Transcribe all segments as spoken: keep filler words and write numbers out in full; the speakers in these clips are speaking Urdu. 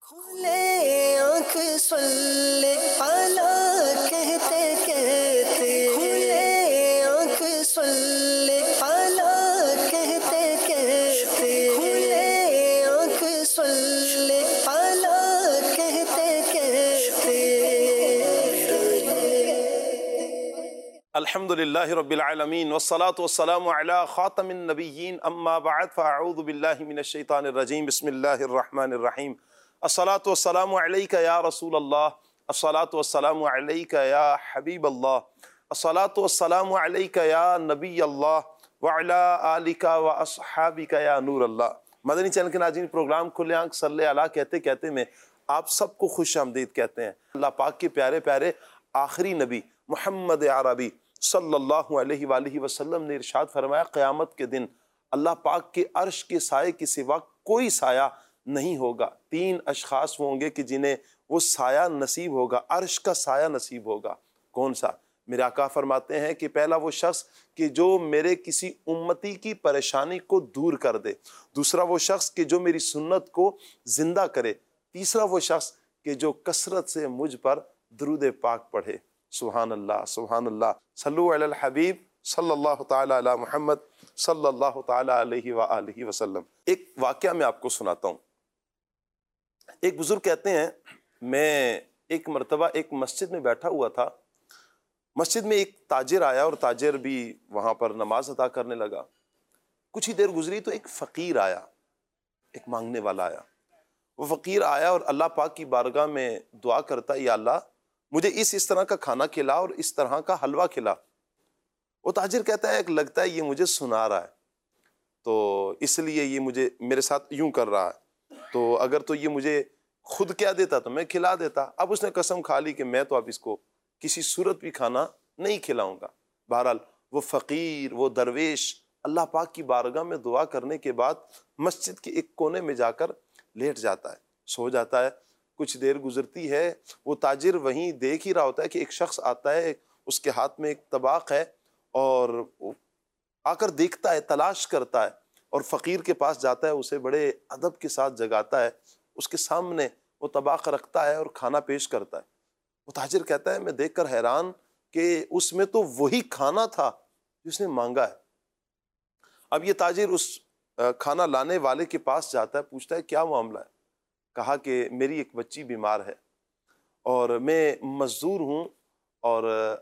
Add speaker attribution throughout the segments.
Speaker 1: کھلے آنکھ صلی علی کہتے کہتے کھلے آنکھ صلی علی کہتے کہتے کھلے آنکھ صلی علی کہتے کہتے
Speaker 2: الحمدللہ رب العالمین والصلاة والسلام علی خاتم النبیین اما بعد فاعوذ باللہ من الشیطان الرجیم بسم اللہ الرحمن الرحیم الصلاة والسلام علیک یا رسول اللہ الصلاة والسلام علیک یا حبیب اللہ الصلاة والسلام علیک یا نبی اللہ وعلا آلک و اصحابک یا نور اللہ۔ مدنی چینل کے ناظرین، پروگرام کھلے آنکھ صلی علی کہتے کہتے میں آپ سب کو خوش آمدید کہتے ہیں۔ اللہ پاک کے پیارے پیارے آخری نبی محمد عربی صلی اللہ علیہ وآلہ وسلم نے ارشاد فرمایا، قیامت کے دن اللہ پاک کے عرش کے سائے کے سوا کوئی سایہ نہیں ہوگا۔ تین اشخاص ہوں گے کہ جنہیں وہ سایہ نصیب ہوگا، عرش کا سایہ نصیب ہوگا۔ کون سا؟ میرے آقا فرماتے ہیں کہ پہلا وہ شخص کہ جو میرے کسی امتی کی پریشانی کو دور کر دے، دوسرا وہ شخص کہ جو میری سنت کو زندہ کرے، تیسرا وہ شخص کہ جو کثرت سے مجھ پر درود پاک پڑھے۔ سبحان اللہ، سبحان اللہ، صلو علی الحبیب صلی اللہ تعالی علی محمد صلی اللہ تعالی علیہ وآلہ وسلم۔ ایک واقعہ میں آپ کو سناتا ہوں۔ ایک بزرگ کہتے ہیں، میں ایک مرتبہ ایک مسجد میں بیٹھا ہوا تھا، مسجد میں ایک تاجر آیا اور تاجر بھی وہاں پر نماز ادا کرنے لگا۔ کچھ ہی دیر گزری تو ایک فقیر آیا، ایک مانگنے والا آیا۔ وہ فقیر آیا اور اللہ پاک کی بارگاہ میں دعا کرتا، یا اللہ مجھے اس اس طرح کا کھانا کھلا اور اس طرح کا حلوہ کھلا۔ وہ تاجر کہتا ہے، ایک لگتا ہے یہ مجھے سنا رہا ہے، تو اس لیے یہ مجھے میرے ساتھ یوں کر رہا ہے، تو اگر تو یہ مجھے خود کیا دیتا تو میں کھلا دیتا۔ اب اس نے قسم کھا لی کہ میں تو اب اس کو کسی صورت بھی کھانا نہیں کھلاؤں گا۔ بہرحال وہ فقیر، وہ درویش اللہ پاک کی بارگاہ میں دعا کرنے کے بعد مسجد کے ایک کونے میں جا کر لیٹ جاتا ہے، سو جاتا ہے۔ کچھ دیر گزرتی ہے، وہ تاجر وہیں دیکھ ہی رہا ہوتا ہے کہ ایک شخص آتا ہے، اس کے ہاتھ میں ایک طباق ہے، اور آ کر دیکھتا ہے، تلاش کرتا ہے اور فقیر کے پاس جاتا ہے، اسے بڑے ادب کے ساتھ جگاتا ہے، اس کے سامنے وہ طباق رکھتا ہے اور کھانا پیش کرتا ہے۔ وہ تاجر کہتا ہے، میں دیکھ کر حیران کہ اس میں تو وہی کھانا تھا جو اس نے مانگا ہے۔ اب یہ تاجر اس کھانا لانے والے کے پاس جاتا ہے، پوچھتا ہے کیا معاملہ ہے؟ کہا کہ میری ایک بچی بیمار ہے اور میں مزدور ہوں، اور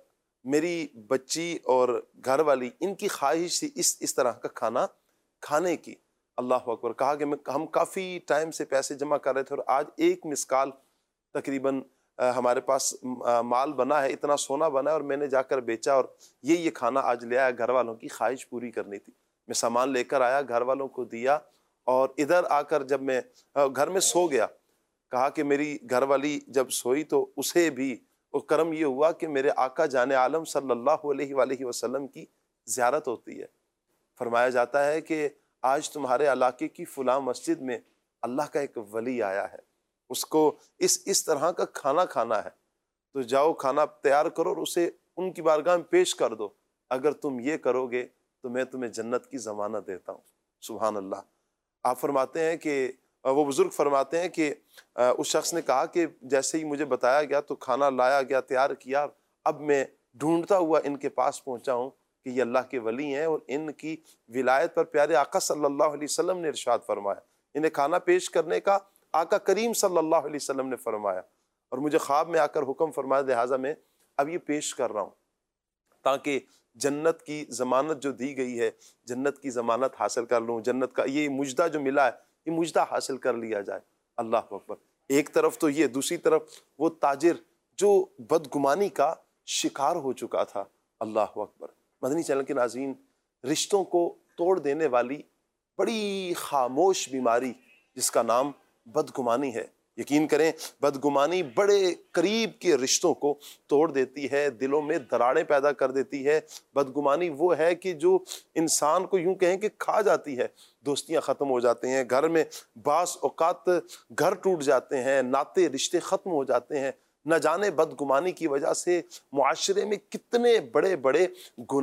Speaker 2: میری بچی اور گھر والی ان کی خواہش تھی اس اس طرح کا کھانا کھانے کی۔ اللہ اکبر۔ کہا کہ ہم کافی ٹائم سے پیسے جمع کر رہے تھے اور آج ایک مسکال تقریباً ہمارے پاس مال بنا ہے، اتنا سونا بنا ہے، اور میں نے جا کر بیچا اور یہ یہ کھانا آج لے آیا، گھر والوں کی خواہش پوری کرنی تھی۔ میں سامان لے کر آیا، گھر والوں کو دیا، اور ادھر آ کر جب میں گھر میں سو گیا، کہا کہ میری گھر والی جب سوئی تو اسے بھی وہ کرم یہ ہوا کہ میرے آقا جان عالم صلی اللہ علیہ وآلہ وسلم کی زیارت ہوتی ہے۔ فرمایا جاتا ہے کہ آج تمہارے علاقے کی فلاں مسجد میں اللہ کا ایک ولی آیا ہے، اس کو اس اس طرح کا کھانا کھانا ہے، تو جاؤ کھانا تیار کرو اور اسے ان کی بارگاہ میں پیش کر دو، اگر تم یہ کرو گے تو میں تمہیں جنت کی ضمانت دیتا ہوں۔ سبحان اللہ۔ آپ فرماتے ہیں کہ وہ بزرگ فرماتے ہیں کہ اس شخص نے کہا کہ جیسے ہی مجھے بتایا گیا تو کھانا لایا گیا، تیار کیا، اب میں ڈھونڈتا ہوا ان کے پاس پہنچا ہوں کہ یہ اللہ کے ولی ہیں، اور ان کی ولایت پر پیارے آقا صلی اللہ علیہ وسلم نے ارشاد فرمایا، انہیں کھانا پیش کرنے کا آقا کریم صلی اللہ علیہ وسلم نے فرمایا، اور مجھے خواب میں آ کر حکم فرمایا، لہٰذا میں اب یہ پیش کر رہا ہوں تاکہ جنت کی ضمانت جو دی گئی ہے، جنت کی ضمانت حاصل کر لوں، جنت کا یہ مجدہ جو ملا ہے یہ مجدہ حاصل کر لیا جائے۔ اللہ اکبر۔ ایک طرف تو یہ، دوسری طرف وہ تاجر جو بدگمانی کا شکار ہو چکا تھا۔ اللہ اکبر۔ مدنی چینل کے ناظرین، رشتوں کو توڑ دینے والی بڑی خاموش بیماری جس کا نام بدگمانی ہے، یقین کریں بدگمانی بڑے قریب کے رشتوں کو توڑ دیتی ہے، دلوں میں دراڑیں پیدا کر دیتی ہے۔ بدگمانی وہ ہے کہ جو انسان کو یوں کہیں کہ کھا جاتی ہے، دوستیاں ختم ہو جاتے ہیں، گھر میں بعض اوقات گھر ٹوٹ جاتے ہیں، ناطے رشتے ختم ہو جاتے ہیں۔ نہ جانے بدگمانی کی وجہ سے معاشرے میں کتنے بڑے بڑے گناہ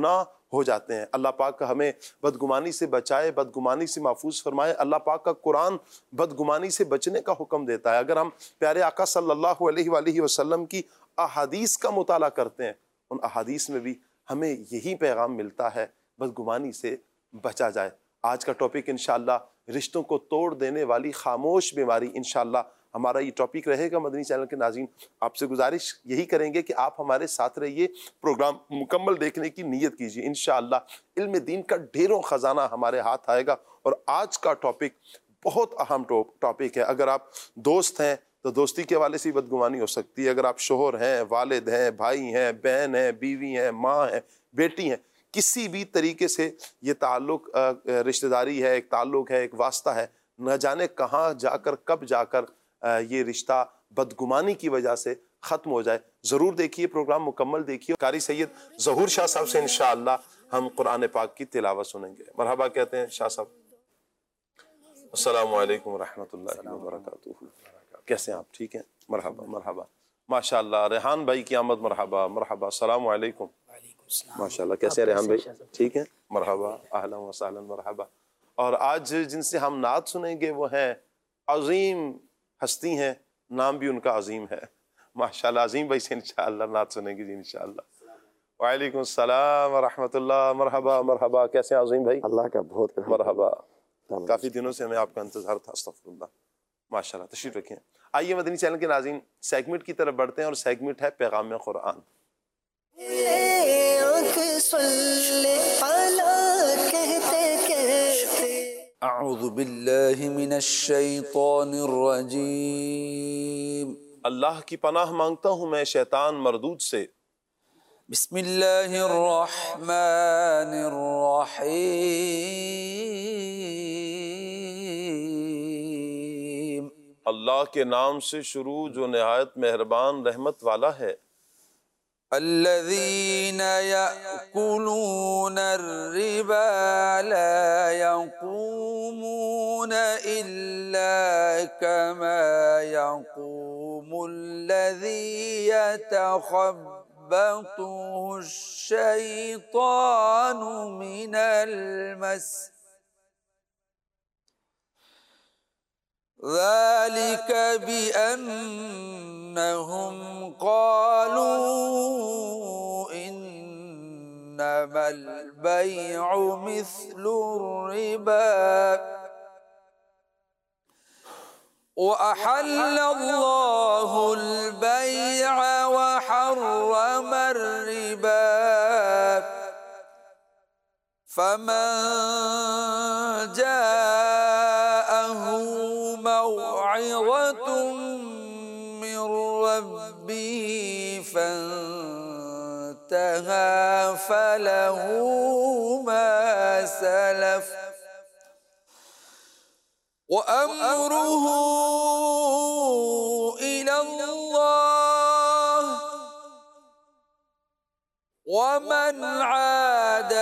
Speaker 2: ہو جاتے ہیں۔ اللہ پاک کا ہمیں بدگمانی سے بچائے، بدگمانی سے محفوظ فرمائے۔ اللہ پاک کا قرآن بدگمانی سے بچنے کا حکم دیتا ہے۔ اگر ہم پیارے آقا صلی اللہ علیہ وآلہ وسلم کی احادیث کا مطالعہ کرتے ہیں، ان احادیث میں بھی ہمیں یہی پیغام ملتا ہے، بدگمانی سے بچا جائے۔ آج کا ٹاپک انشاءاللہ رشتوں کو توڑ دینے والی خاموش بیماری، انشاءاللہ ہمارا یہ ٹاپک رہے گا۔ مدنی چینل کے ناظرین، آپ سے گزارش یہی کریں گے کہ آپ ہمارے ساتھ رہیے، پروگرام مکمل دیکھنے کی نیت کیجیے۔ انشاءاللہ علم دین کا ڈھیروں خزانہ ہمارے ہاتھ آئے گا۔ اور آج کا ٹاپک بہت اہم ٹاپک ہے۔ اگر آپ دوست ہیں تو دوستی کے حوالے سے بدگمانی ہو سکتی ہے، اگر آپ شوہر ہیں، والد ہیں، بھائی ہیں، بہن ہیں، بیوی ہیں، ماں ہیں، بیٹی ہیں، کسی بھی طریقے سے یہ تعلق رشتہ داری ہے، ایک تعلق ہے، ایک واسطہ ہے، نہ جانے کہاں جا کر کب جا کر یہ رشتہ بدگمانی کی وجہ سے ختم ہو جائے۔ ضرور دیکھیے، پروگرام مکمل دیکھیے۔ قاری سید ظہور شاہ صاحب سے انشاءاللہ ہم قرآن پاک کی تلاوت سنیں گے۔ مرحبا کہتے ہیں شاہ صاحب۔ السلام علیکم ورحمۃ اللہ وبرکاتہ۔ کیسے ہیں آپ؟ ٹھیک ہیں؟ مرحبا مرحبا، ماشاءاللہ۔ ریحان بھائی کی آمد، مرحبا مرحبا، السلام علیکم۔ ماشاءاللہ، کیسے ہیں ریحان بھائی؟ ٹھیک ہیں؟ مرحبا، اہلا و سہلا، مرحبا۔ اور آج جن سے ہم نعت سنیں گے وہ ہیں عظیم ہستی ہیں، نام بھی ان کا عظیم ہے، ماشاءاللہ۔ عظیم بھائی سے انشاءاللہ نعت سنیں گے جی انشاءاللہ۔ وعلیکم السلام ورحمۃ اللہ، مرحبا مرحبا، کیسے ہیں عظیم بھائی؟
Speaker 3: اللہ کا بہت
Speaker 2: مرحبا، کافی دنوں سے ہمیں آپ کا انتظار تھا، استغفر اللہ۔ ماشاءاللہ، تشریف رکھیں۔ آئیے مدنی چینل کے ناظرین سیگمنٹ کی طرف بڑھتے ہیں، اور سیگمنٹ ہے پیغام قرآن۔
Speaker 4: اعوذ باللہ من الشیطان الرجیم،
Speaker 2: اللہ کی پناہ مانگتا ہوں میں شیطان مردود سے۔
Speaker 4: بسم اللہ الرحمن الرحیم،
Speaker 2: اللہ کے نام سے شروع جو نہایت مہربان رحمت والا ہے۔
Speaker 4: الذین یأکلون الربا لا یقومون الا کما یقوم الذی یتخبطه الشیطان من المس، ذلك بأنهم قالوا إنما البيع مثل الربا وأحل الله البيع وحرم الربا، فمن جاءه موعظة من ربه فانتهى فله ما سلف وأمره إلى الله، ومن عاد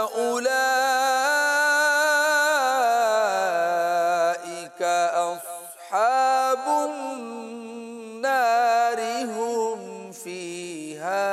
Speaker 4: فأولئك أصحاب النار هم فيها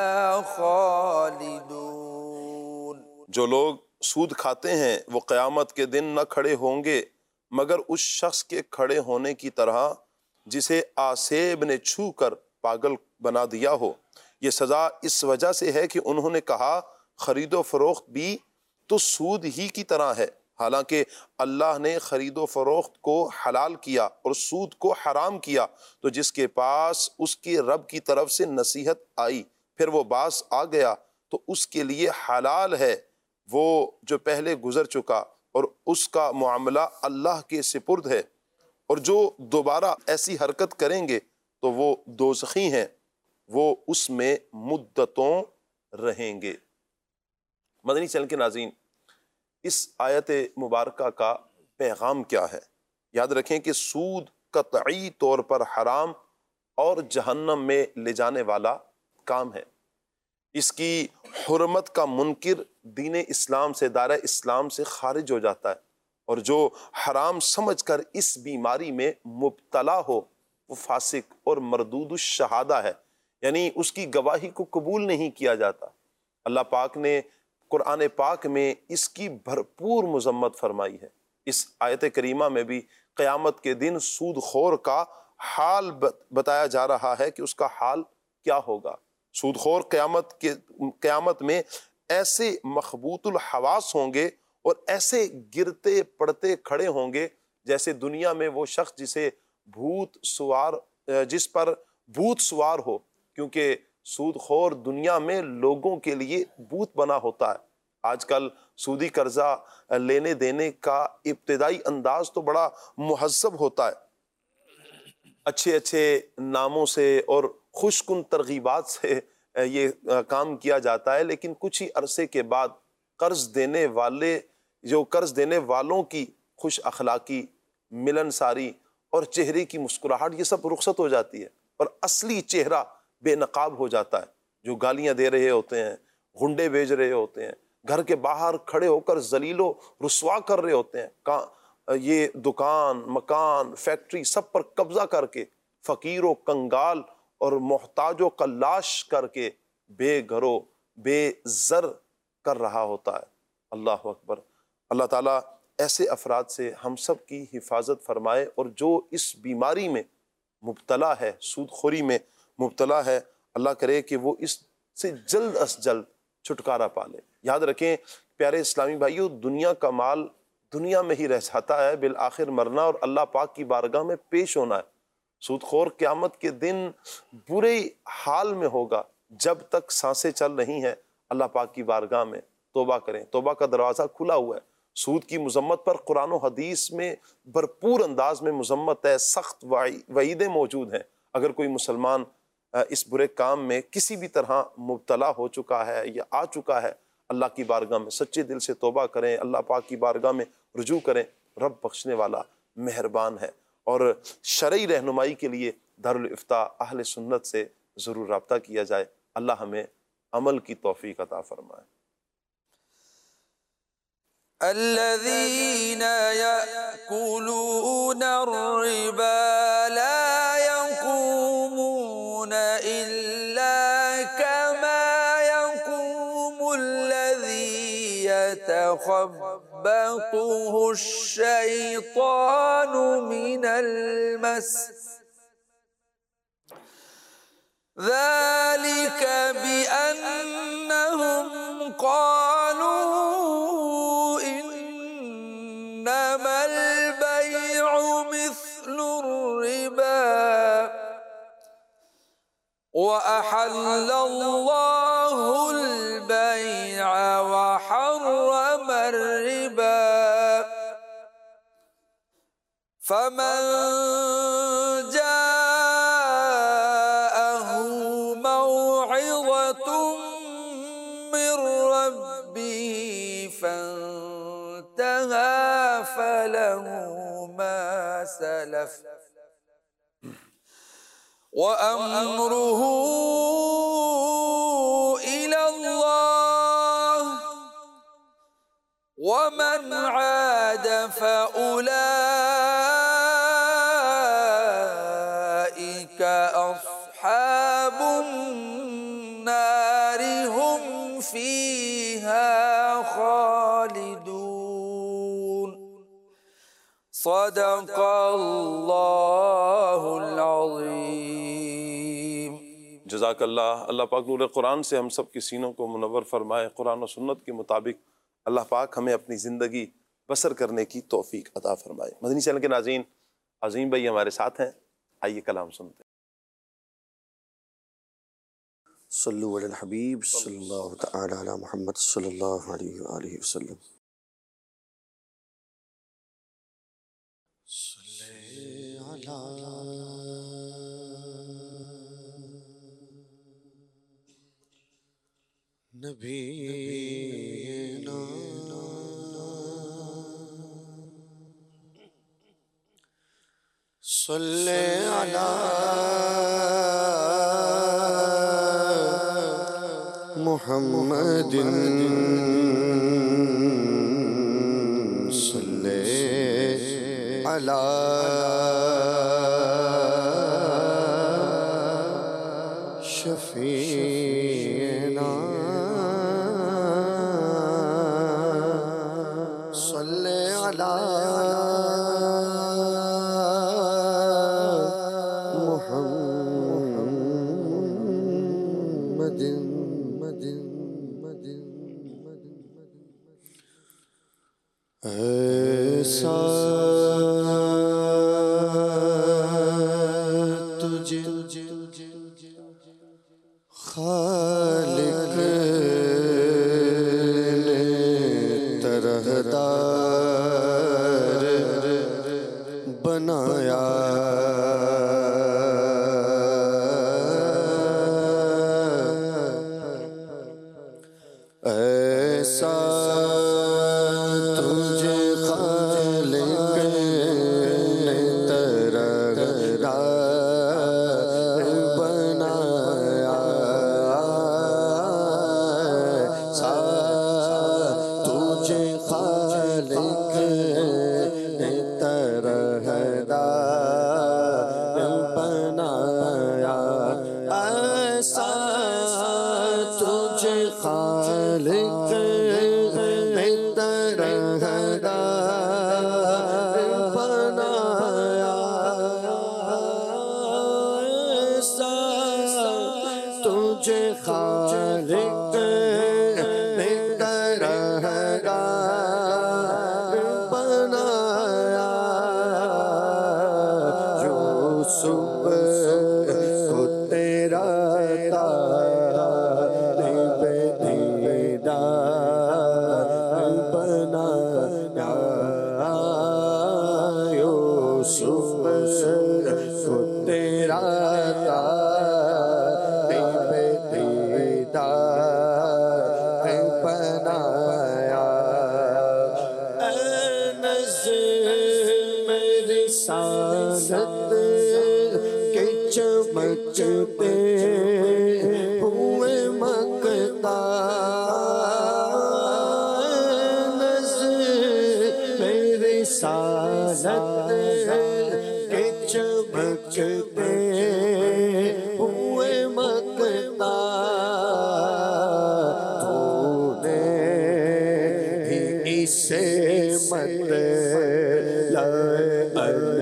Speaker 4: خالدون۔
Speaker 2: جو لوگ سود کھاتے ہیں وہ قیامت کے دن نہ کھڑے ہوں گے مگر اس شخص کے کھڑے ہونے کی طرح جسے آسیب نے چھو کر پاگل بنا دیا ہو۔ یہ سزا اس وجہ سے ہے کہ انہوں نے کہا خرید و فروخت بھی تو سود ہی کی طرح ہے، حالانکہ اللہ نے خرید و فروخت کو حلال کیا اور سود کو حرام کیا۔ تو جس کے پاس اس کے رب کی طرف سے نصیحت آئی پھر وہ باز آ گیا تو اس کے لیے حلال ہے وہ جو پہلے گزر چکا، اور اس کا معاملہ اللہ کے سپرد ہے، اور جو دوبارہ ایسی حرکت کریں گے تو وہ دوزخی ہیں، وہ اس میں مدتوں رہیں گے۔ مدنی چینل کے ناظرین، اس آیت مبارکہ کا پیغام کیا ہے؟ یاد رکھیں کہ سود قطعی طور پر حرام اور جہنم میں لے جانے والا کام ہے۔ اس کی حرمت کا منکر دین اسلام سے، دائرہ اسلام سے خارج ہو جاتا ہے، اور جو حرام سمجھ کر اس بیماری میں مبتلا ہو وہ فاسق اور مردود الشہادہ ہے، یعنی اس کی گواہی کو قبول نہیں کیا جاتا۔ اللہ پاک نے قرآن پاک میں اس کی بھرپور مذمت فرمائی ہے۔ اس آیت کریمہ میں بھی قیامت کے دن سود خور کا حال بتایا جا رہا ہے کہ اس کا حال کیا ہوگا۔ سود خور قیامت کے قیامت میں ایسے مخبوط الحواس ہوں گے اور ایسے گرتے پڑتے کھڑے ہوں گے جیسے دنیا میں وہ شخص جسے بھوت سوار جس پر بھوت سوار ہو، کیونکہ سود خور دنیا میں لوگوں کے لیے بھوت بنا ہوتا ہے۔ آج کل سودی قرضہ لینے دینے کا ابتدائی انداز تو بڑا مہذب ہوتا ہے، اچھے اچھے ناموں سے اور خوش کن ترغیبات سے یہ کام کیا جاتا ہے، لیکن کچھ ہی عرصے کے بعد قرض دینے والے جو قرض دینے والوں کی خوش اخلاقی، ملنساری اور چہرے کی مسکراہٹ یہ سب رخصت ہو جاتی ہے، اور اصلی چہرہ بے نقاب ہو جاتا ہے۔ جو گالیاں دے رہے ہوتے ہیں، غنڈے بیچ رہے ہوتے ہیں، گھر کے باہر کھڑے ہو کر ذلیل و رسوا کر رہے ہوتے ہیں، یہ دکان، مکان، فیکٹری سب پر قبضہ کر کے فقیر و کنگال اور محتاج و قلاش کر کے بے گھرو بے زر کر رہا ہوتا ہے۔ اللہ اکبر۔ اللہ تعالیٰ ایسے افراد سے ہم سب کی حفاظت فرمائے، اور جو اس بیماری میں مبتلا ہے، سود خوری میں مبتلا ہے، اللہ کرے کہ وہ اس سے جلد از جلد چھٹکارا پا لے۔ یاد رکھیں پیارے اسلامی بھائیو، دنیا کا مال دنیا میں ہی رہ جاتا ہے، بالآخر مرنا اور اللہ پاک کی بارگاہ میں پیش ہونا ہے۔ سود خور قیامت کے دن برے حال میں ہوگا، جب تک سانسیں چل رہی ہیں اللہ پاک کی بارگاہ میں توبہ کریں، توبہ کا دروازہ کھلا ہوا ہے۔ سود کی مذمت پر قرآن و حدیث میں بھرپور انداز میں مذمت ہے، سخت وعیدیں موجود ہیں۔ اگر کوئی مسلمان اس برے کام میں کسی بھی طرح مبتلا ہو چکا ہے یا آ چکا ہے، اللہ کی بارگاہ میں سچے دل سے توبہ کریں، اللہ پاک کی بارگاہ میں رجوع کریں۔ رب بخشنے والا مہربان ہے، اور شرعی رہنمائی کے لیے دارالافتاء اہل سنت سے ضرور رابطہ کیا جائے۔ اللہ ہمیں عمل کی توفیق عطا فرمائے۔
Speaker 4: الذين يأكلون الربا لا يقومون إلا كما يقوم الذي يتخبطه الشيطان من المس ذلك بأنهم قالوا إنما البيع مثل الربا وأحل الله البيع وحرم الربا فمن جاءه موعظة من ربه فانتهى فله ما سلف وأمره إلى الله ومن عاد فأولئك أصحاب النار هم فيها خالدون صدق اللہ العظیم۔
Speaker 2: جزاک اللہ۔ اللہ پاک نور قرآن سے ہم سب کے سینوں کو منور فرمائے، قرآن و سنت کے مطابق اللہ پاک ہمیں اپنی زندگی بسر کرنے کی توفیق عطا فرمائے۔ مدنی چینل کے ناظرین، عظیم بھائی ہمارے ساتھ ہیں، آئیے کلام سنتے ہیں۔
Speaker 3: صلو علی الحبیب صلی اللہ تعالی علی محمد صلی اللہ علیہ وآلہ وسلم۔ صلی علی نبینا صلی علی محمد صلی علی شفیعنا ایسا تجھے خالق نے طرحدار بنایا، ایسا تجھے خالق نے طرحدار بنایا، ایسا تجھے خالق نے طرحدار بنایا، ایسا تجھے خالق نے طرحدار بنایا، ایسا تجھے خالق نے طرحدار بنایا، یوسف کو تیرا طالب دیدار بنایا، یوسف کو تیرا طالب دیدار بنایا، اے نظم رسالت کے چمکتے ہوئے مقطع، نظم رسالت کے چمکتے ہوئے مقطع، تو نے ہی اسے مطلب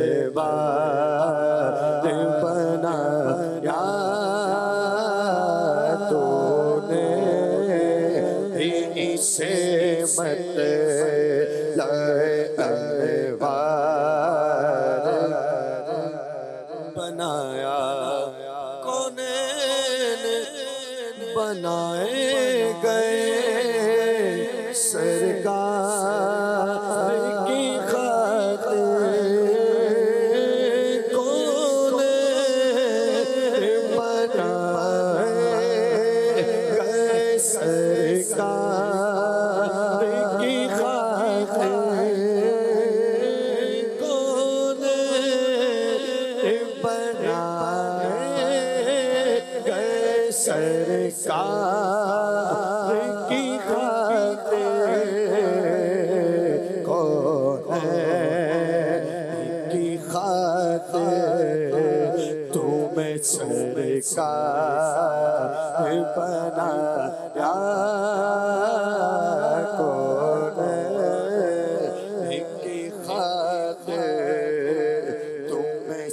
Speaker 3: البار بنایا، تو نے ہی اسے مطلب البار بنایا، کونین بنائے گئے سرکار کی خاطر، کونین بنائے گئے سرکار کی خاطر، کونین بنائے گئے سرکار کی خاطر، کونین کی خاطر تمہیں سرکار بنایا، کونین کی خاطر تمہیں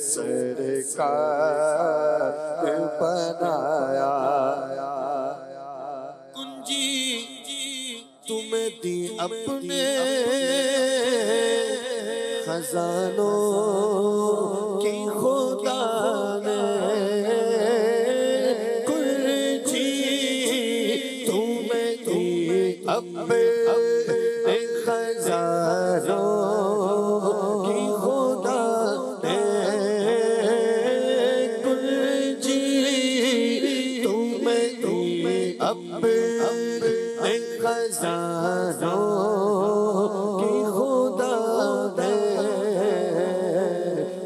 Speaker 3: سرکار بنایا، کنجی تمہیں دی اپنے خزانوں کی خدا نے، کنجی تمہیں دی اپنے خزانوں کی خدا نے، کنجی تمہیں دی اپنے خزانوں کی خدا نے،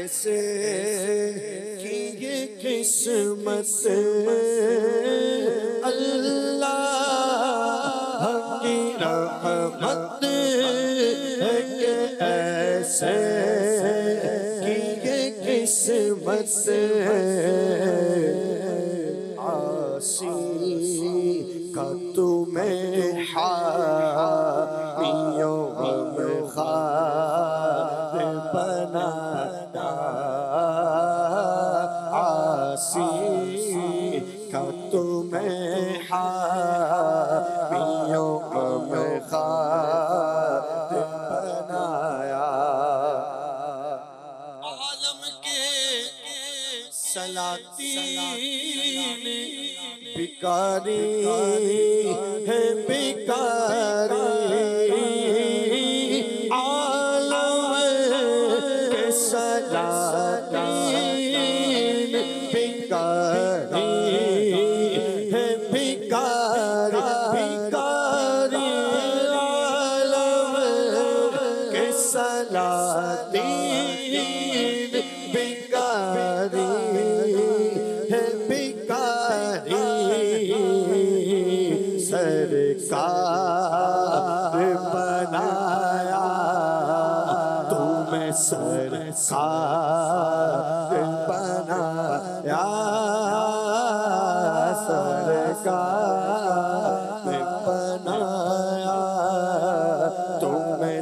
Speaker 3: کیسے کی یہ قسمت اللہ کی رحمت ہے کہ ایسے کی یہ قسمت عاصی کا تمہیں حامیوں غمخوار بنایا عاصی کا تمہیں حامیوں غمخوار بنایا عالم کے سلاطین بیکاری ہے بیکاری عالم کے سلاطین بیکاری ہے بیکاری بیکاری عالم کے سلاطین بیکاری ہے بیکاری سرکار بنایا تمہیں سرکار بنایا سرکار بنایا تمہیں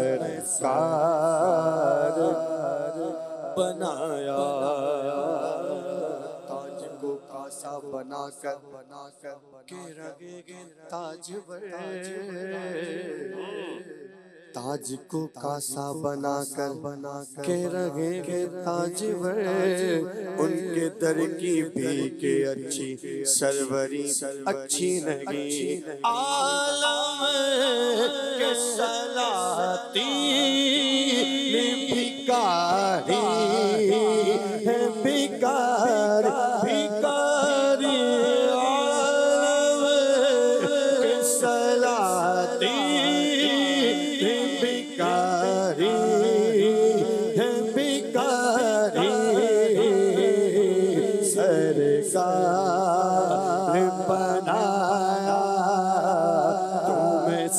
Speaker 3: سرکار بنایا تاج کو کاسا بنا کر بنا کر کے رگے گے تاجور تاج کو کاسا بنا کر بنا کے رگے گے تاجور ان کے در کی بھی کہ اچھی سروری اچھی نہیں عالم کے سلاطین بھکاری ہے بھکاری بھکاری عالم کے سلاطین بھکاری ہے بھکاری سرکار بنایا تمہیں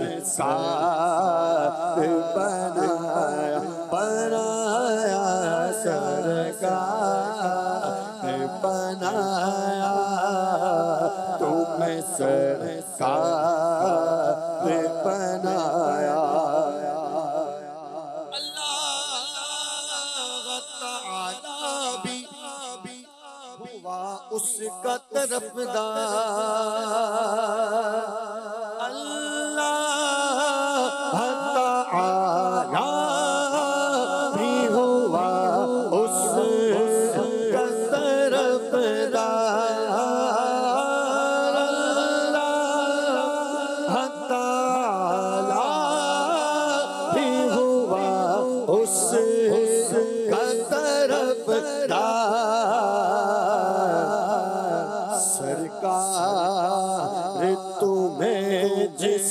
Speaker 3: سرکار بنایا بنایا سرکار بنایا تمہیں سرکار بنایا اللہ تعالی بھی ہوا اس کا طرفدار اللہ تعالی بھی ہوا اس کا طرفدار اللہ تعالی بھی ہوا اس کا طرفدار سرکار تمہیں جس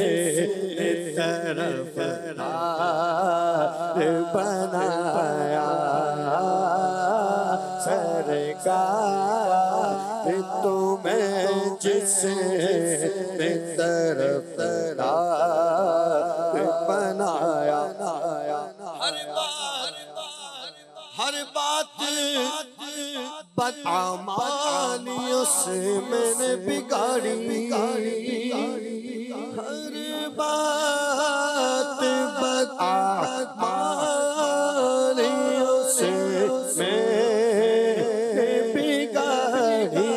Speaker 3: طرفدار بنایا سرکار تمہیں جس طرفدار بنایا ہر بات بدعمالی اس میں نے بگاڑی ہر بات بدعمالی اس میں نے بگاڑی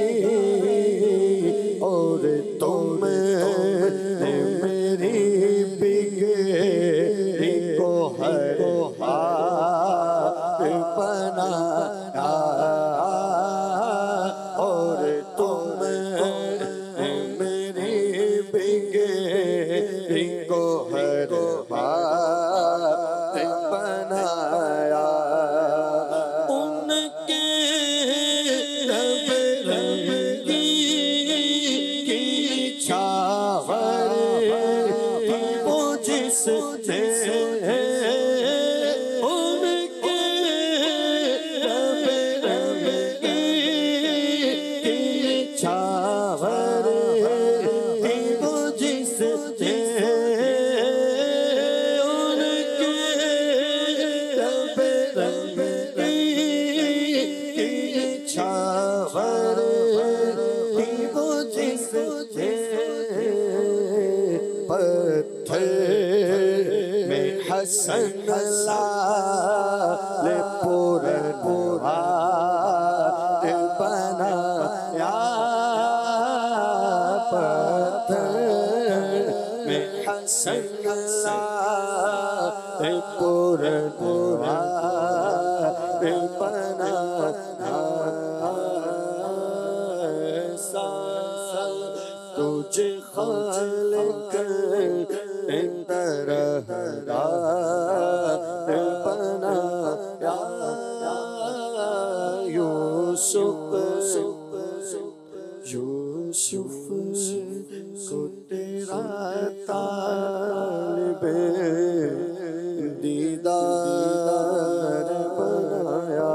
Speaker 3: اور تم نے میری بگڑی کو ہر بنایا اور تم میری بگڑی کو ہر بات حسن لال پور پورات بنایا پتھر میں حسن لال پور پورات بنایا تجھے خالق طرح بنایا یوسف یوسف کو تیرا طالب دیدار بنایا.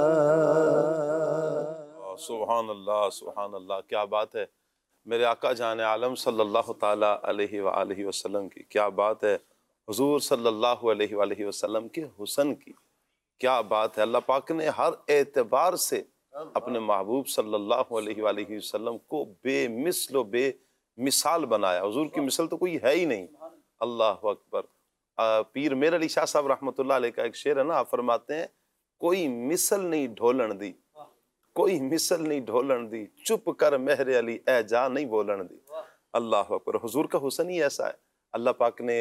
Speaker 2: سبحان اللہ سبحان اللہ، کیا بات ہے میرے آقا جان عالم صلی اللہ تعالیٰ علیہ وآلہ وسلم کی، کیا بات ہے حضور صلی اللہ علیہ وآلہ وسلم کے حسن کی، کیا بات ہے. اللہ پاک نے ہر اعتبار سے اپنے محبوب صلی اللہ علیہ وآلہ وسلم کو بے مثل و بے مثال بنایا. حضور کی مثل تو کوئی ہے ہی نہیں. اللہ اکبر. پیر میر علی شاہ صاحب رحمۃ اللہ علیہ کا ایک شعر ہے نا، آپ فرماتے ہیں کوئی مثل نہیں ڈھولن دی، کوئی مثل نہیں ڈھولن دی، چپ کر مہر علی اے جا نہیں بولن دی. اللہ اکبر. حضور کا حسن ہی ایسا ہے. اللہ پاک نے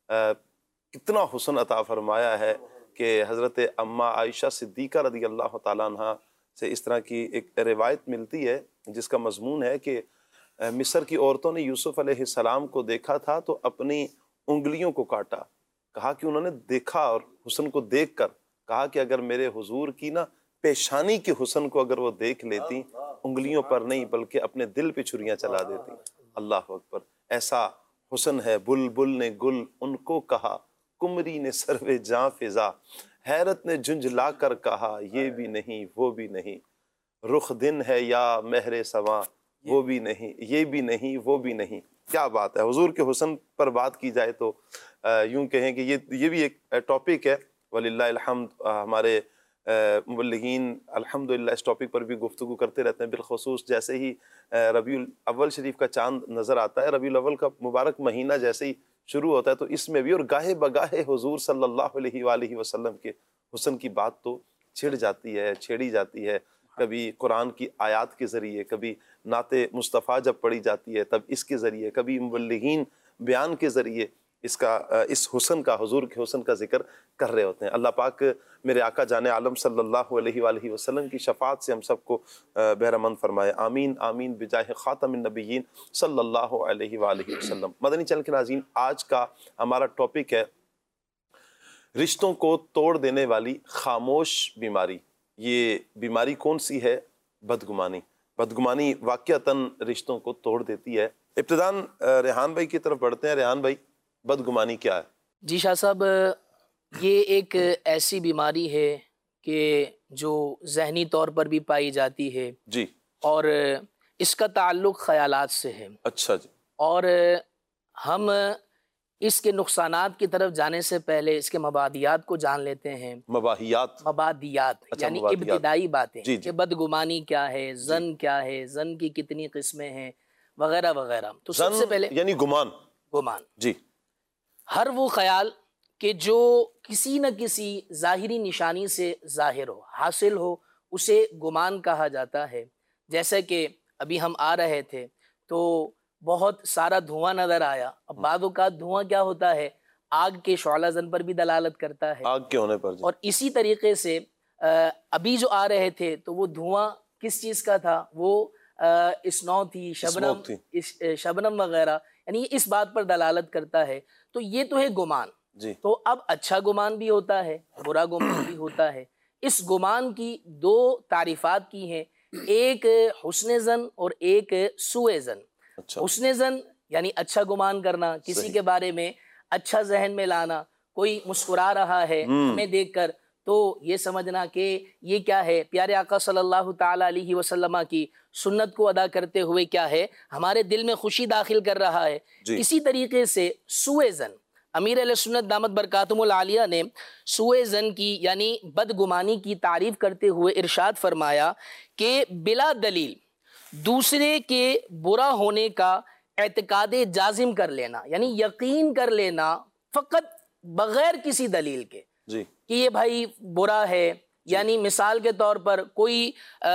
Speaker 2: کتنا حسن عطا فرمایا ہے کہ حضرت اماں عائشہ صدیقہ رضی اللہ تعالیٰ عنہ سے اس طرح کی ایک روایت ملتی ہے جس کا مضمون ہے کہ مصر کی عورتوں نے یوسف علیہ السلام کو دیکھا تھا تو اپنی انگلیوں کو کاٹا. کہا کہ انہوں نے دیکھا اور حسن کو دیکھ کر کہا کہ اگر میرے حضور کی نا پیشانی کے حسن کو اگر وہ دیکھ لیتی، انگلیوں پر نہیں بلکہ اپنے دل پہ چھریاں چلا دیتی. اللہ اکبر. ایسا حسن ہے. بلبل نے گل ان کو کہا، کمری نے سروے جاں فضا، حیرت نے جھنجھلا کر کہا یہ بھی نہیں وہ بھی نہیں، رخ دن ہے یا مہر سواں وہ بھی نہیں یہ بھی نہیں وہ بھی نہیں. کیا بات ہے. حضور کے حسن پر بات کی جائے تو یوں کہیں کہ یہ یہ بھی ایک ٹاپک ہے. وللہ الحمد ہمارے مبلغین الحمدللہ اس ٹاپک پر بھی گفتگو کرتے رہتے ہیں. بالخصوص جیسے ہی ربیع الاول شریف کا چاند نظر آتا ہے، ربیع الاول کا مبارک مہینہ جیسے ہی شروع ہوتا ہے تو اس میں بھی اور گاہے بگاہے حضور صلی اللہ علیہ وآلہ وسلم کے حسن کی بات تو چھڑ جاتی ہے، چھیڑی جاتی ہے. کبھی قرآن کی آیات کے ذریعے، کبھی نعت مصطفیٰ جب پڑھی جاتی ہے تب اس کے ذریعے، کبھی مبلغین بیان کے ذریعے اس کا اس حسن کا، حضور کے حسن کا ذکر کر رہے ہوتے ہیں. اللہ پاک میرے آقا جان عالم صلی اللہ علیہ وآلہ وسلم کی شفاعت سے ہم سب کو بہرمند فرمائے. آمین آمین بجاہ خاتم النبیین صلی اللہ علیہ وآلہ وسلم. مدنی چینل کے ناظرین، آج کا ہمارا ٹاپک ہے رشتوں کو توڑ دینے والی خاموش بیماری. یہ بیماری کون سی ہے؟ بدگمانی. بدگمانی واقعتاً رشتوں کو توڑ دیتی ہے. ابتداً ریحان بھائی کی طرف بڑھتے ہیں. ریحان بھائی، بدگمانی کیا ہے؟
Speaker 5: جی شاہ صاحب، یہ ایک ایسی بیماری ہے کہ جو ذہنی طور پر بھی پائی جاتی ہے
Speaker 2: جی،
Speaker 5: اور اس کا تعلق خیالات سے ہے.
Speaker 2: اچھا جی.
Speaker 5: اور ہم اس کے نقصانات کی طرف جانے سے پہلے اس کے مبادیات کو جان لیتے ہیں.
Speaker 2: مباحیات
Speaker 5: مبادیات
Speaker 2: اچھا،
Speaker 5: یعنی
Speaker 2: مبادیات.
Speaker 5: ابتدائی باتیں
Speaker 2: جی جی.
Speaker 5: کہ بدگمانی کیا ہے، زن کیا ہے، زن کی کتنی قسمیں ہیں وغیرہ وغیرہ. تو سب سے پہلے
Speaker 2: یعنی گمان.
Speaker 5: گمان.
Speaker 2: جی.
Speaker 5: ہر وہ خیال کہ جو کسی نہ کسی ظاہری نشانی سے ظاہر ہو، حاصل ہو، اسے گمان کہا جاتا ہے. جیسے کہ ابھی ہم آ رہے تھے تو بہت سارا دھواں نظر آیا. اب بعض اوقات دھواں کیا ہوتا ہے، آگ کے شعلہ زن پر بھی دلالت کرتا ہے.
Speaker 2: آگ کے ہونے پر جی.
Speaker 5: اور اسی طریقے سے ابھی جو آ رہے تھے تو وہ دھواں کس چیز کا تھا؟ وہ اسنو تھی، شبنم شبنم وغیرہ، یعنی اس بات پر دلالت کرتا ہے. تو یہ تو ہے گمان.
Speaker 2: جی.
Speaker 5: تو اب اچھا گمان بھی ہوتا ہے، برا گمان بھی ہوتا ہے. اس گمان کی دو تعریفات کی ہیں، ایک حسن زن اور ایک سوء زن.
Speaker 2: اچھا.
Speaker 5: حسن زن یعنی اچھا گمان کرنا، کسی
Speaker 2: صحیح.
Speaker 5: کے بارے میں اچھا ذہن میں لانا. کوئی مسکرا رہا ہے ہمیں دیکھ کر تو یہ سمجھنا کہ یہ کیا ہے، پیارے آقا صلی اللہ تعالیٰ علیہ وسلم کی سنت کو ادا کرتے ہوئے کیا ہے، ہمارے دل میں خوشی داخل کر رہا ہے.
Speaker 2: جی.
Speaker 5: اسی طریقے سے سوء زن، امیر علیہ سنت دامت برکاتہم العالیہ نے سوء زن کی یعنی بدگمانی کی تعریف کرتے ہوئے ارشاد فرمایا کہ بلا دلیل دوسرے کے برا ہونے کا اعتقاد جازم کر لینا، یعنی یقین کر لینا فقط بغیر کسی دلیل کے
Speaker 2: جی
Speaker 5: کہ یہ بھائی برا ہے، یعنی مثال کے طور پر کوئی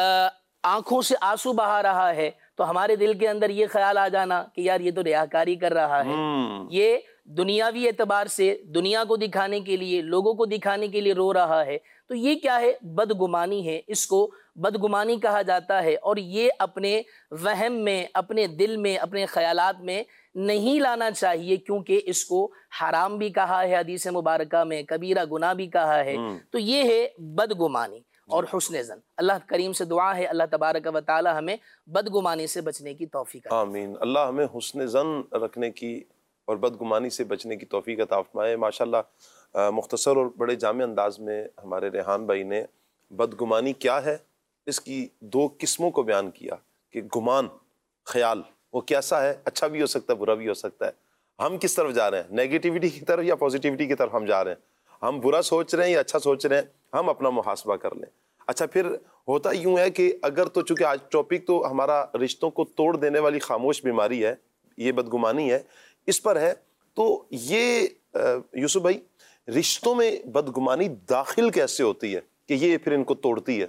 Speaker 5: آنکھوں سے آنسو بہا رہا ہے تو ہمارے دل کے اندر یہ خیال آ جانا کہ یار یہ تو ریاکاری کر رہا ہے، یہ دنیاوی اعتبار سے دنیا کو دکھانے کے لیے، لوگوں کو دکھانے کے لیے رو رہا ہے، تو یہ کیا ہے؟ بدگمانی ہے، اس کو بدگمانی کہا جاتا ہے۔ اور یہ اپنے وہم میں، اپنے دل میں، اپنے خیالات میں نہیں لانا چاہیے، کیونکہ اس کو حرام بھی کہا ہے حدیث مبارکہ میں، کبیرہ گناہ بھی کہا ہے، تو یہ ہے بدگمانی اور حسن ظن۔ اللہ کریم سے دعا ہے اللہ تبارک و تعالی ہمیں بدگمانی سے بچنے کی توفیق عطا فرمائے۔
Speaker 2: آمین۔ اللہ ہمیں حسن ظن رکھنے کی اور بدگمانی سے بچنے کی توفیق عطا فرمائے۔ ماشاءاللہ مختصر اور بڑے جامع انداز میں ہمارے ریحان بھائی نے بدگمانی کیا ہے، اس کی دو قسموں کو بیان کیا کہ گمان، خیال وہ کیسا ہے، اچھا بھی ہو سکتا ہے، برا بھی ہو سکتا ہے۔ ہم کس طرف جا رہے ہیں، نیگیٹیوٹی کی طرف یا پازیٹیوٹی کی طرف ہم جا رہے ہیں، ہم برا سوچ رہے ہیں یا اچھا سوچ رہے ہیں، ہم اپنا محاسبہ کر لیں۔ اچھا پھر ہوتا یوں ہے کہ اگر تو چونکہ آج ٹاپک تو ہمارا رشتوں کو توڑ دینے والی خاموش بیماری ہے، یہ بدگمانی ہے، اس پر ہے، تو یہ یوسف بھائی رشتوں میں بدگمانی داخل کیسے ہوتی ہے کہ یہ پھر ان کو توڑتی ہے؟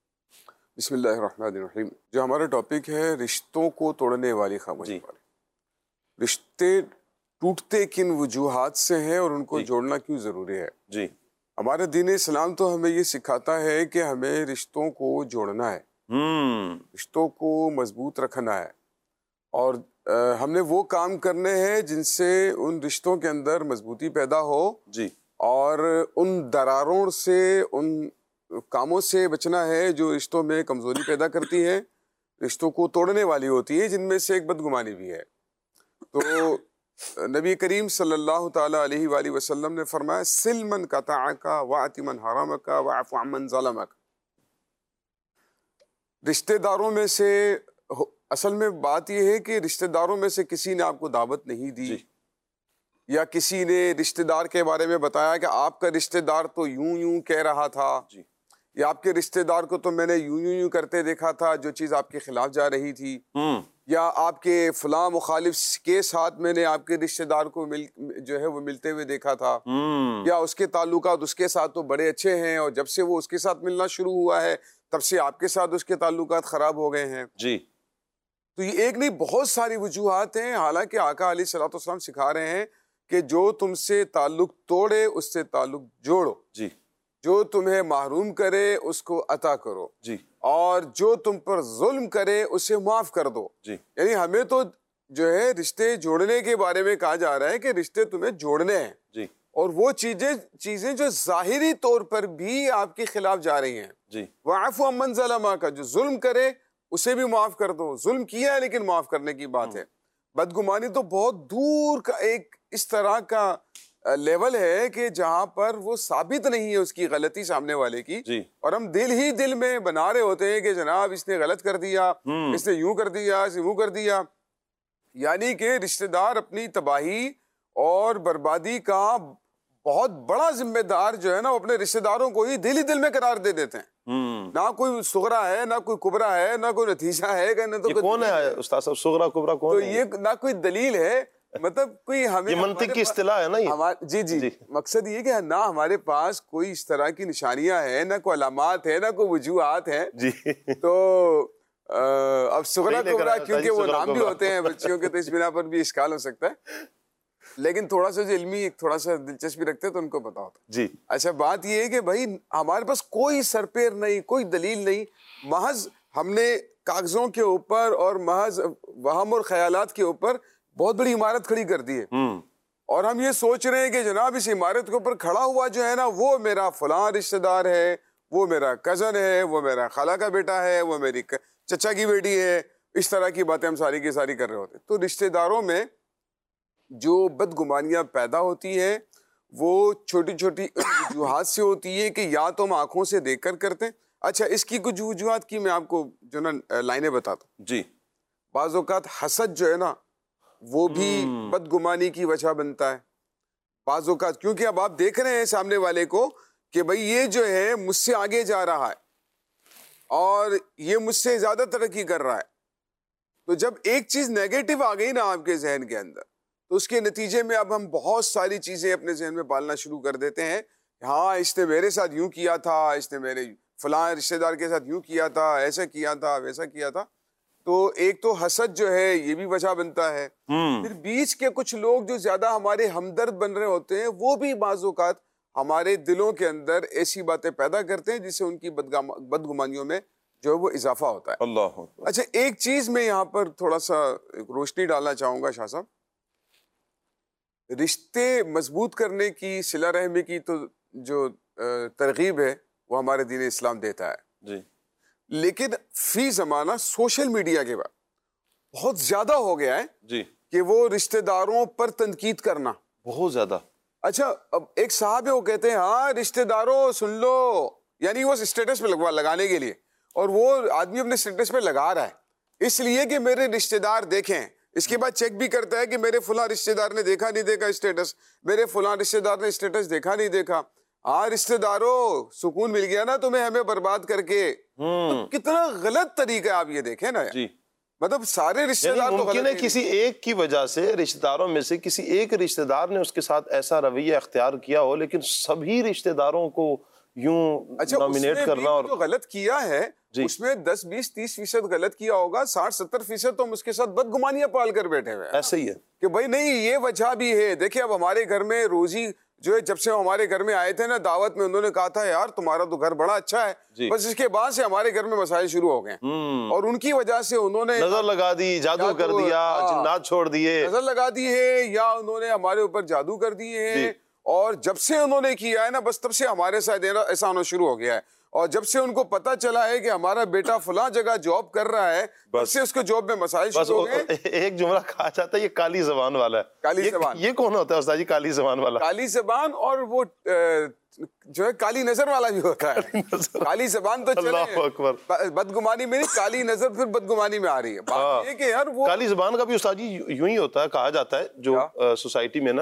Speaker 6: بسم اللہ الرحمن الرحیم۔ جو ہمارا ٹاپک ہے رشتوں کو توڑنے والی خاموشی
Speaker 2: جی۔
Speaker 6: والی، رشتے ٹوٹتے کن وجوہات سے ہیں اور ان کو جوڑنا کیوں ضروری ہے۔
Speaker 2: جی
Speaker 6: ہمارے دین اسلام تو ہمیں یہ سکھاتا ہے کہ ہمیں رشتوں کو جوڑنا ہے،
Speaker 2: ہوں
Speaker 6: رشتوں کو مضبوط رکھنا ہے، اور ہم نے وہ کام کرنے ہیں جن سے ان رشتوں کے اندر مضبوطی پیدا ہو،
Speaker 2: جی
Speaker 6: اور ان دراروں سے، ان کاموں سے بچنا ہے جو رشتوں میں کمزوری پیدا کرتی ہے، رشتوں کو توڑنے والی ہوتی ہے، جن میں سے ایک بدگمانی بھی ہے۔ تو نبی کریم صلی اللہ تعالیٰ علیہ وآلہ وسلم نے فرمایا سل من قطعک واعط من حرمک واعف عمن ظلمک۔ رشتہ داروں میں سے، اصل میں بات یہ ہے کہ رشتہ داروں میں سے کسی نے آپ کو دعوت نہیں دی، یا کسی نے رشتہ دار کے بارے میں بتایا کہ آپ کا رشتہ دار تو یوں یوں کہہ رہا تھا، یا آپ کے رشتہ دار کو تو میں نے یوں یوں یوں کرتے دیکھا تھا جو چیز آپ کے خلاف جا رہی تھی، یا آپ کے فلاں مخالف کے ساتھ میں نے آپ کے رشتہ دار کو مل جو ہے وہ ملتے ہوئے دیکھا تھا، یا اس کے تعلقات اس کے ساتھ تو بڑے اچھے ہیں اور جب سے وہ اس کے ساتھ ملنا شروع ہوا ہے تب سے آپ کے ساتھ اس کے تعلقات خراب ہو گئے ہیں۔
Speaker 2: جی
Speaker 6: تو یہ ایک نہیں بہت ساری وجوہات ہیں، حالانکہ آقا علیہ الصلوۃ والسلام سکھا رہے ہیں کہ جو تم سے تعلق توڑے اس سے تعلق جوڑو،
Speaker 2: جی
Speaker 6: جو تمہیں محروم کرے اس کو عطا کرو،
Speaker 2: جی
Speaker 6: اور جو تم پر ظلم کرے اسے معاف کر دو۔
Speaker 2: جی
Speaker 6: یعنی ہمیں تو جو ہے رشتے جوڑنے کے بارے میں کہا جا رہا ہے کہ رشتے تمہیں جوڑنے ہیں،
Speaker 2: جی
Speaker 6: اور وہ چیزیں چیزیں جو ظاہری طور پر بھی آپ کے خلاف جا رہی ہیں،
Speaker 2: جی
Speaker 6: وَاعْفُ عَمَّنْ ظَلَمَكَ، کا جو ظلم کرے اسے بھی معاف کر دو، ظلم کیا ہے لیکن معاف کرنے کی بات ہے۔ بدگمانی تو بہت دور کا ایک اس طرح کا لیول ہے کہ جہاں پر وہ ثابت نہیں ہے اس کی غلطی سامنے والے کی،
Speaker 2: جی
Speaker 6: اور ہم دل ہی دل میں بنا رہے ہوتے ہیں کہ جناب اس نے غلط کر دیا، اس نے یوں کر دیا، اس نے یوں کر دیا، یعنی کہ رشتہ دار اپنی تباہی اور بربادی کا بہت بڑا ذمہ دار جو ہے نا، وہ اپنے رشتہ داروں کو ہی دل ہی دل میں قرار دے دیتے ہیں۔ نہ کوئی صغرا ہے، نہ کوئی کبرا ہے، نہ کوئی نتیجہ ہے، نہ تو
Speaker 2: یہ کون ہے استاد صاحب، صغرا کبرا
Speaker 6: تو
Speaker 2: کون ہے؟
Speaker 6: یہ نہ کوئی دلیل ہے، مطلب کوئی ہمیں
Speaker 2: یہ منطق کی اصطلاح ہے نا یہ؟
Speaker 6: جی جی مقصد یہ کہ نہ ہمارے پاس کوئی اس طرح کی نشانیاں ہیں، نہ کوئی علامات ہیں، نہ کوئی وجوہات ہیں۔
Speaker 2: جی
Speaker 6: تو اب صغرا کبرا کیونکہ وہ نام بھی ہوتے ہیں بچیوں کے، تو اس بنا پر بھی اشکال ہو سکتا ہے، لیکن تھوڑا سا جو علمی تھوڑا سا دلچسپی رکھتے ہیں تو ان کو پتا ہوتا ہے۔
Speaker 2: جی
Speaker 6: اچھا بات یہ ہے کہ بھائی ہمارے پاس کوئی سرپیر نہیں، کوئی دلیل نہیں، محض ہم نے کاغذوں کے اوپر اور محض وہم اور خیالات کے اوپر بہت بڑی عمارت کھڑی کر دی ہے، اور ہم یہ سوچ رہے ہیں کہ جناب اس عمارت کے اوپر کھڑا ہوا جو ہے نا وہ میرا فلاں رشتہ دار ہے، وہ میرا کزن ہے، وہ میرا خالہ کا بیٹا ہے، وہ میری چچا کی بیٹی ہے، اس طرح کی باتیں ہم ساری کی ساری کر رہے ہوتے ہیں۔ تو رشتہ داروں میں جو بدگمانیاں پیدا ہوتی ہے وہ چھوٹی چھوٹی وجوہات سے ہوتی ہے کہ یا تو ہم آنکھوں سے دیکھ کر کرتے ہیں۔ اچھا اس کی کچھ وجوہات کی میں آپ کو جو نا لائنیں بتاتا ہوں۔
Speaker 2: جی
Speaker 6: بعض اوقات حسد جو ہے نا وہ بھی بدگمانی کی وجہ بنتا ہے۔ بعض اوقات کیونکہ اب آپ دیکھ رہے ہیں سامنے والے کو کہ بھئی یہ جو ہے مجھ سے آگے جا رہا ہے اور یہ مجھ سے زیادہ ترقی کر رہا ہے، تو جب ایک چیز نیگیٹو آ گئی نا آپ کے ذہن کے اندر تو اس کے نتیجے میں اب ہم بہت ساری چیزیں اپنے ذہن میں پالنا شروع کر دیتے ہیں. ہاں اس نے میرے ساتھ یوں کیا تھا, اس نے میرے فلاں رشتہ دار کے ساتھ یوں کیا تھا, ایسا کیا تھا, ویسا کیا تھا. تو ایک تو حسد جو ہے یہ بھی وجہ بنتا ہے. پھر بیچ کے کچھ لوگ جو زیادہ ہمارے ہمدرد بن رہے ہوتے ہیں وہ بھی بعض اوقات ہمارے دلوں کے اندر ایسی باتیں پیدا کرتے ہیں جس سے ان کی بدگمانیوں میں جو ہے وہ اضافہ ہوتا ہے.
Speaker 2: اللہ.
Speaker 6: اچھا ایک چیز میں یہاں پر تھوڑا سا روشنی ڈالنا چاہوں گا شاہ صاحب. رشتے مضبوط کرنے کی, صلہ رحمی کی تو جو ترغیب ہے وہ ہمارے دین اسلام دیتا ہے
Speaker 2: جی,
Speaker 6: لیکن فی زمانہ سوشل میڈیا کے بعد بہت زیادہ ہو گیا ہے
Speaker 2: جی
Speaker 6: کہ وہ رشتہ داروں پر تنقید کرنا
Speaker 2: بہت زیادہ.
Speaker 6: اچھا اب ایک صاحب ہے وہ کہتے ہیں ہاں رشتہ داروں سن لو, یعنی وہ اسٹیٹس پہ لگوا لگانے کے لیے, اور وہ آدمی اپنے اسٹیٹس پہ لگا رہا ہے اس لیے کہ میرے رشتہ دار دیکھیں. اس کے بعد چیک بھی کرتا ہے کہ میرے فلاں رشتہ دار نے دیکھا نہیں دیکھا اسٹیٹس, میرے فلاں رشتہ دار نے اسٹیٹس دیکھا نہیں دیکھا. ہاں رشتہ داروں سکون مل گیا نا تمہیں ہمیں برباد کر کے. تو کتنا غلط طریقہ ہے, آپ یہ دیکھیں نا
Speaker 2: جی,
Speaker 6: مطلب سارے رشتہ
Speaker 2: یعنی
Speaker 6: دار تو
Speaker 2: ممکن ہے کسی ایک کی وجہ سے رشتہ داروں میں سے کسی ایک رشتہ دار نے اس کے ساتھ ایسا رویہ اختیار کیا ہو, لیکن سبھی رشتہ داروں کو یوں نامینیٹ کرنا. اور
Speaker 6: جو غلط کیا ہے اس میں دس بیس تیس فیصد غلط کیا ہوگا, ساٹھ ستر فیصد تو ہم اس کے ساتھ بدگمانیاں پال کر بیٹھے ہوئے.
Speaker 2: ایسے ہی ہے
Speaker 6: کہ بھائی نہیں یہ وجہ بھی ہے. دیکھیں اب ہمارے گھر میں روزی جو ہے, جب سے ہمارے گھر میں آئے تھے نا دعوت میں, انہوں نے کہا تھا یار تمہارا تو گھر بڑا اچھا ہے, بس اس کے بعد سے ہمارے گھر میں مسائل شروع ہو گئے, اور ان کی وجہ سے انہوں نے
Speaker 2: نظر لگا دی, جادو کر دیا, جنات چھوڑ دیے,
Speaker 6: نظر لگا دی ہے, یا انہوں نے ہمارے اوپر جادو کر دیے ہیں. اور جب سے انہوں نے کیا ہے نا بس تب سے ہمارے ساتھ ایسا ہونا شروع ہو گیا ہے. اور جب سے ان کو پتا چلا ہے کہ ہمارا بیٹا فلاں جگہ جاب کر رہا ہے, بس سے اس کو جاب میں مسائل شروع ہو گئے.
Speaker 2: ایک جملہ کہا جاتا ہے یہ کالی زبان والا ہے.
Speaker 6: کالی زبان,
Speaker 2: یہ کون ہوتا ہے استاد جی کالی زبان والا؟
Speaker 6: کالی زبان اور وہ جو ہے کالی نظر والا بھی ہوتا ہے. کالی زبان تو
Speaker 2: اللہ اکبر,
Speaker 6: بدگمانی میں نہیں, کالی نظر پھر بدگمانی میں آ رہی ہے. بات یہ کہ یار وہ
Speaker 2: کالی زبان کا بھی استاد جی یوں ہی ہوتا ہے, کہا جاتا ہے جو سوسائٹی میں نا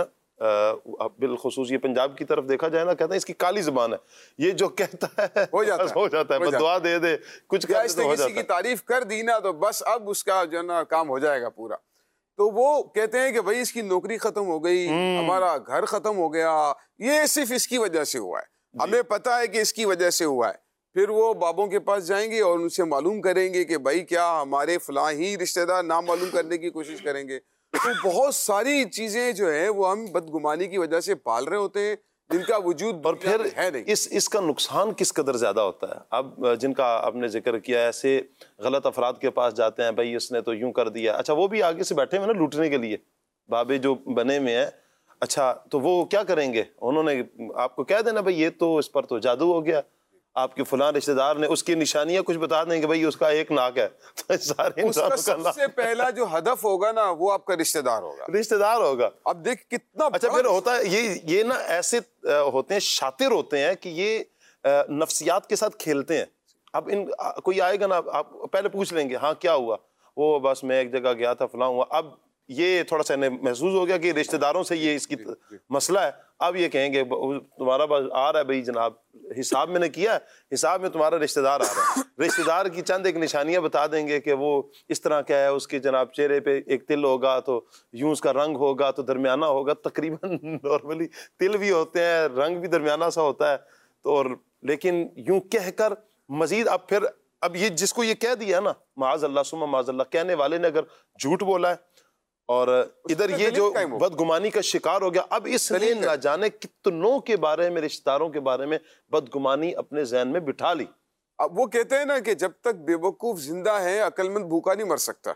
Speaker 2: بالخصوص یہ پنجاب کی طرف دیکھا جائے نا, کہتا ہے اس کی کالی زبان ہے, یہ جو کہتا ہے
Speaker 6: ہو جاتا ہے,
Speaker 2: ہو جاتا ہے, بس دعا دے دے کچھ کر
Speaker 6: دے, کسی کی تعریف کر دی نا تو بس اب اس کا جو نا کام ہو جائے گا پورا. تو وہ کہتے ہیں کہ بھائی اس کی نوکری ختم ہو گئی, ہمارا گھر ختم ہو گیا, یہ صرف اس کی وجہ سے ہوا ہے, ہمیں پتا ہے کہ اس کی وجہ سے ہوا ہے. پھر وہ بابوں کے پاس جائیں گے اور ان سے معلوم کریں گے کہ بھائی کیا ہمارے فلاں ہی رشتہ دار نام معلوم کرنے کی کوشش کریں گے. تو بہت ساری چیزیں جو ہیں وہ ہم بدگمانی کی وجہ سے پال رہے ہوتے ہیں جن کا وجود
Speaker 2: اور پھر
Speaker 6: ہے نہیں.
Speaker 2: اس اس کا نقصان کس قدر زیادہ ہوتا ہے. اب جن کا آپ نے ذکر کیا ایسے غلط افراد کے پاس جاتے ہیں, بھائی اس نے تو یوں کر دیا, اچھا وہ بھی آگے سے بیٹھے ہوئے نا لوٹنے کے لیے, بابے جو بنے ہوئے ہیں, اچھا تو وہ کیا کریں گے, انہوں نے آپ کو کہہ دینا بھائی یہ تو اس پر تو جادو ہو گیا, آپ کے فلاں رشتہ دار نے اس کی نشانیاں کچھ بتا دیں کہ بھائی اس کا ایک ناک ہے, تو سارے انسانوں کا
Speaker 6: سب سے پہلا جو ہدف ہوگا نا وہ آپ کا رشتہ دار ہوگا,
Speaker 2: رشتہ دار ہوگا.
Speaker 6: اب دیکھ کتنا
Speaker 2: اچھا پھر ہوتا ہے یہ یہ نا ایسے ہوتے ہیں, شاطر ہوتے ہیں کہ یہ نفسیات کے ساتھ کھیلتے ہیں. اب ان کوئی آئے گا نا, آپ پہلے پوچھ لیں گے ہاں کیا ہوا, وہ بس میں ایک جگہ گیا تھا فلاں ہوا. اب یہ تھوڑا سا محسوس ہو گیا کہ رشتہ داروں سے یہ اس کی مسئلہ ہے, اب یہ کہیں گے تمہارا بس آ رہا ہے بھائی جناب, حساب میں نے کیا ہے, حساب میں تمہارا رشتہ دار آ رہا ہے. رشتہ دار کی چند ایک نشانیاں بتا دیں گے کہ وہ اس طرح کا ہے, اس کے جناب چہرے پہ ایک تل ہوگا تو یوں اس کا رنگ ہوگا تو درمیانہ ہوگا, تقریباً نارملی تل بھی ہوتے ہیں, رنگ بھی درمیانہ سا ہوتا ہے. تو اور لیکن یوں کہہ کر مزید اب پھر اب یہ جس کو یہ کہہ دیا نا, معاذ اللہ ثم معاذ اللہ, کہنے والے نے اگر جھوٹ بولا ہے اور ادھر یہ جو بدگمانی کا شکار ہو گیا, اب اس نے نہ جانے کتنوں کے بارے میں, رشتہ داروں کے بارے میں بدگمانی اپنے ذہن میں بٹھا لی.
Speaker 6: اب وہ کہتے ہیں نا کہ جب تک بے وقوف زندہ ہے عقل مند بھوکا نہیں مر سکتا.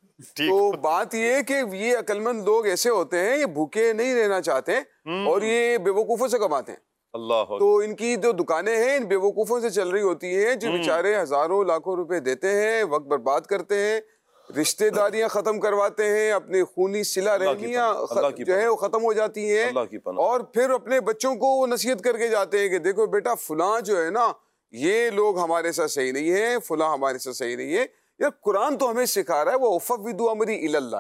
Speaker 6: تو بات یہ کہ یہ عقل مند لوگ ایسے ہوتے ہیں, یہ بھوکے نہیں رہنا چاہتے اور یہ بے وقوفوں سے کماتے ہیں.
Speaker 2: اللہ,
Speaker 6: تو ان کی جو دکانیں ہیں ان بے وقوفوں سے چل رہی ہوتی ہیں, جو بیچارے ہزاروں لاکھوں روپے دیتے ہیں, وقت برباد کرتے ہیں, رشتہ داریاں ختم کرواتے ہیں, اپنے خونی صلہ رحمیاں جو ہے وہ ختم ہو جاتی ہیں, اور پھر اپنے بچوں کو وہ نصیحت کر کے جاتے ہیں کہ دیکھو بیٹا فلاں جو ہے نا یہ لوگ ہمارے ساتھ صحیح نہیں ہے, فلاں ہمارے ساتھ صحیح نہیں ہے. یار قرآن تو ہمیں سکھا رہا ہے وہ افوض امری الی اللہ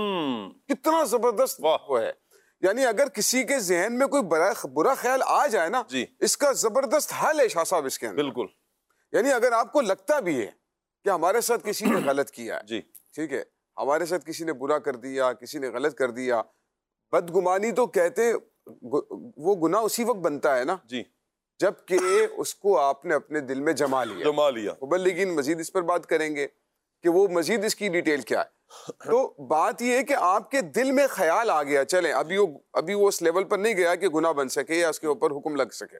Speaker 6: ہے, کتنا زبردست وہ ہے. یعنی اگر کسی کے ذہن میں کوئی برا برا خیال آ جائے نا, اس کا زبردست حل ہے شاہ صاحب اس کے اندر.
Speaker 2: بالکل,
Speaker 6: یعنی اگر آپ کو لگتا بھی ہے کہ ہمارے ساتھ کسی نے غلط کیا ہے,
Speaker 2: جی
Speaker 6: ٹھیک ہے, ہمارے ساتھ کسی نے برا کر دیا, کسی نے غلط کر دیا, بدگمانی تو کہتے وہ گناہ اسی وقت بنتا ہے نا
Speaker 2: جی
Speaker 6: جب کہ اس کو آپ نے اپنے دل میں جما لیا
Speaker 2: جما لیا
Speaker 6: مبلغین مزید اس پر بات کریں گے کہ وہ مزید اس کی ڈیٹیل کیا ہے. تو بات یہ ہے کہ آپ کے دل میں خیال آ گیا, چلیں ابھی وہ ابھی وہ اس لیول پر نہیں گیا کہ گناہ بن سکے یا اس کے اوپر حکم لگ سکے.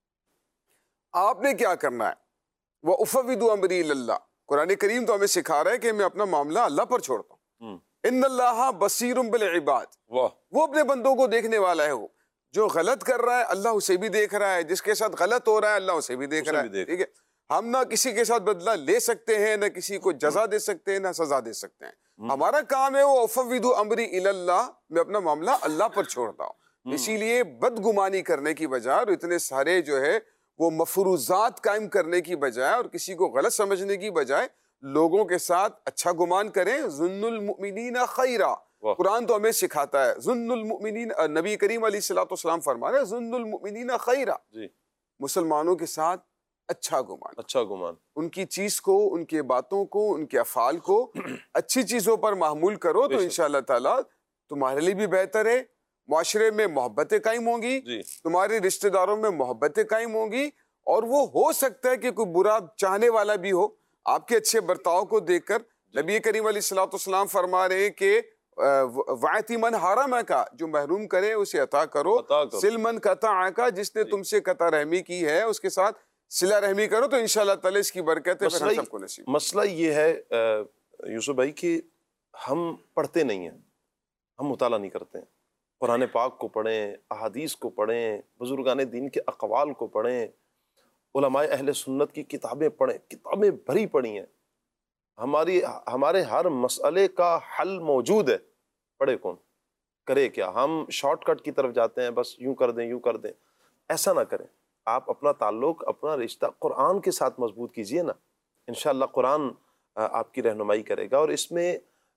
Speaker 6: آپ نے کیا کرنا ہے؟ وَأُفَوِّضُ أَمْرِي إِلَى اللَّهِ. قرآن کریم تو ہمیں سکھا رہا ہے کہ میں اپنا معاملہ اللہ پر چھوڑتا ہوں. ان اللہ بصیر بالعباد, وہ اپنے بندوں کو دیکھنے والا ہے. وہ جو غلط کر رہا ہے اللہ اسے بھی دیکھ رہا ہے, جس کے ساتھ غلط ہو رہا ہے اللہ اسے بھی دیکھ رہا ہے. ٹھیک ہے, ہم نہ کسی کے ساتھ بدلہ لے سکتے ہیں, نہ کسی کو جزا دے سکتے ہیں, نہ سزا دے سکتے ہیں. ہمارا کام ہے وہ افوض امری الی اللہ, میں اپنا معاملہ اللہ پر چھوڑتا ہوں. اسی لیے بدگمانی کرنے کی بجائے اور اتنے سارے جو ہے وہ مفروضات قائم کرنے کی بجائے اور کسی کو غلط سمجھنے کی بجائے لوگوں کے ساتھ اچھا گمان کریں. ظن المؤمنین خیرا, قرآن تو ہمیں سکھاتا ہے ظن المؤمنین, نبی کریم علیہ الصلوۃ والسلام فرما رہے ہیں ظن المؤمنین خیرا, مسلمانوں کے ساتھ اچھا گمان,
Speaker 2: اچھا گمان,
Speaker 6: ان کی چیز کو, ان کے باتوں کو, ان کے افعال کو اچھی چیزوں پر معمول کرو تو انشاءاللہ تعالیٰ تمہارے لیے بھی بہتر ہے. معاشرے میں محبتیں قائم ہوں گی, تمہارے رشتہ داروں میں محبتیں قائم ہوں گی, اور وہ ہو سکتا ہے کہ کوئی برا چاہنے والا بھی ہو آپ کے اچھے برتاؤ کو دیکھ کر. نبی کریم علیہ الصلوۃ والسلام فرما رہے ہیں کہ وَاعْطِ مَنْ حَرَمَكَ, جو محروم کرے اسے عطا کرو. سِلْ مَنْ قَطَعَكَ, جس نے تم سے قطع رحمی کی ہے اس کے ساتھ صلہ رحمی کرو تو انشاءاللہ تعالی اس کی برکت ہے پھر ہم سب کو نصیب.
Speaker 2: مسئلہ یہ ہے یوسف بھائی کہ ہم پڑھتے نہیں ہیں, ہم مطالعہ نہیں کرتے ہیں. قرآن پاک کو پڑھیں, احادیث کو پڑھیں, بزرگان دین کے اقوال کو پڑھیں, علماء اہل سنت کی کتابیں پڑھیں, کتابیں بھری پڑھی ہیں. ہماری ہمارے ہر مسئلے کا حل موجود ہے, پڑھے کون, کرے کیا. ہم شارٹ کٹ کی طرف جاتے ہیں, بس یوں کر دیں یوں کر دیں. ایسا نہ کریں. آپ اپنا تعلق, اپنا رشتہ قرآن کے ساتھ مضبوط کیجئے نا, انشاءاللہ قرآن آپ کی رہنمائی کرے گا. اور اس میں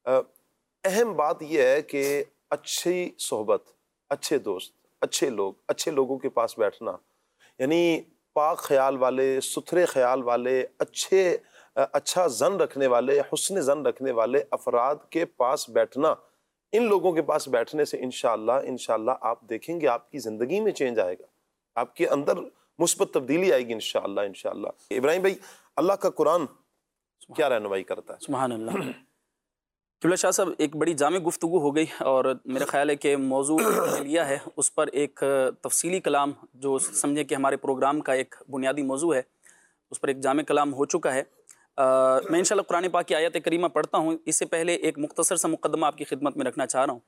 Speaker 2: اہم بات یہ ہے کہ اچھی صحبت, اچھے دوست, اچھے لوگ, اچھے لوگوں کے پاس بیٹھنا, یعنی پاک خیال والے, ستھرے خیال والے, اچھے اچھا زن رکھنے والے, حسن زن رکھنے والے افراد کے پاس بیٹھنا. ان لوگوں کے پاس بیٹھنے سے انشاءاللہ انشاءاللہ آپ دیکھیں گے آپ کی زندگی میں چینج آئے گا, آپ کے اندر مثبت تبدیلی آئے گی انشاءاللہ انشاءاللہ. ابراہیم بھائی, اللہ کا قرآن کیا رہنمائی کرتا ہے؟
Speaker 7: سبحان اللہ. قبلہ شاہ صاحب, ایک بڑی جامع گفتگو ہو گئی اور میرا خیال ہے کہ موضوع لیا ہے اس پر ایک تفصیلی کلام جو سمجھے کہ ہمارے پروگرام کا ایک بنیادی موضوع ہے, اس پر ایک جامع کلام ہو چکا ہے. میں انشاءاللہ قرآن پاک کی آیت کریمہ پڑھتا ہوں. اس سے پہلے ایک مختصر سا مقدمہ آپ کی خدمت میں رکھنا چاہ رہا ہوں.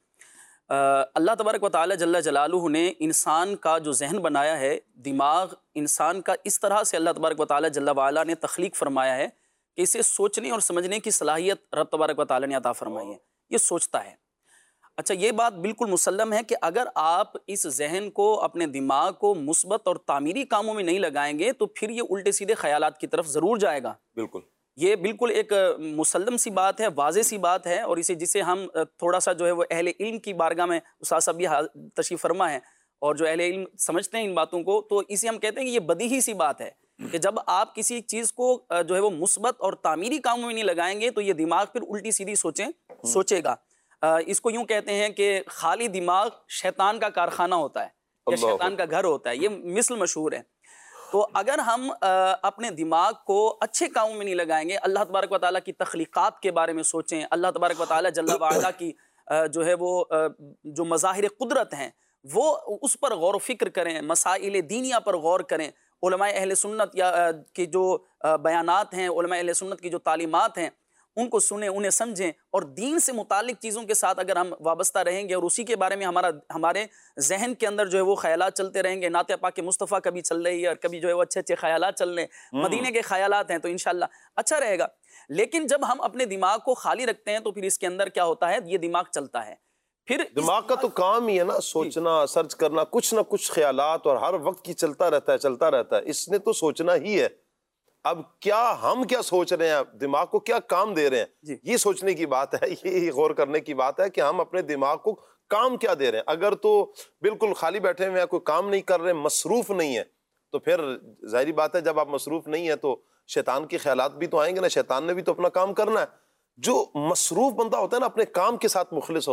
Speaker 7: اللہ تبارک و تعالی جل جلالہ نے انسان کا جو ذہن بنایا ہے, دماغ انسان کا اس طرح سے اللہ تبارک و تعالی جل وعلا نے تخلیق فرمایا ہے کہ اسے سوچنے اور سمجھنے کی صلاحیت رب تبارک و تعالی نے عطا فرمائی ہے. یہ سوچتا ہے. اچھا, یہ بات بالکل مسلم ہے کہ اگر آپ اس ذہن کو, اپنے دماغ کو مثبت اور تعمیری کاموں میں نہیں لگائیں گے تو پھر یہ الٹے سیدھے خیالات کی طرف ضرور جائے گا.
Speaker 2: بالکل,
Speaker 7: یہ بالکل ایک مسلم سی بات ہے, واضح سی بات ہے. اور اسے جسے ہم تھوڑا سا جو ہے وہ اہل علم کی بارگاہ میں استاد صاحب بھی تشریف فرما ہے اور جو اہل علم سمجھتے ہیں ان باتوں کو, تو اسے ہم کہتے ہیں کہ یہ بدیہی سی بات ہے کہ جب آپ کسی چیز کو جو ہے وہ مثبت اور تعمیری کاموں میں نہیں لگائیں گے تو یہ دماغ پھر الٹی سیدھی سوچیں سوچے گا. اس کو یوں کہتے ہیں کہ خالی دماغ شیطان کا کارخانہ ہوتا ہے یا شیطان کا گھر ہوتا ہے. یہ مثل مشہور ہے. تو اگر ہم اپنے دماغ کو اچھے کاموں میں نہیں لگائیں گے, اللہ تبارک و تعالیٰ کی تخلیقات کے بارے میں سوچیں, اللہ تبارک و تعالیٰ جل وعلا کی جو ہے وہ جو مظاہر قدرت ہیں وہ اس پر غور و فکر کریں, مسائل دینیہ پر غور کریں, علماء اہل سنت یا کی جو بیانات ہیں, علماء اہل سنت کی جو تعلیمات ہیں ان کو سنیں, انہیں سمجھیں, اور دین سے متعلق چیزوں کے ساتھ اگر ہم وابستہ رہیں گے اور اسی کے بارے میں ہمارا ہمارے ذہن کے اندر جو ہے وہ خیالات چلتے رہیں گے. نعت پاک مصطفیٰ کبھی چل رہی ہے اور کبھی جو ہے وہ اچھے اچھے خیالات چل رہے ہیں, مدینے کے خیالات ہیں, تو انشاءاللہ اچھا رہے گا. لیکن جب ہم اپنے دماغ کو خالی رکھتے ہیں تو پھر اس کے اندر کیا ہوتا ہے, یہ دماغ چلتا ہے. پھر
Speaker 2: دماغ کا تو کام ہی ہے نا سوچنا, سرچ کرنا, کچھ نہ کچھ خیالات, اور ہر وقت کی چلتا رہتا ہے چلتا رہتا ہے. اس نے تو سوچنا ہی ہے. اب کیا ہم کیا سوچ رہے ہیں, دماغ کو کیا کام دے رہے ہیں, یہ سوچنے کی بات ہے, یہ غور کرنے کی بات ہے کہ ہم اپنے دماغ کو کام کیا دے رہے ہیں. اگر تو بالکل خالی بیٹھے ہوئے ہیں, کوئی کام نہیں کر رہے, مصروف نہیں ہے, تو پھر ظاہری بات ہے جب آپ مصروف نہیں ہیں تو شیطان کے خیالات بھی تو آئیں گے نا. شیطان نے بھی تو اپنا کام کرنا ہے. جو مصروف بندہ ہوتا ہے نا, اپنے کام کے ساتھ مخلص ہوتا ہے,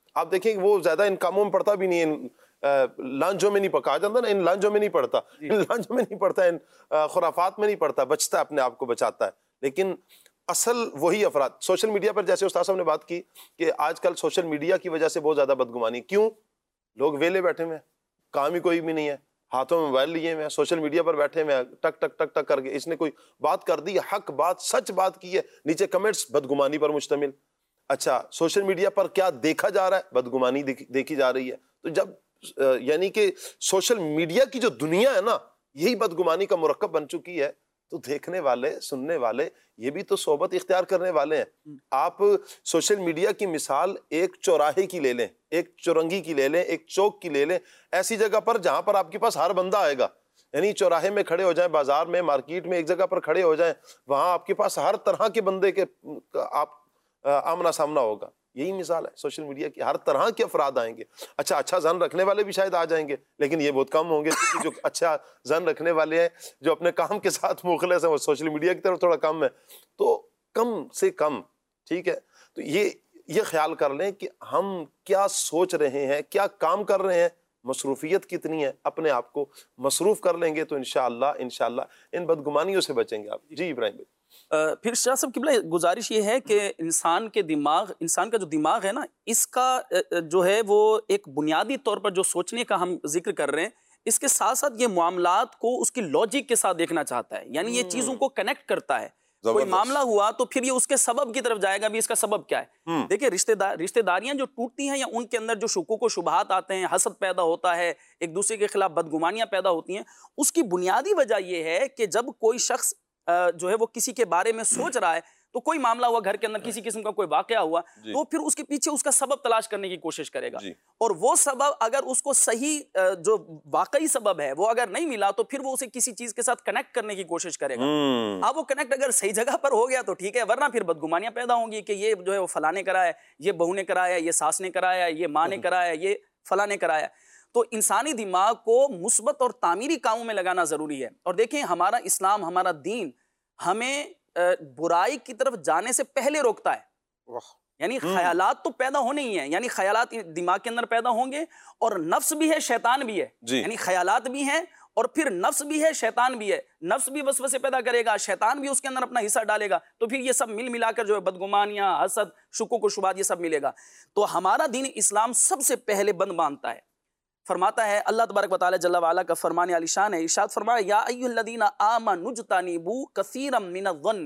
Speaker 2: آپ دیکھیں کہ وہ زیادہ ان کاموں میں پڑتا بھی نہیں ہے، لانجوں میں نہیں پکا جاتا نا، ان لانجوں میں نہیں پڑتا، ان لانجوں میں نہیں پڑتا، ان خرافات میں نہیں پڑتا، بچتا ہے، اپنے آپ کو بچاتا ہے. لیکن اصل وہی افراد سوشل میڈیا پر، جیسے استاد صاحب نے بات کی کہ آج کل سوشل میڈیا کی وجہ سے بہت زیادہ بدگمانی. کیوں؟ لوگ ویلے بیٹھے ہوئے ہیں، کام ہی کوئی بھی نہیں ہے، ہاتھوں میں موبائل لیے ہوئے ہیں، سوشل میڈیا پر بیٹھے ہوئے ہیں، ٹک ٹک ٹک ٹک کر کے اس نے کوئی بات کر دی، حق بات، سچ بات کی ہے، نیچے کمنٹس بدگمانی پر مشتمل. اچھا سوشل میڈیا پر کیا دیکھا جا رہا ہے؟ بدگمانی دیکھی جا رہی ہے. تو جب یعنی کہ سوشل میڈیا کی جو دنیا ہے نا یہی بدگمانی کا مرکب بن چکی ہے، تو دیکھنے والے، سننے والے یہ بھی تو صحبت اختیار کرنے والے ہیں. آپ سوشل میڈیا کی مثال ایک چوراہے کی لے لیں، ایک چورنگی کی لے لیں، ایک چوک کی لے لیں، ایسی جگہ پر جہاں پر آپ کے پاس ہر بندہ آئے گا. یعنی چوراہے میں کھڑے ہو جائیں، بازار میں، مارکیٹ میں، ایک جگہ پر کھڑے ہو جائیں، وہاں آپ کے پاس ہر طرح کے بندے کے آپ آمنا سامنا ہوگا. یہی مثال ہے سوشل میڈیا کی، ہر طرح کے افراد آئیں گے. اچھا اچھا زن رکھنے والے بھی شاید آ جائیں گے، لیکن یہ بہت کم ہوں گے، کیونکہ جو اچھا زن رکھنے والے ہیں، جو اپنے کام کے ساتھ مخلص ہیں، وہ سوشل میڈیا کی طرف تھوڑا کم ہے. تو کم سے کم، ٹھیک ہے، تو یہ یہ خیال کر لیں کہ ہم کیا سوچ رہے ہیں، کیا کام کر رہے ہیں، مصروفیت کتنی ہے. اپنے آپ کو مصروف کر لیں گے تو انشاءاللہ انشاءاللہ ان بدگمانیوں سے بچیں گے آپ. جی ابراہیم بھائی.
Speaker 7: پھر شاہ صاحب قبلہ گزارش یہ ہے کہ انسان کے دماغ انسان کا جو دماغ ہے نا، اس کا جو ہے وہ ایک بنیادی طور پر جو سوچنے کا ہم ذکر کر رہے ہیں، اس کے ساتھ ساتھ یہ معاملات کو اس کی لاجک کے ساتھ دیکھنا چاہتا ہے. یعنی یہ چیزوں کو کنیکٹ کرتا ہے. کوئی معاملہ ہوا تو پھر یہ اس کے سبب کی طرف جائے گا بھی، اس کا سبب کیا ہے. دیکھیں رشتہ دار رشتہ داریاں جو ٹوٹتی ہیں یا ان کے اندر جو شکوک و شبہات آتے ہیں، حسد پیدا ہوتا ہے، ایک دوسرے کے خلاف بدگمانیاں پیدا ہوتی ہیں، اس کی بنیادی وجہ یہ ہے کہ جب کوئی شخص جو ہے وہ کسی کے بارے میں سوچ رہا ہے، تو کوئی معاملہ ہوا گھر کے اندر، کسی قسم کا کوئی واقعہ ہوا، تو پھر اس کے پیچھے اس کا سبب تلاش کرنے کی کوشش کرے گا. اور وہ سبب اگر اس کو صحیح جو واقعی سبب ہے وہ اگر نہیں ملا، تو پھر وہ اسے کسی چیز کے ساتھ کنیکٹ کرنے کی کوشش کرے گا. اب وہ کنیکٹ اگر صحیح جگہ پر ہو گیا تو ٹھیک ہے، ورنہ پھر بدگمانیاں پیدا ہوں گی کہ یہ جو ہے وہ فلاں نے کرایا، یہ بہو نے کرایا، یہ ساس نے کرایا، یہ ماں نے کرایا، یہ فلاں نے کرایا. تو انسانی دماغ کو مثبت اور تعمیری کاموں میں لگانا ضروری ہے. اور دیکھیں ہمارا اسلام، ہمارا دین ہمیں برائی کی طرف جانے سے پہلے روکتا ہے. یعنی خیالات تو پیدا ہونے ہی ہیں، یعنی خیالات دماغ کے اندر پیدا ہوں گے، اور نفس بھی ہے، شیطان بھی ہے. یعنی خیالات بھی ہیں اور پھر نفس بھی ہے، شیطان بھی ہے. نفس بھی وسوسے پیدا کرے گا، شیطان بھی اس کے اندر اپنا حصہ ڈالے گا، تو پھر یہ سب مل ملا کر جو ہے بدگمانیاں، حسد، شکوک و شبہات، یہ سب ملے گا. تو ہمارا دین اسلام سب سے پہلے بند باندھتا ہے. فرماتا ہے اللہ تبارک و تعالی جل وعلا کا فرمان علی شان ہے، ارشاد فرمایا یا ایھا الذین آمنوا اجتنبوا کثیرا من الظن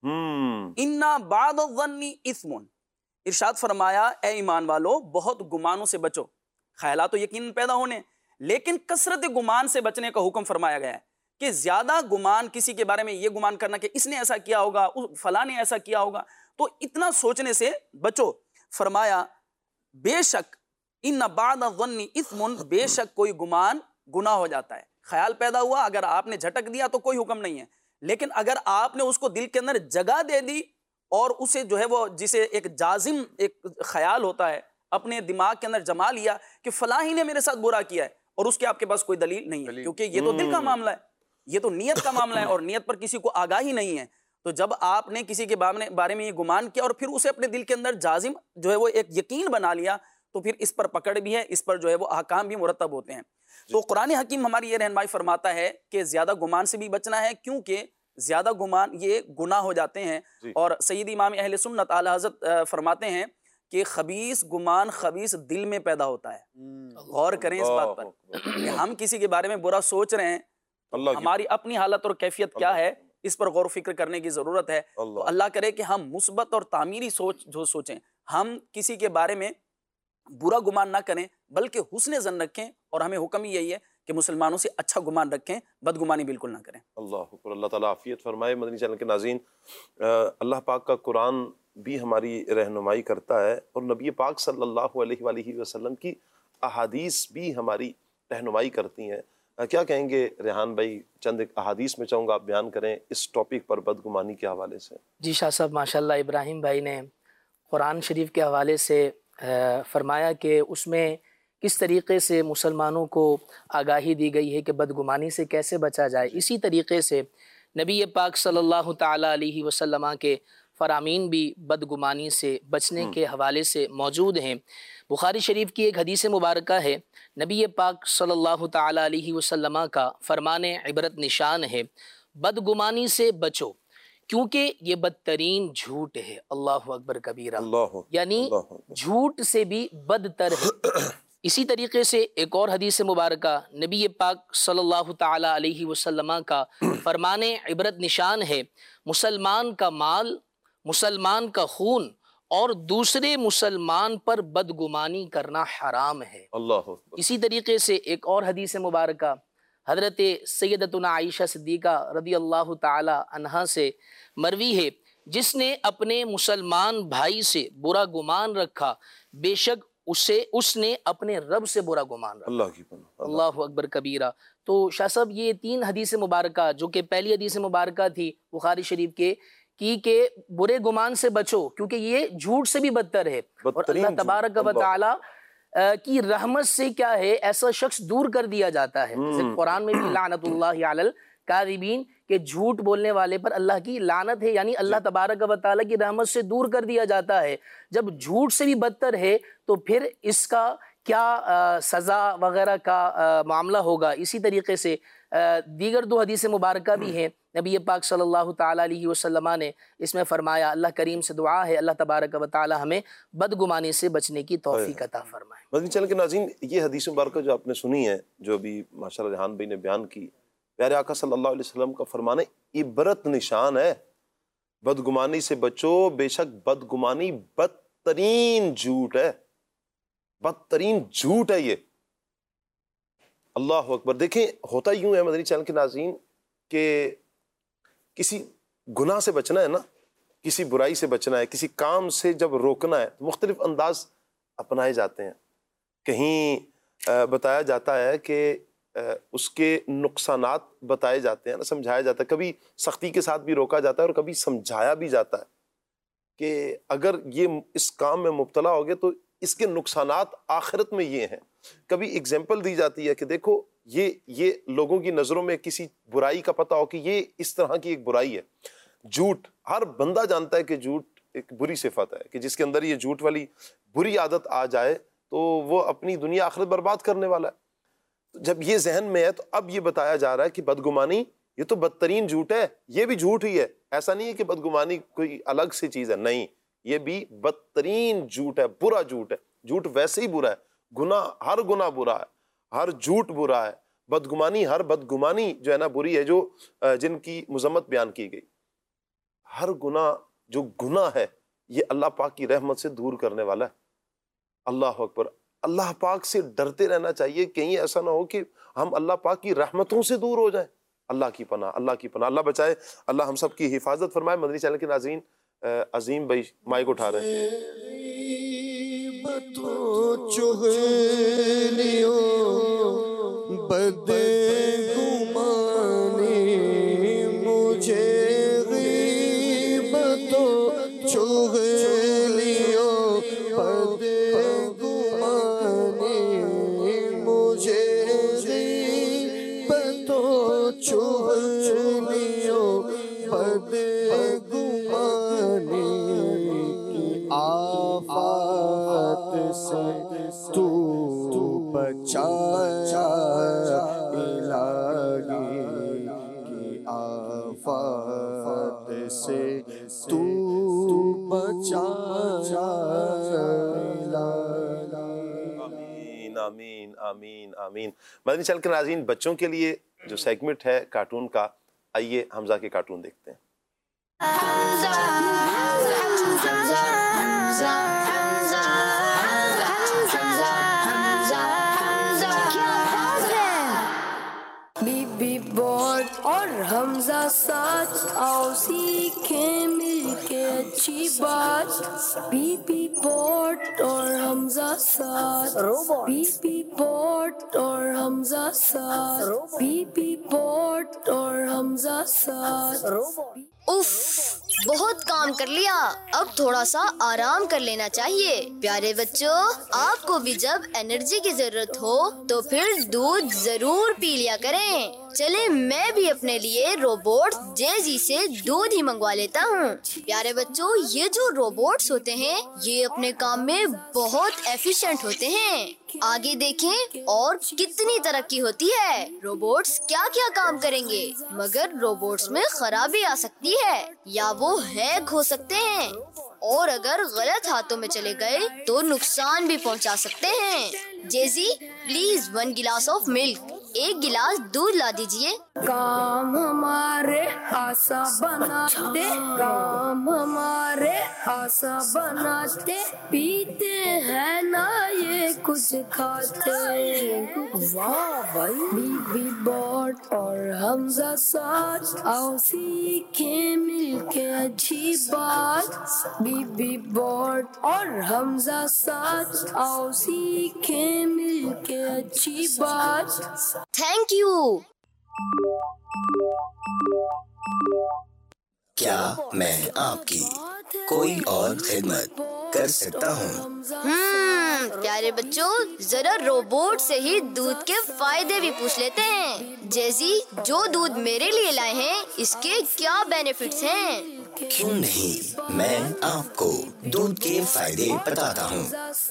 Speaker 7: ان بعض الظن اثم. ارشاد فرمایا اے ایمان والو، بہت گمانوں سے بچو. خیالات تو یقین پیدا ہونے، لیکن کثرت گمان سے بچنے کا حکم فرمایا گیا ہے کہ زیادہ گمان، کسی کے بارے میں یہ گمان کرنا کہ اس نے ایسا کیا ہوگا، فلاں نے ایسا کیا ہوگا، تو اتنا سوچنے سے بچو. فرمایا بے شک ان بعض الظن اثم، بے شک کوئی گمان گناہ ہو جاتا ہے. خیال پیدا ہوا، اگر آپ نے جھٹک دیا تو کوئی حکم نہیں ہے، لیکن اگر آپ نے اس کو دل کے اندر جگہ دے دی اور اسے جو ہے وہ جسے ایک جازم ایک خیال ہوتا ہے اپنے دماغ کے اندر جما لیا کہ فلاں ہی نے میرے ساتھ برا کیا ہے، اور اس کے آپ کے پاس کوئی دلیل نہیں ہے، کیونکہ یہ تو دل کا معاملہ ہے، یہ تو نیت کا معاملہ ہے، اور نیت پر کسی کو آگاہی نہیں ہے. تو جب آپ نے کسی کے بارے میں یہ گمان کیا اور پھر اسے اپنے دل کے اندر جازم جو ہے وہ ایک یقین بنا لیا، تو پھر اس پر پکڑ بھی ہے، اس پر جو ہے وہ احکام بھی مرتب ہوتے ہیں. تو قرآن حکیم ہماری یہ رہنمائی فرماتا ہے کہ زیادہ گمان سے بھی بچنا ہے، کیونکہ زیادہ گمان یہ گناہ ہو جاتے ہیں. اور سید امام اہل سنت اعلی حضرت فرماتے ہیں کہ خبیث گمان خبیث دل میں پیدا ہوتا ہے. غور کریں اس بات پر کہ ہم کسی کے بارے میں برا سوچ رہے ہیں، ہماری اپنی حالت اور کیفیت کیا ہے، اس پر غور و فکر کرنے کی ضرورت ہے. تو اللہ کرے کہ ہم مثبت اور تعمیری سوچ جو سوچیں، ہم کسی کے بارے میں برا گمان نہ کریں بلکہ حسن ظن رکھیں، اور ہمیں حکم ہی یہی ہے کہ مسلمانوں سے اچھا گمان رکھیں، بدگمانی بالکل نہ کریں. اللہ
Speaker 2: اکبر. اللہ تعالیٰ عافیت فرمائے. مدنی چینل کے ناظرین، اللہ پاک کا قرآن بھی ہماری رہنمائی کرتا ہے، اور نبی پاک صلی اللہ علیہ وآلہ وسلم کی احادیث بھی ہماری رہنمائی کرتی ہیں. کیا کہیں گے ریحان بھائی؟ چند ایک احادیث میں چاہوں گا آپ بیان کریں اس ٹاپک پر، بدگمانی کے حوالے سے.
Speaker 5: جی شاہ صاحب ماشاءاللہ، ابراہیم بھائی نے قرآن شریف کے حوالے سے فرمایا کہ اس میں کس طریقے سے مسلمانوں کو آگاہی دی گئی ہے کہ بدگمانی سے کیسے بچا جائے. اسی طریقے سے نبی پاک صلی اللہ تعالیٰ علیہ وسلم کے فرامین بھی بدگمانی سے بچنے کے حوالے سے موجود ہیں۔ بخاری شریف کی ایک حدیث مبارکہ ہے، نبی پاک صلی اللہ تعالیٰ علیہ وسلم کا فرمان عبرت نشان ہے، بدگمانی سے بچو کیونکہ یہ بدترین جھوٹ ہے۔ اللہ اکبر کبیرہ،
Speaker 2: اللہ
Speaker 5: یعنی جھوٹ سے بھی بدتر ہے۔ اسی طریقے سے ایک اور حدیث مبارکہ نبی پاک صلی اللہ تعالیٰ علیہ وسلم کا فرمان عبرت نشان ہے، مسلمان کا مال، مسلمان کا خون اور دوسرے مسلمان پر بدگمانی کرنا حرام ہے۔
Speaker 2: اللہ
Speaker 5: اسی طریقے سے ایک اور حدیث مبارکہ حضرت سیدتنا عائشہ صدیقہ رضی اللہ تعالی عنہا سے مروی ہے، جس نے اپنے مسلمان بھائی سے برا گمان رکھا، بے شک اسے اس نے اپنے رب سے برا گمان رکھا۔
Speaker 2: اللہ کی پناہ،
Speaker 5: اللہ اکبر کبیرہ۔ تو شاہ صاحب یہ تین حدیث مبارکہ جو کہ پہلی حدیث مبارکہ تھی بخاری شریف کے کی کہ برے گمان سے بچو کیونکہ یہ جھوٹ سے بھی بدتر ہے، اور اللہ تبارک و تعالی کی رحمت سے کیا ہے ایسا شخص دور کر دیا جاتا ہے۔ جیسے قرآن میں بھی لعنت اللہ علی الکاذبین کہ جھوٹ بولنے والے پر اللہ کی لعنت ہے، یعنی اللہ تبارک و تعالی کی رحمت سے دور کر دیا جاتا ہے۔ جب جھوٹ سے بھی بدتر ہے تو پھر اس کا کیا سزا وغیرہ کا معاملہ ہوگا۔ اسی طریقے سے دیگر دو حدیث مبارکہ بھی ہیں، نبی پاک صلی اللہ تعالیٰ علیہ وسلم نے اس میں فرمایا، اللہ کریم سے دعا ہے اللہ تبارک و تعالی ہمیں بدگمانی سے بچنے کی توفیق عطا فرمائے۔
Speaker 2: مدنی چینل کے ناظرین، یہ حدیث مبارکہ جو آپ نے سنی ہے، جو ابھی ماشاءاللہ ریحان بھائی نے بیان کی، پیارے آقا صلی اللہ علیہ وسلم کا فرمان ہے، عبرت نشان ہے، بدگمانی سے بچو، بے شک بدگمانی بدترین جھوٹ ہے، بدترین جھوٹ ہے یہ۔ اللہ اکبر۔ دیکھیں ہوتا یوں ہے مدنی چینل کے ناظرین کہ کسی گناہ سے بچنا ہے نا، کسی برائی سے بچنا ہے، کسی کام سے جب روکنا ہے تو مختلف انداز اپنائے جاتے ہیں۔ کہیں بتایا جاتا ہے کہ اس کے نقصانات بتائے جاتے ہیں نا، سمجھایا جاتا ہے، کبھی سختی کے ساتھ بھی روکا جاتا ہے اور کبھی سمجھایا بھی جاتا ہے کہ اگر یہ اس کام میں مبتلا ہوگے تو اس کے نقصانات آخرت میں یہ ہیں۔ کبھی اگزامپل دی جاتی ہے کہ دیکھو یہ یہ لوگوں کی نظروں میں کسی برائی کا پتہ ہو کہ یہ اس طرح کی ایک برائی ہے، جھوٹ۔ ہر بندہ جانتا ہے کہ جھوٹ ایک بری صفت ہے، کہ جس کے اندر یہ جھوٹ والی بری عادت آ جائے تو وہ اپنی دنیا آخرت برباد کرنے والا ہے۔ جب یہ ذہن میں ہے تو اب یہ بتایا جا رہا ہے کہ بدگمانی یہ تو بدترین جھوٹ ہے، یہ بھی جھوٹ ہی ہے۔ ایسا نہیں ہے کہ بدگمانی کوئی الگ سی چیز ہے، نہیں، یہ بھی بدترین جھوٹ ہے، برا جھوٹ ہے۔ جھوٹ ویسے ہی برا ہے، گناہ ہر گناہ برا ہے، ہر جھوٹ برا ہے، بدگمانی ہر بدگمانی جو ہے نا بری ہے، جو جن کی مذمت بیان کی گئی۔ ہر گناہ جو گناہ ہے یہ اللہ پاک کی رحمت سے دور کرنے والا ہے۔ اللہ اکبر۔ اللہ پاک سے ڈرتے رہنا چاہیے، کہیں ایسا نہ ہو کہ ہم اللہ پاک کی رحمتوں سے دور ہو جائیں۔ اللہ کی پناہ، اللہ کی پناہ، اللہ بچائے، اللہ ہم سب کی حفاظت فرمائے۔ مدنی چینل کے ناظرین، عظیم بھائی مائک اٹھا رہے ہیں۔
Speaker 3: بد گمانی مجھے غیبتوں چغلیوں، بد گمانی مجھے غیبتوں چغلیوں، بد گمانی کی آفات سے تو بچایا الہی، کی آفات سے تو بچایا
Speaker 2: آمین آمین آمین آمین۔ مدنی چینل کے ناظرین، بچوں کے لیے جو سیگمنٹ ہے کارٹون کا، آئیے حمزہ کے کارٹون دیکھتے ہیں۔
Speaker 8: بی بی بورڈ اور حمزہ ساتھ، آؤ سیکھیں مل کے اچھی بات۔ بی بی بورڈ اور حمزہ ساتھ، بی بی بورڈ اور حمزہ ساتھ، بی بی بورڈ اور حمزہ ساتھ۔
Speaker 9: اف بہت کام کر لیا، اب تھوڑا سا آرام کر لینا چاہیے۔ پیارے بچوں، آپ کو بھی جب انرجی کی ضرورت ہو تو پھر دودھ ضرور پی لیا کریں۔ چلے میں بھی اپنے لیے روبوٹ جیزی سے دودھ ہی منگوا لیتا ہوں۔ پیارے بچوں، یہ جو روبوٹس ہوتے ہیں یہ اپنے کام میں بہت ایفیشینٹ ہوتے ہیں۔ آگے دیکھیں اور کتنی ترقی ہوتی ہے۔ روبوٹس کیا کیا کام کریں گے، مگر روبوٹس میں خرابی آ سکتی ہے یا وہ ہیک ہو سکتے ہیں، اور اگر غلط ہاتھوں میں چلے گئے تو نقصان بھی پہنچا سکتے ہیں۔ جیزی please one glass of milk, ایک گلاس دودھ لا دیجئے۔
Speaker 8: کام ہمارے آسا بناتے، کام ہمارے آسا بناتے، پیتے ہیں نا یہ کچھ کھاتے۔ واہ بھائی، بی بی بوٹ اور حمزہ ساتھ، آؤ سیکھیں مل کے اچھی بات۔ بی بی بوٹ اور حمزہ ساتھ، آؤ سیکھیں مل کے اچھی بات۔
Speaker 9: Thank you.
Speaker 10: کیا میں آپ کی کوئی اور خدمت کر سکتا ہوں؟
Speaker 9: ہم پیارے بچوں، ذرا روبوٹ سے ہی دودھ کے فائدے بھی پوچھ لیتے ہیں۔ جیزی، جو دودھ میرے لیے لائے ہیں اس کے کیا بینیفٹس ہیں؟
Speaker 10: کیوں نہیں، میں آپ کو دودھ کے فائدے بتاتا ہوں۔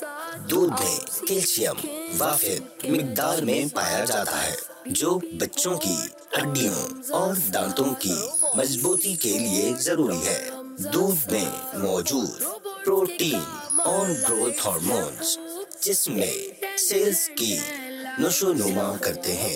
Speaker 10: دودھ میں کیلشیم وافر مقدار میں پایا جاتا ہے جو بچوں کی ہڈیوں اور دانتوں کی مضبوطی کے لیے ضروری ہے۔ دودھ میں موجود پروٹین اور گروتھ ہارمونز جسم میں سیلز کی نشو نما کرتے ہیں،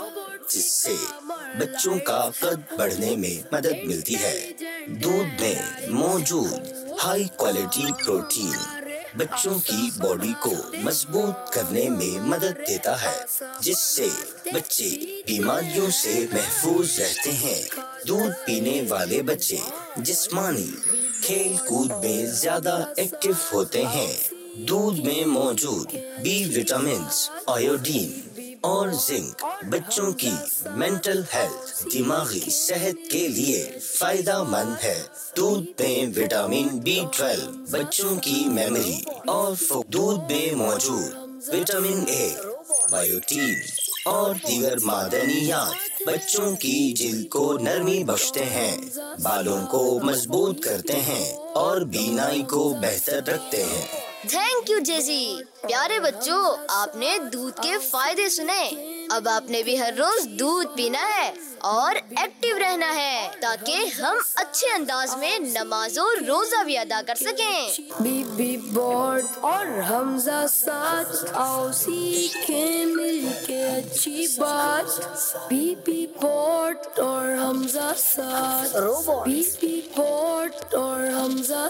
Speaker 10: جس سے بچوں کا قد بڑھنے میں مدد ملتی ہے۔ دودھ میں موجود ہائی کوالٹی پروٹین بچوں کی باڈی کو مضبوط کرنے میں مدد دیتا ہے، جس سے بچے بیماریوں سے محفوظ رہتے ہیں۔ دودھ پینے والے بچے جسمانی کھیل کود میں زیادہ ایکٹیو ہوتے ہیں۔ دودھ میں موجود بی وٹامنز، آیوڈین اور زنک بچوں کی مینٹل ہیلتھ، دماغی صحت کے لیے فائدہ مند ہے۔ دودھ میں وٹامن بی ٹویلو بچوں کی میموری اور دودھ میں موجود وٹامن اے، بایوٹین اور دیگر معدنیات بچوں کی جلد کو نرمی بخشتے ہیں، بالوں کو مضبوط کرتے ہیں اور بینائی کو بہتر رکھتے ہیں۔
Speaker 9: تھینک یو جیزی۔ پیارے بچوں، آپ نے دودھ کے فائدے سنے، اب آپ نے بھی ہر روز دودھ پینا ہے اور ایکٹیو رہنا ہے تاکہ ہم اچھے انداز میں نماز و روزہ بھی ادا کر سکیں۔
Speaker 8: بی بی بوٹ اور حمزہ ساتھ، آؤ سیکھیں مل کے اچھی بات۔ بی بی بوٹ اور حمزہ ساتھ، بی بی بوٹ اور حمزہ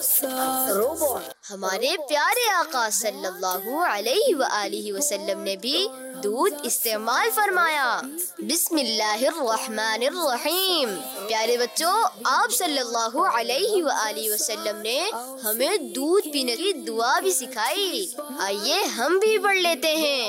Speaker 8: ساتھ۔
Speaker 9: ہمارے پیارے آقا صلی اللہ علیہ وآلہ وسلم نے بھی دودھ استعمال فرمایا۔ بسم اللہ الرحمن الرحیم۔ پیارے بچوں، آپ صلی اللہ علیہ وآلہ وسلم نے ہمیں دودھ پینے کی دعا بھی سکھائی، آئیے ہم بھی پڑھ لیتے ہیں۔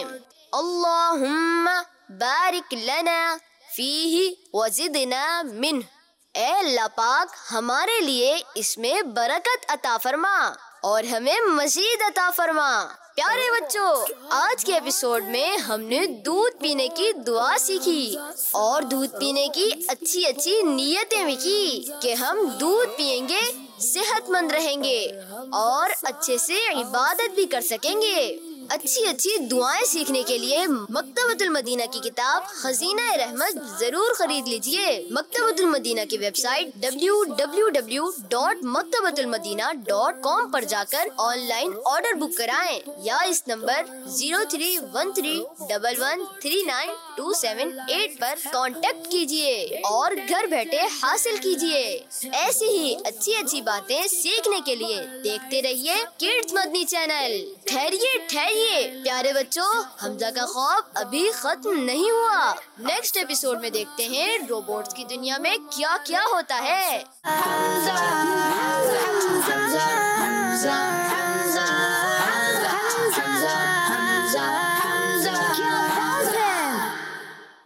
Speaker 9: اللہم بارک لنا فیہ وزدنا منہ۔ اے اللہ پاک، ہمارے لیے اس میں برکت عطا فرما اور ہمیں مزید عطا فرما۔ پیارے بچوں، آج کے ایپیسوڈ میں ہم نے دودھ پینے کی دعا سیکھی اور دودھ پینے کی اچھی اچھی نیتیں بھی کی کہ ہم دودھ پیئیں گے، صحت مند رہیں گے اور اچھے سے عبادت بھی کر سکیں گے۔ اچھی اچھی دعائیں سیکھنے کے لیے مکتبۃ المدینہ کی کتاب خزینہ رحمت ضرور خرید لیجئے۔ مکتبۃ المدینہ کی website W W W dot مکتبۃ المدینہ ڈاٹ کام پر جا کر آن لائن آرڈر بک کرائیں یا اس number zero three one three double one three nine two seven eight پر کانٹیکٹ کیجئے اور گھر بیٹھے حاصل کیجئے۔ ایسی ہی اچھی اچھی باتیں سیکھنے کے لیے دیکھتے رہیے کڈز مدنی چینل۔ ٹھہریے ٹھہریے پیارے بچوں، حمزہ کا خواب ابھی ختم نہیں ہوا۔ نیکسٹ ایپیسوڈ میں دیکھتے ہیں روبوٹس کی دنیا میں کیا کیا ہوتا ہے۔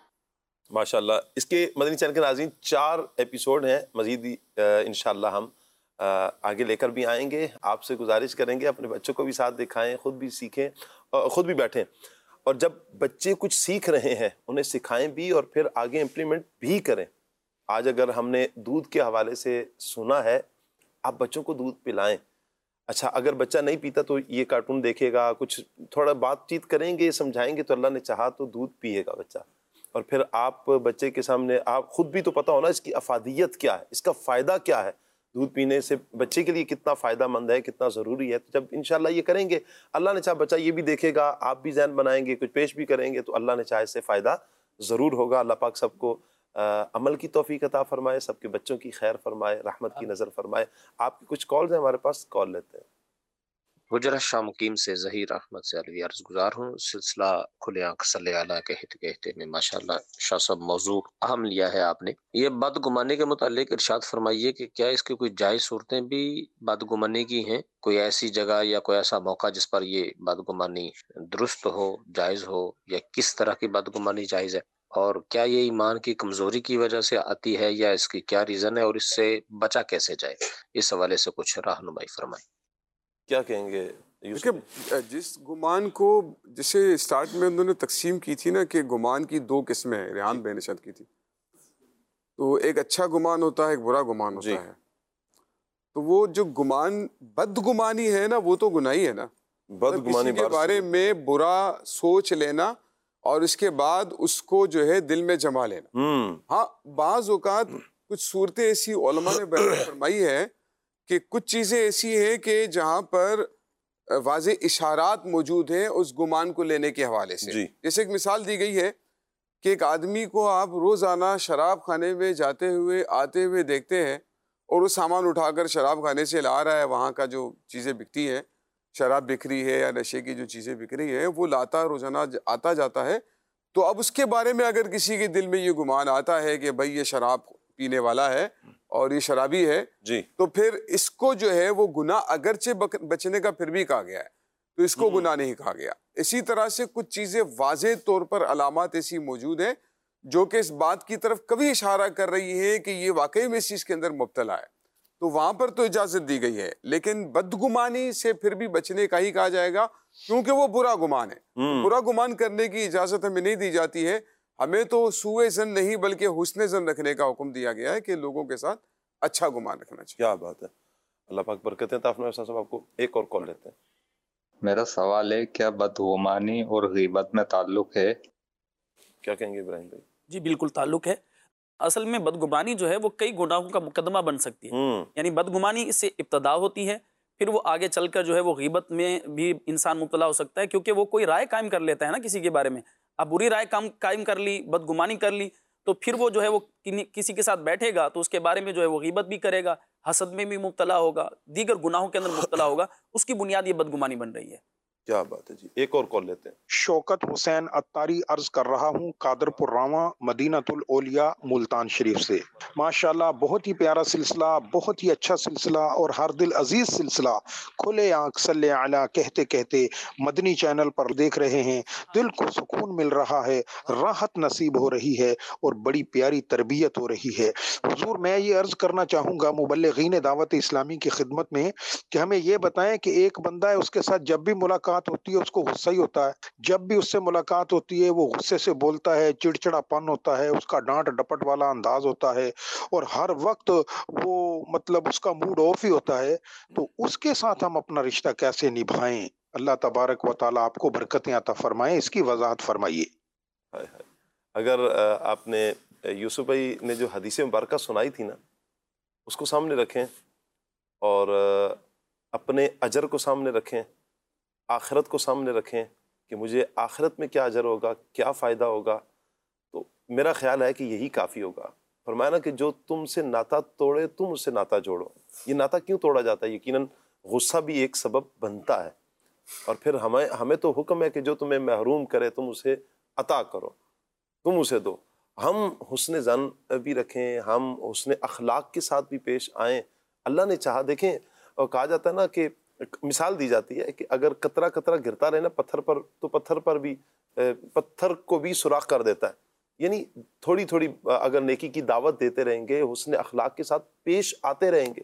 Speaker 2: ماشاء اللہ، اس کے مدنی چینل کے ناظرین چار ایپیسوڈ ہیں، مزید انشاءاللہ ہم آگے لے کر بھی آئیں گے. آپ سے گزارش کریں گے اپنے بچوں کو بھی ساتھ دکھائیں, خود بھی سیکھیں, خود بھی بیٹھیں, اور جب بچے کچھ سیکھ رہے ہیں انہیں سکھائیں بھی اور پھر آگے امپلیمنٹ بھی کریں. آج اگر ہم نے دودھ کے حوالے سے سنا ہے, آپ بچوں کو دودھ پلائیں. اچھا اگر بچہ نہیں پیتا تو یہ کارٹون دیکھے گا, کچھ تھوڑا بات چیت کریں گے, سمجھائیں گے, تو اللہ نے چاہا تو دودھ پیے گا بچہ. اور پھر آپ بچے کے سامنے, آپ خود بھی تو پتہ ہونا اس کی افادیت کیا ہے, اس کا فائدہ کیا ہے, دودھ پینے سے بچے کے لیے کتنا فائدہ مند ہے, کتنا ضروری ہے. تو جب انشاءاللہ یہ کریں گے, اللہ نے چاہا بچہ یہ بھی دیکھے گا, آپ بھی ذہن بنائیں گے, کچھ پیش بھی کریں گے, تو اللہ نے چاہا اس سے فائدہ ضرور ہوگا. اللہ پاک سب کو عمل کی توفیق عطا فرمائے, سب کے بچوں کی خیر فرمائے, رحمت کی نظر فرمائے. آپ کی کچھ کالز ہیں ہمارے پاس, کال لیتے ہیں.
Speaker 11: حجرہ شاہ مقیم سے ظہیر احمد سے علوی عرض گزار ہوں. سلسلہ کھلے آنکھ صلی علیہ کہتے کہتے میں ماشاءاللہ شاہ صاحب موضوع اہم لیا ہے آپ نے. یہ بدگمانی کے متعلق ارشاد فرمائیے کہ کیا اس کی کوئی جائز صورتیں بھی بدگمانی کی ہیں, کوئی ایسی جگہ یا کوئی ایسا موقع جس پر یہ بدگمانی درست ہو, جائز ہو, یا کس طرح کی بدگمانی جائز ہے, اور کیا یہ ایمان کی کمزوری کی وجہ سے آتی ہے یا اس کی کیا ریزن ہے, اور اس سے بچا کیسے جائے, اس حوالے سے کچھ رہنمائی فرمائیں.
Speaker 2: کیا کہیں گے؟
Speaker 6: دیکھیں جس گمان کو, جسے سٹارٹ میں انہوں نے تقسیم کی تھی نا کہ گمان کی دو قسمیں ہیں, ریحان بے نشد کی تھی, تو ایک اچھا گمان ہوتا ہے, ایک برا گمان ہوتا ہے. تو وہ جو گمان بدگمانی ہے نا, وہ تو گناہی ہے نا. بدگمانی کے بارے میں برا سوچ لینا اور اس کے بعد اس کو جو ہے دل میں جما لینا. ہاں بعض اوقات کچھ صورتیں ایسی علماء نے بیان فرمائی ہے کہ کچھ چیزیں ایسی ہیں کہ جہاں پر واضح اشارات موجود ہیں اس گمان کو لینے کے حوالے سے. جی. جیسے ایک مثال دی گئی ہے کہ ایک آدمی کو آپ روزانہ شراب خانے میں جاتے ہوئے آتے ہوئے دیکھتے ہیں, اور وہ سامان اٹھا کر شراب خانے سے لا رہا ہے, وہاں کا جو چیزیں بکتی ہیں, شراب بک رہی ہے یا نشے کی جو چیزیں بک رہی ہیں, وہ لاتا روزانہ آتا جاتا ہے. تو اب اس کے بارے میں اگر کسی کے دل میں یہ گمان آتا ہے کہ بھائی یہ شراب پینے والا ہے اور یہ شرابی ہے, جی, تو پھر اس کو جو ہے وہ گناہ اگرچہ بچنے کا پھر بھی کہا گیا ہے, تو اس کو گناہ نہیں کہا گیا. اسی طرح سے کچھ چیزیں واضح طور پر علامات ایسی موجود ہیں جو کہ اس بات کی طرف کبھی اشارہ کر رہی ہے کہ یہ واقعی میں اس چیز کے اندر مبتلا ہے, تو وہاں پر تو اجازت دی گئی ہے. لیکن بدگمانی سے پھر بھی بچنے کا ہی کہا جائے گا, کیونکہ وہ برا گمان ہے. برا گمان کرنے کی اجازت ہمیں نہیں دی جاتی ہے. ہمیں تو سوء ظن نہیں بلکہ حسن ظن رکھنے کا حکم دیا گیا ہے کہ لوگوں کے ساتھ اچھا گمان رکھنا چاہیے.
Speaker 2: کیا بات ہے, اللہ پاک برکتیں عطا فرمائے. صاحب آپ کو ایک اور کال لیتے ہیں.
Speaker 12: میرا سوال ہے, کیا بدگمانی اور غیبت میں تعلق ہے؟
Speaker 2: کیا کہیں گے ابراہیم بھائی؟
Speaker 7: جی بالکل تعلق ہے. اصل میں بدگمانی جو ہے وہ کئی گناہوں کا مقدمہ بن سکتی ہے. یعنی بدگمانی اس سے ابتدا ہوتی ہے, پھر وہ آگے چل کر جو ہے وہ غیبت میں بھی انسان مبتلا ہو سکتا ہے, کیونکہ وہ کوئی رائے قائم کر لیتا ہے نا کسی کے بارے میں. اب بری رائے قائم کر لی, بدگمانی کر لی, تو پھر وہ جو ہے وہ کسی کے ساتھ بیٹھے گا تو اس کے بارے میں جو ہے وہ غیبت بھی کرے گا, حسد میں بھی مبتلا ہوگا, دیگر گناہوں کے اندر مبتلا ہوگا. اس کی بنیاد یہ بدگمانی بن رہی ہے.
Speaker 2: کیا بات ہے جی, ایک اور کال لیتے ہیں.
Speaker 13: شوکت حسین اتاری عرض کر رہا ہوں قادر پور راواں مدینۃ الاولیاء ملتان شریف سے. ماشاءاللہ بہت ہی پیارا سلسلہ, بہت ہی اچھا سلسلہ اور ہر دل عزیز سلسلہ کھلے آنکھ صلی علی کہتے کہتے مدنی چینل پر دیکھ رہے ہیں. دل کو سکون مل رہا ہے, راحت نصیب ہو رہی ہے اور بڑی پیاری تربیت ہو رہی ہے. حضور میں یہ عرض کرنا چاہوں گا مبلغین دعوت اسلامی کی خدمت میں کہ ہمیں یہ بتائیں کہ ایک بندہ ہے, اس کے ساتھ جب بھی ملاقات ہوتی ہے اس کو غصہ ہی ہوتا ہے, جب بھی اس سے ملاقات ہوتی ہے وہ غصے سے بولتا ہے, چڑچڑا پن ہوتا ہے, اس کا ڈانٹ ڈپٹ والا انداز ہوتا ہے, اور ہر وقت وہ مطلب اس کا موڈ آف ہی ہوتا ہے. تو اس کے ساتھ ہم اپنا رشتہ کیسے نبھائیں؟ اللہ تبارک و تعالیٰ آپ کو برکتیں عطا فرمائیں, اس کی وضاحت فرمائیے.
Speaker 2: اگر آپ نے یوسف بھائی نے جو حدیث مبارکہ سنائی تھی نا, اس کو سامنے رکھیں اور اپنے اجر کو سامنے رکھیں, آخرت کو سامنے رکھیں کہ مجھے آخرت میں کیا اجر ہوگا, کیا فائدہ ہوگا, تو میرا خیال ہے کہ یہی کافی ہوگا. فرمایا نا کہ جو تم سے ناتا توڑے تم اس سے ناتا جوڑو. یہ ناتا کیوں توڑا جاتا ہے؟ یقیناً غصہ بھی ایک سبب بنتا ہے, اور پھر ہمیں ہمیں تو حکم ہے کہ جو تمہیں محروم کرے تم اسے عطا کرو, تم اسے دو. ہم حسن ظن بھی رکھیں, ہم حسن اخلاق کے ساتھ بھی پیش آئیں. اللہ نے چاہا, دیکھیں, اور کہا جاتا ہے نا کہ مثال دی جاتی ہے کہ اگر قطرہ قطرہ گرتا رہے نا پتھر پر, تو پتھر پر بھی پتھر کو بھی سوراخ کر دیتا ہے. یعنی تھوڑی تھوڑی اگر نیکی کی دعوت دیتے رہیں گے, حسن اخلاق کے ساتھ پیش آتے رہیں گے,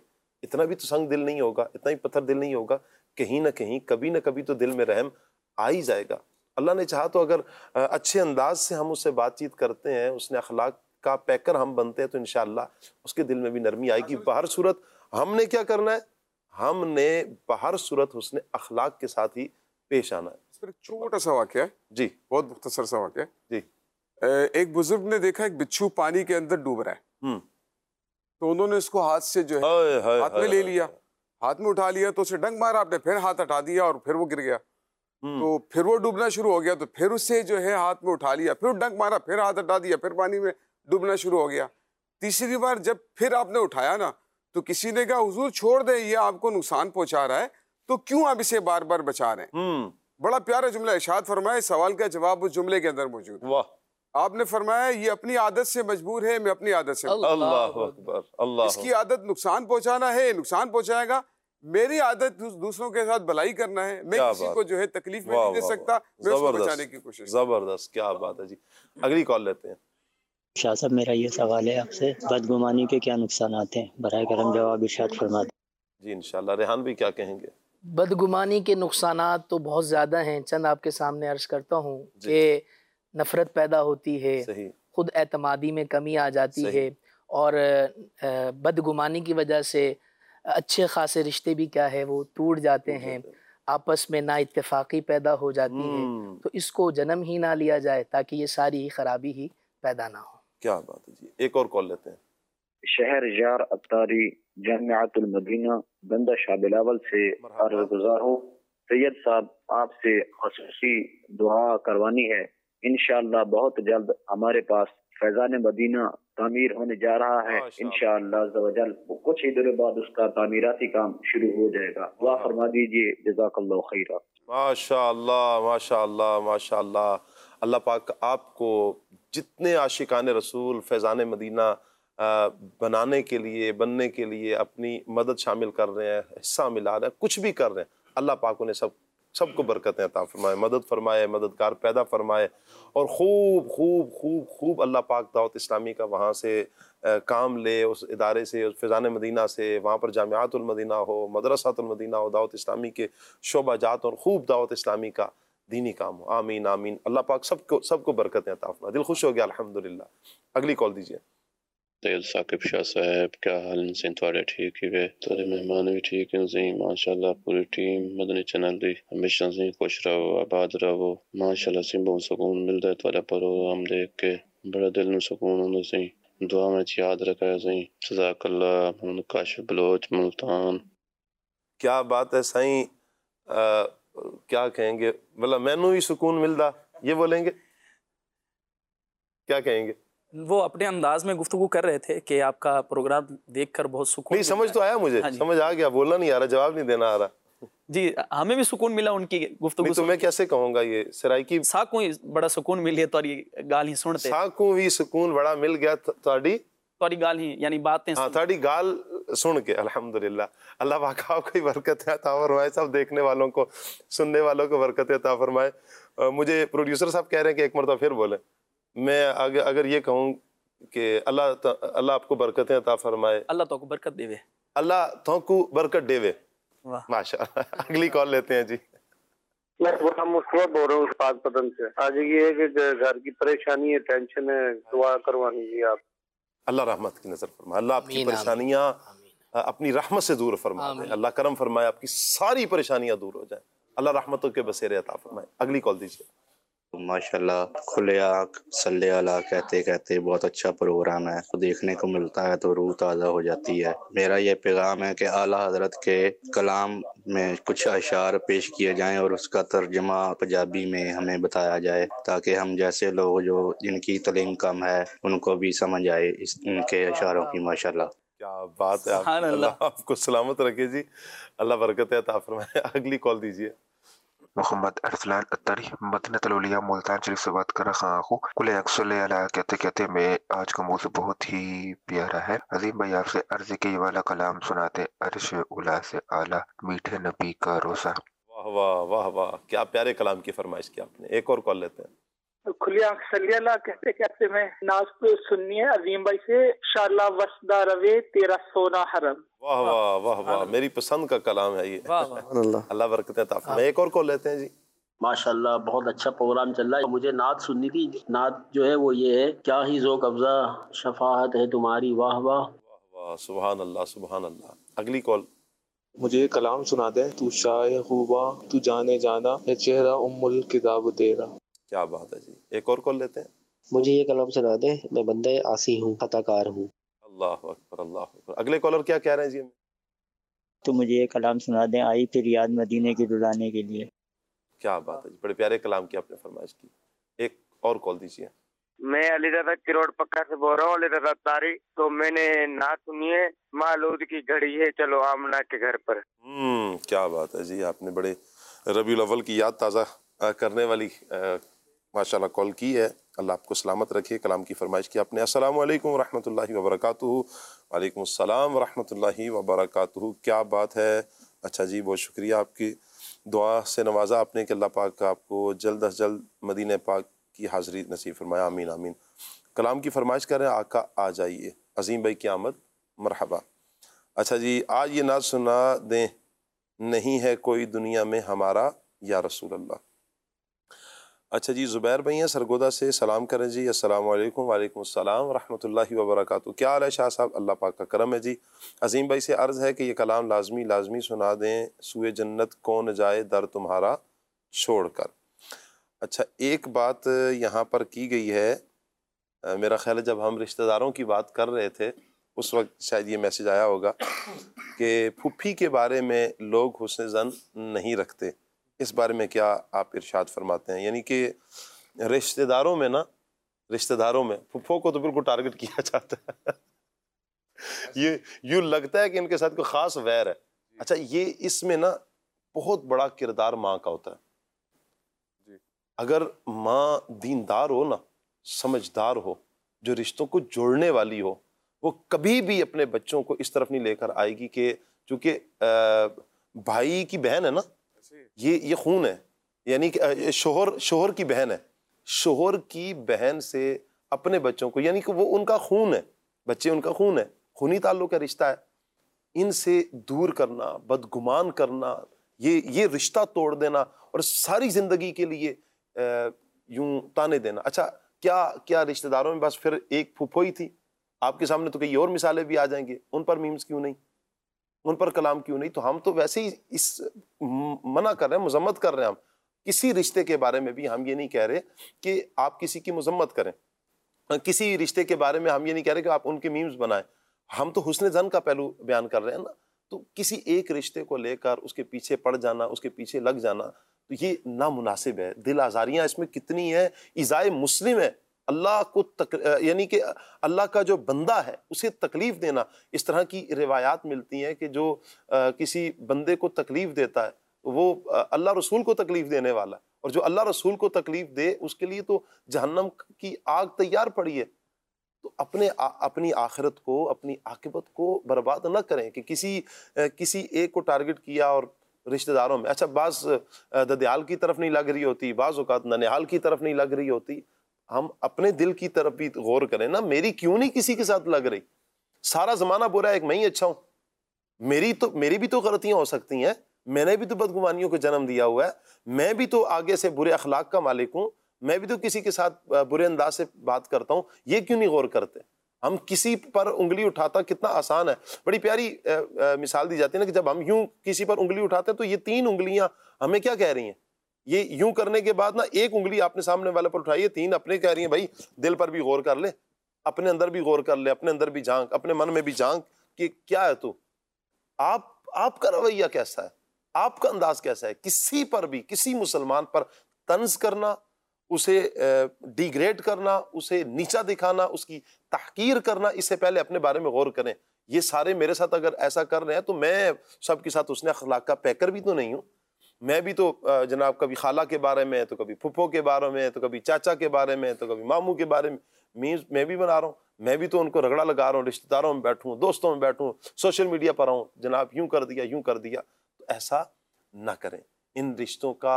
Speaker 2: اتنا بھی تو سنگ دل نہیں ہوگا, اتنا ہی پتھر دل نہیں ہوگا, کہیں نہ کہیں کبھی نہ کبھی تو دل میں رحم آ ہی جائے گا. اللہ نے چاہا تو اگر اچھے انداز سے ہم اس سے بات چیت کرتے ہیں, اس نے اخلاق کا پیکر ہم بنتے ہیں, تو انشاءاللہ اس کے دل میں بھی نرمی آئے گی. بہر صورت ہم نے کیا کرنا ہے, ہم نے بہر صورت حسن اخلاق کے ساتھ ہی پیش آنا ہے.
Speaker 6: اس پر ایک چھوٹا سا واقعہ ہے جی, بہت مختصر سا واقعہ
Speaker 2: جی.
Speaker 6: ایک بزرگ نے دیکھا ایک بچھو پانی کے اندر ڈوب رہا ہے, تو انہوں نے اس کو ہاتھ سے جو ہے ہاتھ میں لے لیا, ہاتھ میں اٹھا لیا, تو اسے ڈنک مارا, آپ نے پھر ہاتھ ہٹا دیا اور پھر وہ گر گیا. تو پھر وہ ڈوبنا شروع ہو گیا, تو پھر اسے جو ہے ہاتھ میں اٹھا لیا, پھر ڈنک مارا, پھر ہاتھ ہٹا دیا, پھر پانی میں ڈوبنا شروع ہو گیا. تیسری بار جب پھر آپ نے اٹھایا نا, تو کسی نے کہا حضور چھوڑ دیں, یہ آپ کو نقصان پہنچا رہا ہے, تو کیوں آپ اسے بار بار بچا رہے ہیں؟ بڑا پیارا جملہ ارشاد فرمایا, سوال کا جواب اس جملے کے اندر موجود ہے. آپ نے فرمایا یہ اپنی عادت سے مجبور ہے, میں اپنی عادت سے,
Speaker 2: اللہ اکبر, اللہ,
Speaker 6: اس کی عادت نقصان پہنچانا ہے, نقصان پہنچائے گا. میری عادت دوسروں کے ساتھ بھلائی کرنا ہے, میں کسی کو جو ہے تکلیف میں نہیں دے سکتا, میں اس کو بچانے کی کوشش.
Speaker 2: زبردست, کیا بات ہے جی. اگلی کال لیتے ہیں.
Speaker 14: شاہ صاحب میرا یہ سوال ہے آپ سے, بدگمانی کے کیا نقصانات ہیں, برائے کرم جواب ارشاد فرما دیں.
Speaker 2: جی انشاءاللہ. ریحان بھی کیا کہیں گے؟
Speaker 5: بدگمانی کے نقصانات تو بہت زیادہ ہیں, چند آپ کے سامنے عرض کرتا ہوں کہ نفرت پیدا ہوتی ہے, خود اعتمادی میں کمی آ جاتی ہے, اور بدگمانی کی وجہ سے اچھے خاصے رشتے بھی کیا ہے وہ ٹوٹ جاتے ہیں, آپس میں نا اتفاقی پیدا ہو جاتی ہے. تو اس کو جنم ہی نہ لیا جائے تاکہ یہ ساری خرابی ہی پیدا نہ ہو.
Speaker 2: کیا بات ہے جی. ایک اور کال لیتے ہیں.
Speaker 15: شہر یار اتاری جامعۃ المدینہ بندہ شاہ بلاول سے عرض گزار ہوں, سید صاحب آپ سے خصوصی دعا کروانی ہے. انشاءاللہ بہت جلد ہمارے پاس فیضان مدینہ تعمیر ہونے جا رہا ہے, انشاءاللہ عز و جل کچھ ہی دنوں بعد اس کا تعمیراتی کام شروع ہو جائے گا. دعا فرما دیجئے, جزاک اللہ خیرہ.
Speaker 2: ماشاءاللہ ماشاءاللہ ماشاءاللہ. اللہ پاک آپ کو جتنے عاشقان رسول فیضان مدینہ بنانے کے لیے بننے کے لیے اپنی مدد شامل کر رہے ہیں, حصہ ملا رہے ہیں, کچھ بھی کر رہے ہیں, اللہ پاک انہیں سب سب کو برکتیں عطا فرمائے, مدد فرمائے, مددگار پیدا فرمائے, اور خوب خوب خوب خوب اللہ پاک دعوت اسلامی کا وہاں سے کام لے, اس ادارے سے, اس فیضان مدینہ سے, وہاں پر جامعات المدینہ ہو, مدرسات المدینہ ہو, دعوت اسلامی کے شعبہ جات, اور خوب دعوت اسلامی کا دینی کام ہو. آمین آمین. اللہ پاک سب کو سب کو برکتیں عطا فرمائے. دل خوش ہو گیا الحمدللہ. اگلی کال دیجیے.
Speaker 16: سید ثاقب شاہ صاحب کیا حال ہیں؟ تھوڑے ٹھیک ہی وے, تھوڑے مہمان بھی ٹھیک ہیں زی, ماشاءاللہ پوری ٹیم مدنی چینل دی ہمیشہ زی خوش رہو, آباد رہو, ماشاءاللہ سی بہت سکون ملتا ہے تھوڑا پروگرام دیکھ کے, بڑا دل میں سکون ہوتا سی. دعا میں یاد رکھا ہے زی. جزاک اللہ. محمد کاشف بلوچ ملتان.
Speaker 2: کیا بات ہے سائیں, کیا کہیں گے, مطلب مینو ہی سکون ملتا, یہ بولیں گے, کیا کہیں گے؟
Speaker 7: وہ اپنے انداز میں گفتگو کر رہے تھے کہ آپ کا پروگرام دیکھ کر بہت سکون.
Speaker 2: نہیں سمجھ تو آیا مجھے, سمجھ آ گیا, بولنا نہیں آ رہا, جواب نہیں دینا آ رہا.
Speaker 7: جی ہمیں بھی سکون ملا ان کی گفتگو
Speaker 2: سے. تو میں کیسے کہوں گا, یہ سرائکی
Speaker 7: ساکوں بڑا سکون ملی تو گال ہی سنتے,
Speaker 2: ساکوں بھی سکون بڑا مل گیا تھوڑی
Speaker 7: تھوڑی گال ہی یعنی باتیں,
Speaker 2: ہاں تھوڑی گال سن کے. الحمدللہ. اللہ پاک آپ کو برکت عطا فرمائے, سب دیکھنے والوں کو سننے والوں کو برکت عطا فرمائے. مجھے پروڈیوسر صاحب کہہ رہے ہیں کہ ایک مرتبہ پھر بولیں. میں اگر یہ کہوں کہ اللہ اللہ آپ کو برکتیں عطا فرمائے,
Speaker 7: اللہ تو کو برکت دے وے,
Speaker 2: اللہ تو کو برکت دے وے. ماشاءاللہ. اگلی کال لیتے ہیں جی.
Speaker 17: میں مصطفیٰ بول رہا ہوں استاد پتن سے. آج یہ ہے کہ گھر کی پریشانی ہے, ٹینشن ہے, دعا کروانی جی آپ.
Speaker 2: اللہ رحمت کی نظر فرمائے, اللہ آپ کی پریشانیاں اپنی رحمت سے دور فرمائے, اللہ کرم فرمائے, آپ کی ساری پریشانیاں دور ہو جائیں, اللہ رحمتوں کے بسیرے عطا فرمائے. اگلی کال دیجیے.
Speaker 18: ماشاءاللہ کھلے آنکھ صلی اللہ کہتے کہتے بہت اچھا پروگرام ہے, تو دیکھنے کو ملتا ہے تو روح تازہ ہو جاتی ہے. میرا یہ پیغام ہے کہ اعلیٰ حضرت کے کلام میں کچھ اشعار پیش کیے جائیں اور اس کا ترجمہ پنجابی میں ہمیں بتایا جائے, تاکہ ہم جیسے لوگ جو جن کی تعلیم کم ہے ان کو بھی سمجھ آئے اس ان کے اشعاروں کی. ماشاءاللہ.
Speaker 2: کیا بات ہے, اللہ آپ کو سلامت رکھے جی, اللہ برکت عطا فرمائے. اگلی کال دیجیے.
Speaker 19: محمد ارسلان اتاری مدینہ الاولیاء ملتان شریف سے بات کر رہا ہوں. کل صلی اللہ کہتے کہتے میں آج کا موضوع بہت ہی پیارا ہے. عظیم بھائی آپ سے عرض ہے کہ یہ والا کلام سناتے عرش اولا سے اعلیٰ میٹھے نبی کا روزہ.
Speaker 2: واہ واہ واہ واہ, کیا پیارے کلام کی فرمائش کی آپ نے. ایک اور کال لیتے ہیں.
Speaker 20: کھلی آنکھ صلی اللہ کہتے کہتے میں ناز کو سننی ہے عظیم بھائی سے، انشاءاللہ وسدا روے تیرا سونا حرم.
Speaker 2: واہ واہ واہ واہ، میری پسند کا کلام ہے یہ. اللہ برکتیں عطا فرمائے. ایک اور کال لیتے ہیں جی.
Speaker 21: ماشاءاللہ بہت اچھا پروگرام چل رہا ہے. مجھے نعت سننی تھی. نعت جو ہے وہ یہ ہے، کیا ہی ذوق افزا شفاعت ہے تمہاری، واہ واہ
Speaker 2: واہ، سبحان اللہ سبحان اللہ. اگلی کال.
Speaker 22: مجھے یہ کلام سنا دیں، تو شاہ خوبا تو جانے جانا ہے چہرہ ام الکتاب تیرا.
Speaker 2: کیا بات ہے جی. ایک اور کال لیتے ہیں.
Speaker 23: مجھے یہ کلام سنا دیں، میں بندہ عاصی ہوں، خطا کار ہوں.
Speaker 2: اللہ اکبر اللہ اکبر. اگلے کالر کیا کہہ رہے ہیں جی؟
Speaker 23: تو مجھے یہ کلام سنا دیں، آئی پھر یاد مدینے کی دلانے کے لیے.
Speaker 2: کیا بات ہے جی، بڑے پیارے کلام کی آپ نے فرمائش کی. ایک اور کال دیجیے.
Speaker 24: میں علی دادا کروڑ پکا سے بول رہا ہوں. علی دادا تاری تو میں نے نعت سنی ہے، مالود کی گھڑی ہے چلو آمنہ کے گھر پر.
Speaker 2: ہم کیا بات ہے جی، آپ نے بڑے ربیع الاول کی یاد تازہ کرنے والی ماشاءاللہ کال کی ہے. اللہ آپ کو سلامت رکھے. کلام کی فرمائش کی آپ نے. السلام علیکم ورحمۃ اللہ وبرکاتہ. وعلیکم السلام ورحمۃ اللہ وبرکاتہ. کیا بات ہے. اچھا جی، بہت شکریہ آپ کی دعا سے نوازا آپ نے کہ اللہ پاک آپ کو جلد از جلد مدینہ پاک کی حاضری نصیب فرمایا. آمین آمین. کلام کی فرمائش کر رہے ہیں، آقا آ جائیے. عظیم بھائی کی آمد مرحبا. اچھا جی، آج یہ نعت سنا دیں، نہیں ہے کوئی دنیا میں ہمارا یا رسول اللہ. اچھا جی، زبیر بھائی ہیں سرگودا سے، سلام کریں جی. السلام علیکم. وعلیکم السلام ورحمۃ اللہ وبرکاتہ. کیا حال ہے شاہ صاحب؟ اللہ پاک کا کرم ہے جی. عظیم بھائی سے عرض ہے کہ یہ کلام لازمی لازمی سنا دیں، سوئے جنت کون جائے در تمہارا چھوڑ کر. اچھا، ایک بات یہاں پر کی گئی ہے، میرا خیال ہے جب ہم رشتہ داروں کی بات کر رہے تھے اس وقت شاید یہ میسج آیا ہوگا کہ پھپھی کے بارے میں لوگ حسن زن نہیں رکھتے. اس بارے میں کیا آپ ارشاد فرماتے ہیں؟ یعنی کہ رشتہ داروں میں نا رشتہ داروں میں پھپھوں کو تو بالکل ٹارگٹ کیا جاتا ہے. یہ یوں لگتا ہے کہ ان کے ساتھ کوئی خاص ویر ہے. اچھا، یہ اس میں نا بہت بڑا کردار ماں کا ہوتا ہے. اگر ماں دیندار ہو نا، سمجھدار ہو، جو رشتوں کو جوڑنے والی ہو، وہ کبھی بھی اپنے بچوں کو اس طرف نہیں لے کر آئے گی کہ چونکہ بھائی کی بہن ہے نا، یہ یہ خون ہے. یعنی کہ شوہر شوہر کی بہن ہے، شوہر کی بہن سے اپنے بچوں کو، یعنی کہ وہ ان کا خون ہے، بچے ان کا خون ہے، خونی تعلق کا رشتہ ہے. ان سے دور کرنا، بدگمان کرنا، یہ یہ رشتہ توڑ دینا اور ساری زندگی کے لیے یوں تانے دینا. اچھا، کیا کیا رشتہ داروں میں بس پھر ایک پھپھو ہی تھی؟ آپ کے سامنے تو کئی اور مثالیں بھی آ جائیں گے. ان پر میمز کیوں نہیں، ان پر کلام کیوں نہیں؟ تو ہم تو ویسے ہی اس منع کر رہے ہیں، مذمت کر رہے ہیں. ہم کسی رشتے کے بارے میں بھی ہم یہ نہیں کہہ رہے کہ آپ کسی کی مذمت کریں، کسی رشتے کے بارے میں ہم یہ نہیں کہہ رہے کہ آپ ان کے میمز بنائیں. ہم تو حسن زن کا پہلو بیان کر رہے ہیں نا. تو کسی ایک رشتے کو لے کر اس کے پیچھے پڑ جانا، اس کے پیچھے لگ جانا، تو یہ نامناسب ہے. دل آزاریاں اس میں کتنی ہیں، ایذائے مسلم ہے. اللہ کو تک... یعنی کہ اللہ کا جو بندہ ہے اسے تکلیف دینا. اس طرح کی روایات ملتی ہیں کہ جو کسی بندے کو تکلیف دیتا ہے وہ اللہ رسول کو تکلیف دینے والا ہے، اور جو اللہ رسول کو تکلیف دے اس کے لیے تو جہنم کی آگ تیار پڑی ہے. تو اپنے اپنی آخرت کو، اپنی عاقبت کو برباد نہ کریں کہ کسی کسی ایک کو ٹارگٹ کیا. اور رشتہ داروں میں اچھا، بعض ددیال کی طرف نہیں لگ رہی ہوتی، بعض اوقات ننیحال کی طرف نہیں لگ رہی ہوتی. ہم اپنے دل کی طرف بھی غور کریں نا. میری کیوں نہیں کسی کے ساتھ لگ رہی؟ سارا زمانہ برا ہے، ایک میں ہی اچھا ہوں. میری تو میری بھی تو غلطیاں ہو سکتی ہیں، میں نے بھی تو بدگمانیوں کو جنم دیا ہوا ہے، میں بھی تو آگے سے برے اخلاق کا مالک ہوں، میں بھی تو کسی کے ساتھ برے انداز سے بات کرتا ہوں. یہ کیوں نہیں غور کرتے؟ ہم کسی پر انگلی اٹھاتا کتنا آسان ہے. بڑی پیاری مثال دی جاتی ہے نا کہ جب ہم یوں کسی پر انگلی اٹھاتے ہیں تو یہ تین انگلیاں ہمیں کیا کہہ رہی ہیں؟ یہ یوں کرنے کے بعد نا ایک انگلی آپ نے سامنے والے پر اٹھائی ہے، تین اپنے کہہ رہی ہیں بھائی دل پر بھی غور کر لے، اپنے اندر بھی غور کر لے، اپنے اندر بھی جھانک، اپنے من میں بھی جھانک کہ کیا ہے تو. آپ آپ کا رویہ کیسا ہے، آپ کا انداز کیسا ہے؟ کسی پر بھی، کسی مسلمان پر طنز کرنا، اسے ڈیگریڈ کرنا، اسے نیچا دکھانا، اس کی تحقیر کرنا، اس سے پہلے اپنے بارے میں غور کریں. یہ سارے میرے ساتھ اگر ایسا کر رہے ہیں تو میں سب کے ساتھ حسن اخلاق کا پیکر بھی تو نہیں ہوں. میں بھی تو جناب کبھی خالہ کے بارے میں، تو کبھی پھپھو کے بارے میں، تو کبھی چاچا کے بارے میں، تو کبھی ماموں کے بارے میں میمز میں بھی بنا رہا ہوں. میں بھی تو ان کو رگڑا لگا رہا ہوں، رشتہ داروں میں بیٹھوں، دوستوں میں بیٹھوں، سوشل میڈیا پر آؤں، جناب یوں کر دیا یوں کر دیا. تو ایسا نہ کریں. ان رشتوں کا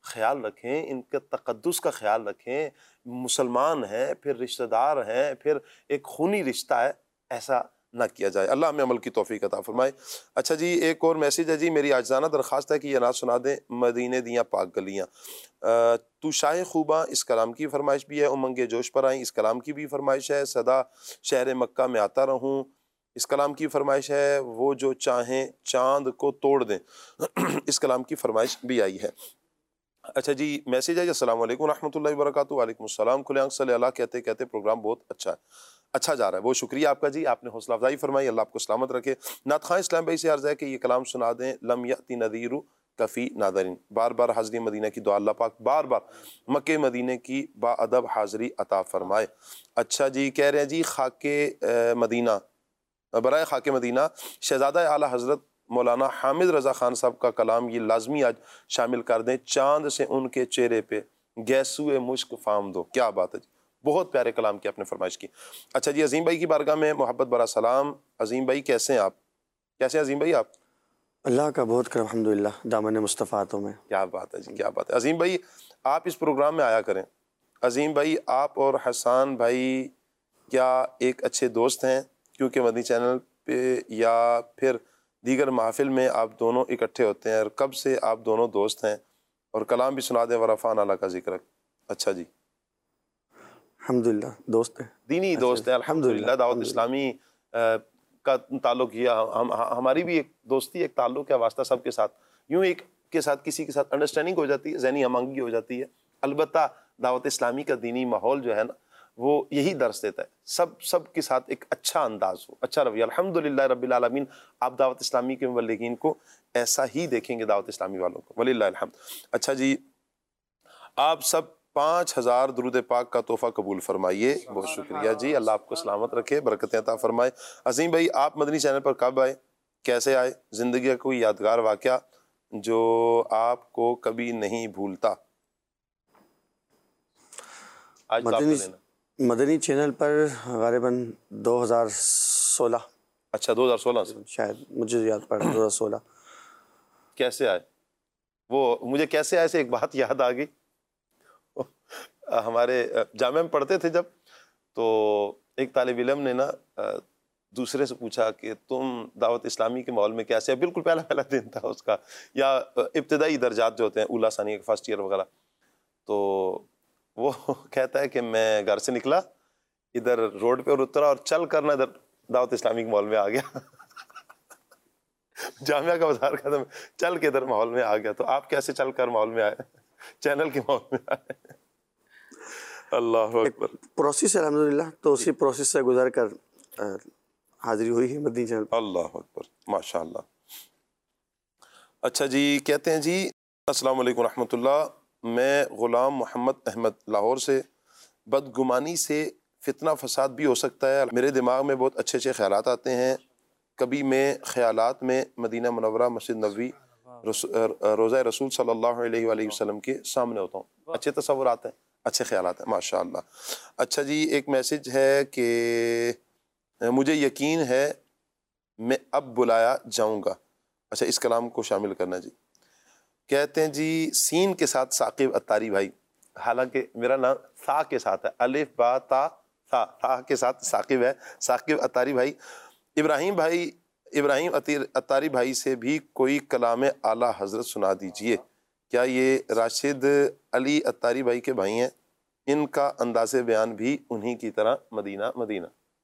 Speaker 2: خیال رکھیں، ان کے تقدس کا خیال رکھیں. مسلمان ہیں، پھر رشتہ دار ہیں، پھر ایک خونی رشتہ ہے، ایسا نہ کیا جائے. اللہ ہمیں عمل کی توفیق عطا فرمائے. اچھا جی، ایک اور میسیج ہے جی. میری عاجزانہ درخواست ہے کہ یہ نعت سنا دیں، مدینے دیاں پاک گلیاں. تو شاہ خوباں اس کلام کی فرمائش بھی ہے. امنگ جوش پر آئیں اس کلام کی بھی فرمائش ہے. صدا شہر مکہ میں آتا رہوں اس کلام کی فرمائش ہے. وہ جو چاہیں چاند کو توڑ دیں اس کلام کی فرمائش بھی آئی ہے. اچھا جی، میسیج ہے جی. السلام علیکم ورحمۃ اللہ وبرکاتہ. وعلیکم السلام. کھلے آنکھ صلی اللہ کہتے کہتے پروگرام بہت اچھا ہے، اچھا جا رہا ہے. بہت شکریہ آپ کا جی، آپ نے حوصلہ افزائی فرمائی. اللہ آپ کو سلامت رکھے. نعت خواں اسلام بھائی سے عرض ہے کہ یہ کلام سنا دیں. لم یأتی نذیر کفی ناظرین. بار بار حاضری مدینہ کی دعا اللہ پاک بار بار مکہ مدینہ کی با ادب حاضری عطا فرمائے. اچھا جی، کہہ رہے ہیں جی خاک مدینہ برائے خاک مدینہ شہزادہ اعلیٰ حضرت مولانا حامد رضا خان صاحب کا کلام یہ لازمی آج شامل کر دیں. چاند سے ان کے چہرے پہ گیسوئے مشک فام دو. کیا بات ہے جی، بہت پیارے کلام کی آپ نے فرمائش کی. اچھا جی، عظیم بھائی کی بارگاہ میں محبت برا سلام. عظیم بھائی کیسے ہیں آپ؟ کیسے ہیں عظیم بھائی آپ؟
Speaker 1: اللہ کا بہت کرم الحمدللہ، دامن مصطفیٰ تو میں.
Speaker 2: کیا بات ہے جی، کیا بات ہے. عظیم بھائی آپ اس پروگرام میں آیا کریں. عظیم بھائی آپ اور حسان بھائی کیا ایک اچھے دوست ہیں؟ کیونکہ مدنی چینل پہ یا پھر دیگر محافل میں آپ دونوں اکٹھے ہوتے ہیں. اور کب سے آپ دونوں دوست ہیں؟ اور کلام بھی سنا دیں ورفعنا اللہ کا ذکر. اچھا جی،
Speaker 1: الحمدللہ دوست ہیں،
Speaker 2: دینی دوست ہیں الحمدللہ. دعوت اسلامی کا تعلق یہ ہم ہماری بھی ایک دوستی ایک تعلق ہے واسطہ سب کے ساتھ. یوں ایک کے ساتھ کسی کے ساتھ انڈرسٹینڈنگ ہو جاتی ہے، ذہنی ہم آہنگی ہو جاتی ہے. البتہ دعوت اسلامی کا دینی ماحول جو ہے نا وہ یہی درس دیتا ہے، سب سب کے ساتھ ایک اچھا انداز ہو، اچھا رویہ. الحمدللہ رب العالمین آپ دعوت اسلامی کے مبلغین کو ایسا ہی دیکھیں گے، دعوت اسلامی والوں کو، وللہ الحمد. اچھا جی، آپ سب پانچ ہزار درود پاک کا تحفہ قبول فرمائیے. بہت شکریہ جی، اللہ آپ کو سلامت رکھے، برکتیں عطا فرمائے. عظیم بھائی آپ مدنی چینل پر کب آئے، کیسے آئے؟ زندگی کا کوئی یادگار واقعہ جو آپ کو کبھی نہیں بھولتا؟ آج
Speaker 1: مدنی مدنی چینل پر غالباً دو ہزار سولہ.
Speaker 2: اچھا، دو ہزار سولہ سے
Speaker 1: شاید، مجھے یاد پڑا دو ہزار سولہ.
Speaker 2: کیسے آئے؟ وہ مجھے کیسے آئے سے ایک بات یاد آ گئی. ہمارے جامعہ میں پڑھتے تھے جب، تو ایک طالب علم نے نا دوسرے سے پوچھا کہ تم دعوت اسلامی کے ماحول میں کیسے؟ بالکل پہلا پہلا دن تھا اس کا، یا ابتدائی درجات جو ہوتے ہیں اولا ثانی فرسٹ ایئر وغیرہ. تو وہ کہتا ہے کہ میں گھر سے نکلا ادھر روڈ پہ اور اترا اور چل کر نا ادھر دعوت اسلامی کے ماحول میں آ گیا. جامعہ کا بازار کا تھا، چل کے ادھر ماحول میں آ گیا. تو آپ کیسے چل کر ماحول میں آئے؟ چینل کے ماحول میں آئے. اللہ اکبر.
Speaker 1: پروسیس ہے الحمدللہ، تو اسی پروسیس سے گزر کر حاضری ہوئی ہے مدنی چینل.
Speaker 2: اللہ اکبر، ماشاء اللہ. اچھا جی، کہتے ہیں جی السلام علیکم ورحمۃ اللہ. میں غلام محمد احمد لاہور سے. بدگمانی سے فتنہ فساد بھی ہو سکتا ہے. میرے دماغ میں بہت اچھے اچھے خیالات آتے ہیں. کبھی میں خیالات میں مدینہ منورہ مسجد نبوی روضہ رسول صلی اللہ علیہ وآلہ وسلم کے سامنے ہوتا ہوں. اچھے تصورات ہیں، اچھے خیالات ہیں ماشاء اللہ. اچھا جی، ایک میسج ہے کہ مجھے یقین ہے میں اب بلایا جاؤں گا. اچھا، اس کلام کو شامل کرنا جی. کہتے ہیں جی سین کے ساتھ ثاقب اتاری بھائی، حالانکہ میرا نام ثا کے ساتھ ہے، الف با تا ثا، ثا کے ساتھ ثاقب ہے. ثاقب اتاری بھائی، ابراہیم بھائی ابراہیم اتاری بھائی سے بھی کوئی کلام اعلیٰ حضرت سنا دیجئے. کیا یہ راشد علی اتاری بھائی کے بھائی ہیں؟ ان کا انداز بیان بھی انہی کی طرح مدینہ مدینہ.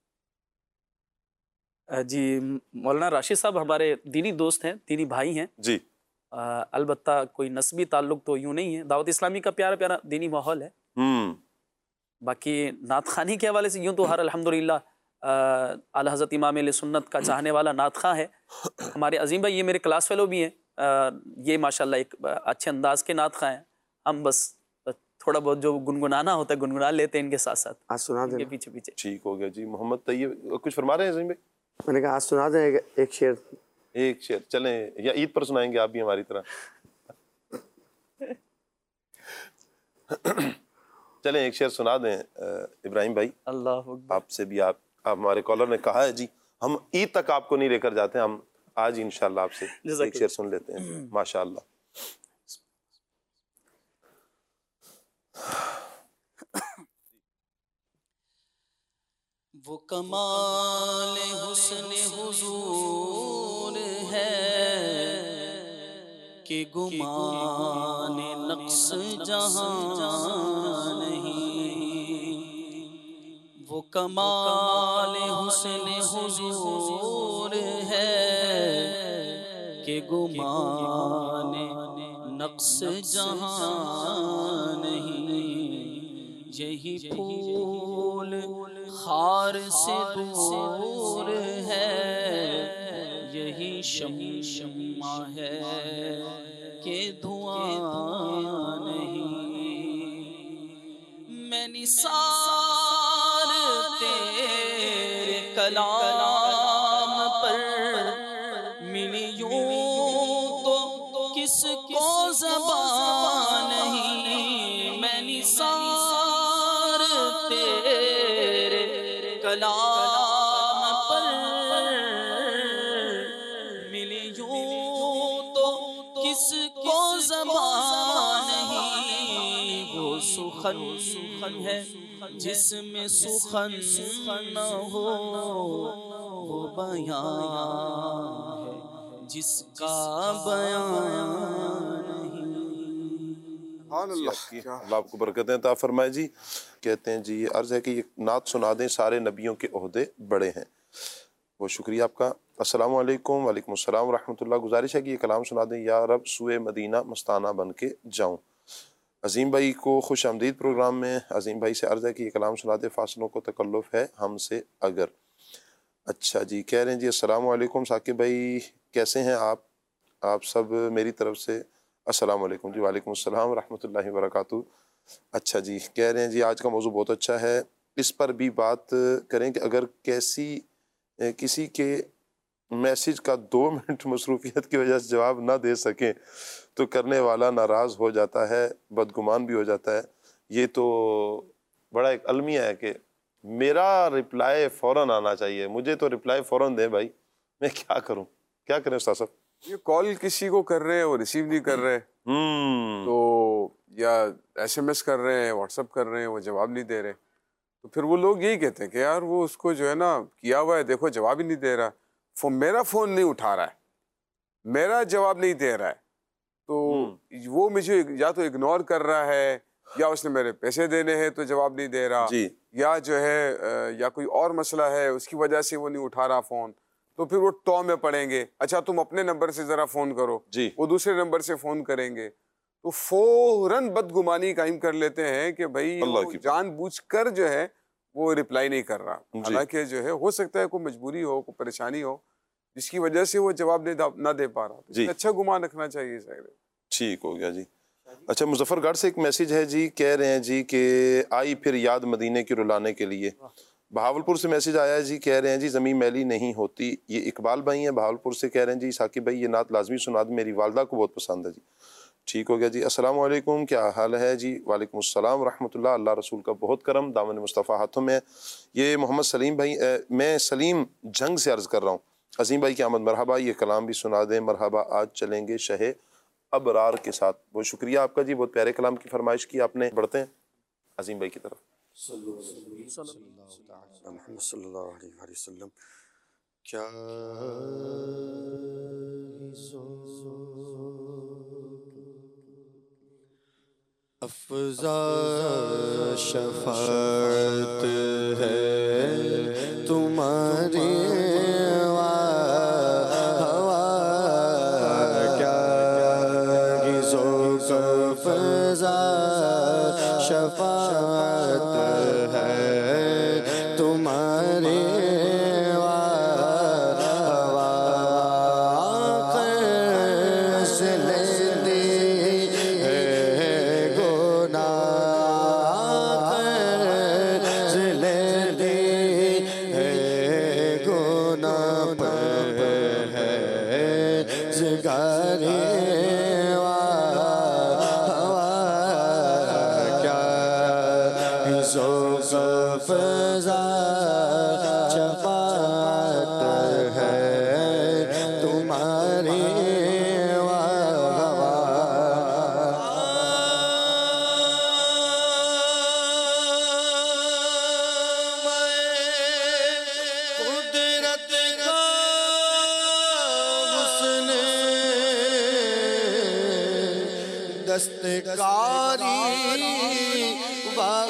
Speaker 7: جی، مولانا راشد صاحب ہمارے دینی دوست ہیں، دینی بھائی ہیں
Speaker 2: جی.
Speaker 7: البتہ کوئی نسبی تعلق تو یوں نہیں ہے. دعوت اسلامی کا پیارا پیارا دینی ماحول ہے. باقی نعت خوانی کے حوالے سے یوں تو ہر الحمدللہ اعلیٰ حضرت امام علیہ سنت کا چاہنے والا نعت خواں ہے. ہمارے عظیم بھائی یہ میرے کلاس فیلو بھی ہیں، یہ ماشاءاللہ ایک اچھے انداز کے نعت خواں ہیں. ہم بس تھوڑا بہت جو گنگنانا ہوتا ہے گنگنا لیتے ہیں ان کے ساتھ ساتھ،
Speaker 1: آج سنا دیں،
Speaker 7: پیچھے پیچھے.
Speaker 2: ٹھیک ہو گیا جی. محمد طیب کچھ فرما رہے ہیں عظیم بھائی؟
Speaker 1: میں نے کہا آج سنا دیں ایک شعر.
Speaker 2: ایک شعر چلیں، یا عید پر سنائیں گے آپ بھی ہماری طرح؟ چلیں ایک شعر سنا دیں ابراہیم بھائی.
Speaker 7: اللہ
Speaker 2: آپ سے بھی، آپ ہمارے کالر نے کہا ہے جی ہم عید تک آپ کو نہیں لے کر جاتے، ہم آج انشاءاللہ آپ سے ایک شعر سن لیتے ہیں. ماشاءاللہ.
Speaker 3: وہ کمال حسن حضور ہے کہ گمان نقص جہاں نہیں، وہ کمال حسن حضور ہے کہ گمان نقص جہاں نہیں، یہی پھول خار سے دور ہے، یہی شمع ہے کہ دھواں نہیں، میں نثار تیرے کلام پر ملی یوں تو کس کو زبان نہیں، میں نثار تیرے کلام پر ملی یوں تو کس کو زبان نہیں، وہ سخن ہے جس میں سخن نہ ہو، وہ بیان ہے جس کا بیان نہیں۔
Speaker 2: اللہ اللہ آپ کو برکتیں عطا فرمائے جی۔ کہتے ہیں جی یہ عرض ہے کہ یہ نعت سنا دیں، سارے نبیوں کے عہدے بڑے ہیں۔ بہت شکریہ آپ کا۔ السلام علیکم۔ وعلیکم السلام ورحمۃ اللہ۔ گزارش ہے کہ یہ کلام سنا دیں، یا رب سوئے مدینہ مستانہ بن کے جاؤں۔ عظیم بھائی کو خوش آمدید پروگرام میں۔ عظیم بھائی سے عرض ہے کہ یہ کلام سنا دیں، فاصلوں کو تکلف ہے ہم سے اگر۔ اچھا جی، کہہ رہے ہیں جی السلام علیکم ثاقب بھائی، کیسے ہیں آپ؟ آپ سب میری طرف سے السلام علیکم جی۔ وعلیکم السلام ورحمۃ اللہ وبرکاتہ۔ اچھا جی، کہہ رہے ہیں جی آج کا موضوع بہت اچھا ہے، اس پر بھی بات کریں کہ اگر کیسی کسی کے میسج کا دو منٹ مصروفیت کی وجہ سے جواب نہ دے سکیں تو کرنے والا ناراض ہو جاتا ہے، بدگمان بھی ہو جاتا ہے۔ یہ تو بڑا ایک المیہ ہے کہ میرا رپلائی فوراً آنا چاہیے، مجھے تو رپلائی فوراً دیں بھائی، میں کیا کروں، کیا کریں استاد صاحب؟
Speaker 6: یہ کال کسی کو کر رہے ہیں وہ ریسیو نہیں کر رہے، تو یا ایس ایم ایس کر رہے ہیں، واٹس اپ کر رہے ہیں، وہ جواب نہیں دے رہے، تو پھر وہ لوگ یہی کہتے ہیں کہ یار وہ اس کو جو ہے نا کیا ہوا ہے، دیکھو جواب ہی نہیں دے رہا، فون میرا فون نہیں اٹھا رہا ہے، میرا جواب نہیں دے رہا ہے، تو وہ مجھے یا تو اگنور کر رہا ہے، یا اس نے میرے پیسے دینے ہیں تو جواب نہیں دے رہا، یا جو ہے یا کوئی اور مسئلہ ہے اس کی وجہ سے وہ نہیں اٹھا رہا فون، تو پھر وہ ٹو میں پڑیں گے، اچھا تم اپنے نمبر سے ذرا فون کرو، وہ دوسرے نمبر سے فون کریں گے، تو فوراً بدگمانی قائم کر لیتے ہیں کہ بھائی جان بوجھ کر جو ہے وہ رپلائی نہیں کر رہا، حالانکہ جو ہے ہو سکتا ہے کوئی مجبوری ہو، کوئی پریشانی ہو جس کی وجہ سے وہ جواب نہ دے پا رہا، تو اچھا گمان رکھنا چاہیے۔
Speaker 2: ٹھیک ہو گیا جی۔ اچھا مظفر گڑھ سے ایک میسیج ہے جی، کہہ رہے ہیں جی کہ آئی پھر یاد مدینے کی رلانے کے لیے۔ بہاولپور سے میسیج آیا ہے جی، کہہ رہے ہیں جی زمین میلی نہیں ہوتی، یہ اقبال بھائی ہیں بہاولپور سے، کہہ رہے ہیں جی ثاقب بھائی یہ نعت لازمی سنا دیں، میری والدہ کو بہت پسند ہے جی۔ ٹھیک ہو گیا جی۔ السلام علیکم، کیا حال ہے جی؟ وعلیکم السلام ورحمۃ اللہ۔ اللہ رسول کا بہت کرم، دامن مصطفیٰ ہاتھوں میں۔ یہ محمد سلیم بھائی، میں سلیم جنگ سے عرض کر رہا ہوں، عظیم بھائی کی آمد مرحبا، یہ کلام بھی سنا دیں مرحبا، آج چلیں گے شہ ابرار کے ساتھ۔ بہت شکریہ آپ کا جی، بہت پیارے کلام کی فرمائش کی آپ نے۔ بڑھتے ہیں عظیم بھائی کی طرف۔
Speaker 1: محمد صلی اللہ علیہ وسلم۔ کیا
Speaker 3: افزا شفاعت ہے تمہاری، شفاعت ہے تمہاری، سے لیندی ہے گناہ، سے لیندی ہے گناہ پر ہے زگاری، شفاعت ہے تمہاری، دستکاری واہ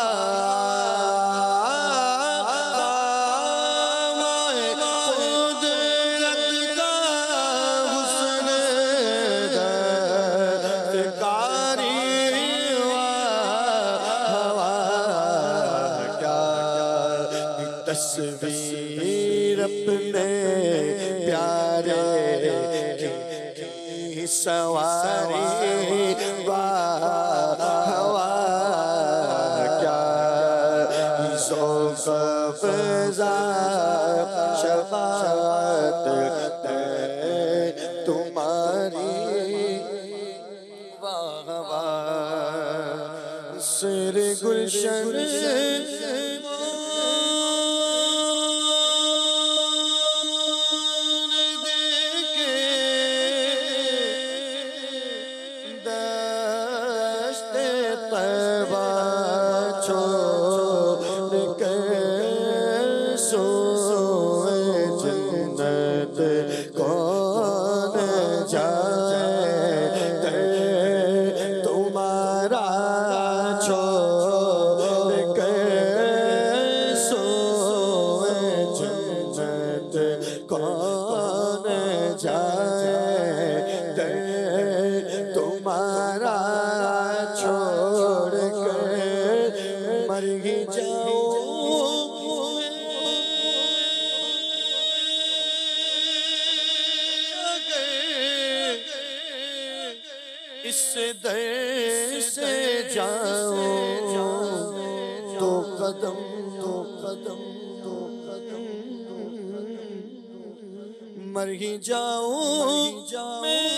Speaker 3: تصویر اپنے پیارے کی سواری واہ واہ کیا ذوق فضا شفاعت تمہاری واہ واہ سر گلشن اس در سے جاؤ تو قدم تو قدم تو قدم مر ہی جاؤں میں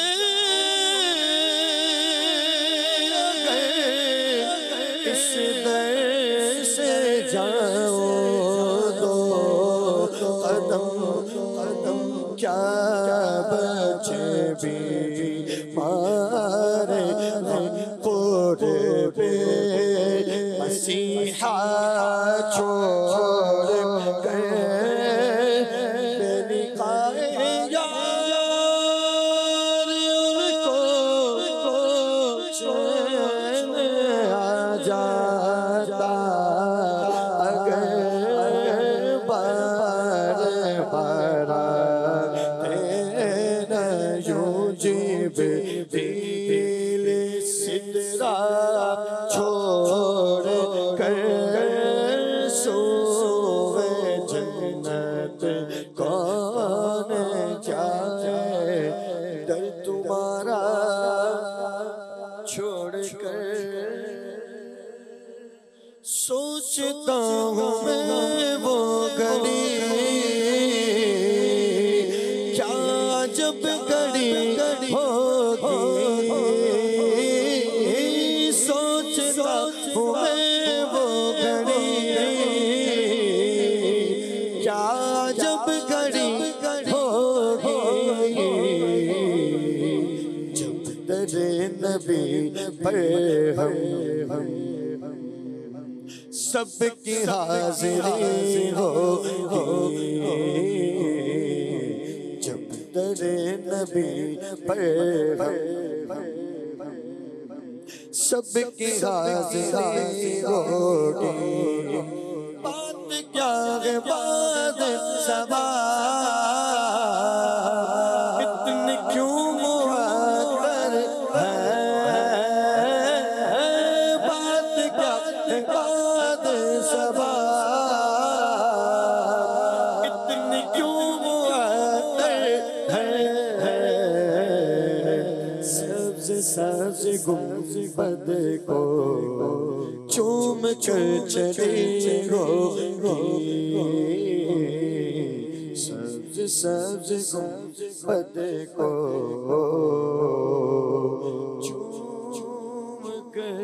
Speaker 3: اس در سے جاؤ تو قدم قدم کیا بچے بھی مارے پورے پہ مسیحا چھوڑ کر بے نکائے یار ان کو چین آ جاتا اگر بار بار یوں جیب دل سدرا چھوڑ کر سوئے جنت کون جائے در تمہارا چھوڑ کر سوچتا ہوں میں وہ گھڑی کیا جب گھڑی ہوگی سوچتا ہوں میں وہ گھڑی کیا جب گھڑی ہوگی جب در نبی پر ہم سب کی حاضری ہوگی جب در نبی پر ہم سب کی حاضری ہوگی بات کیا ہے بات سبا اتنی کیوں معطر ہے بات کیا ہے بات سبا اتنی کیوں معطر ہے سبز سبز گنبد کو چوم کر چلی ہوگی سبز سبز گنبد کو چوم کر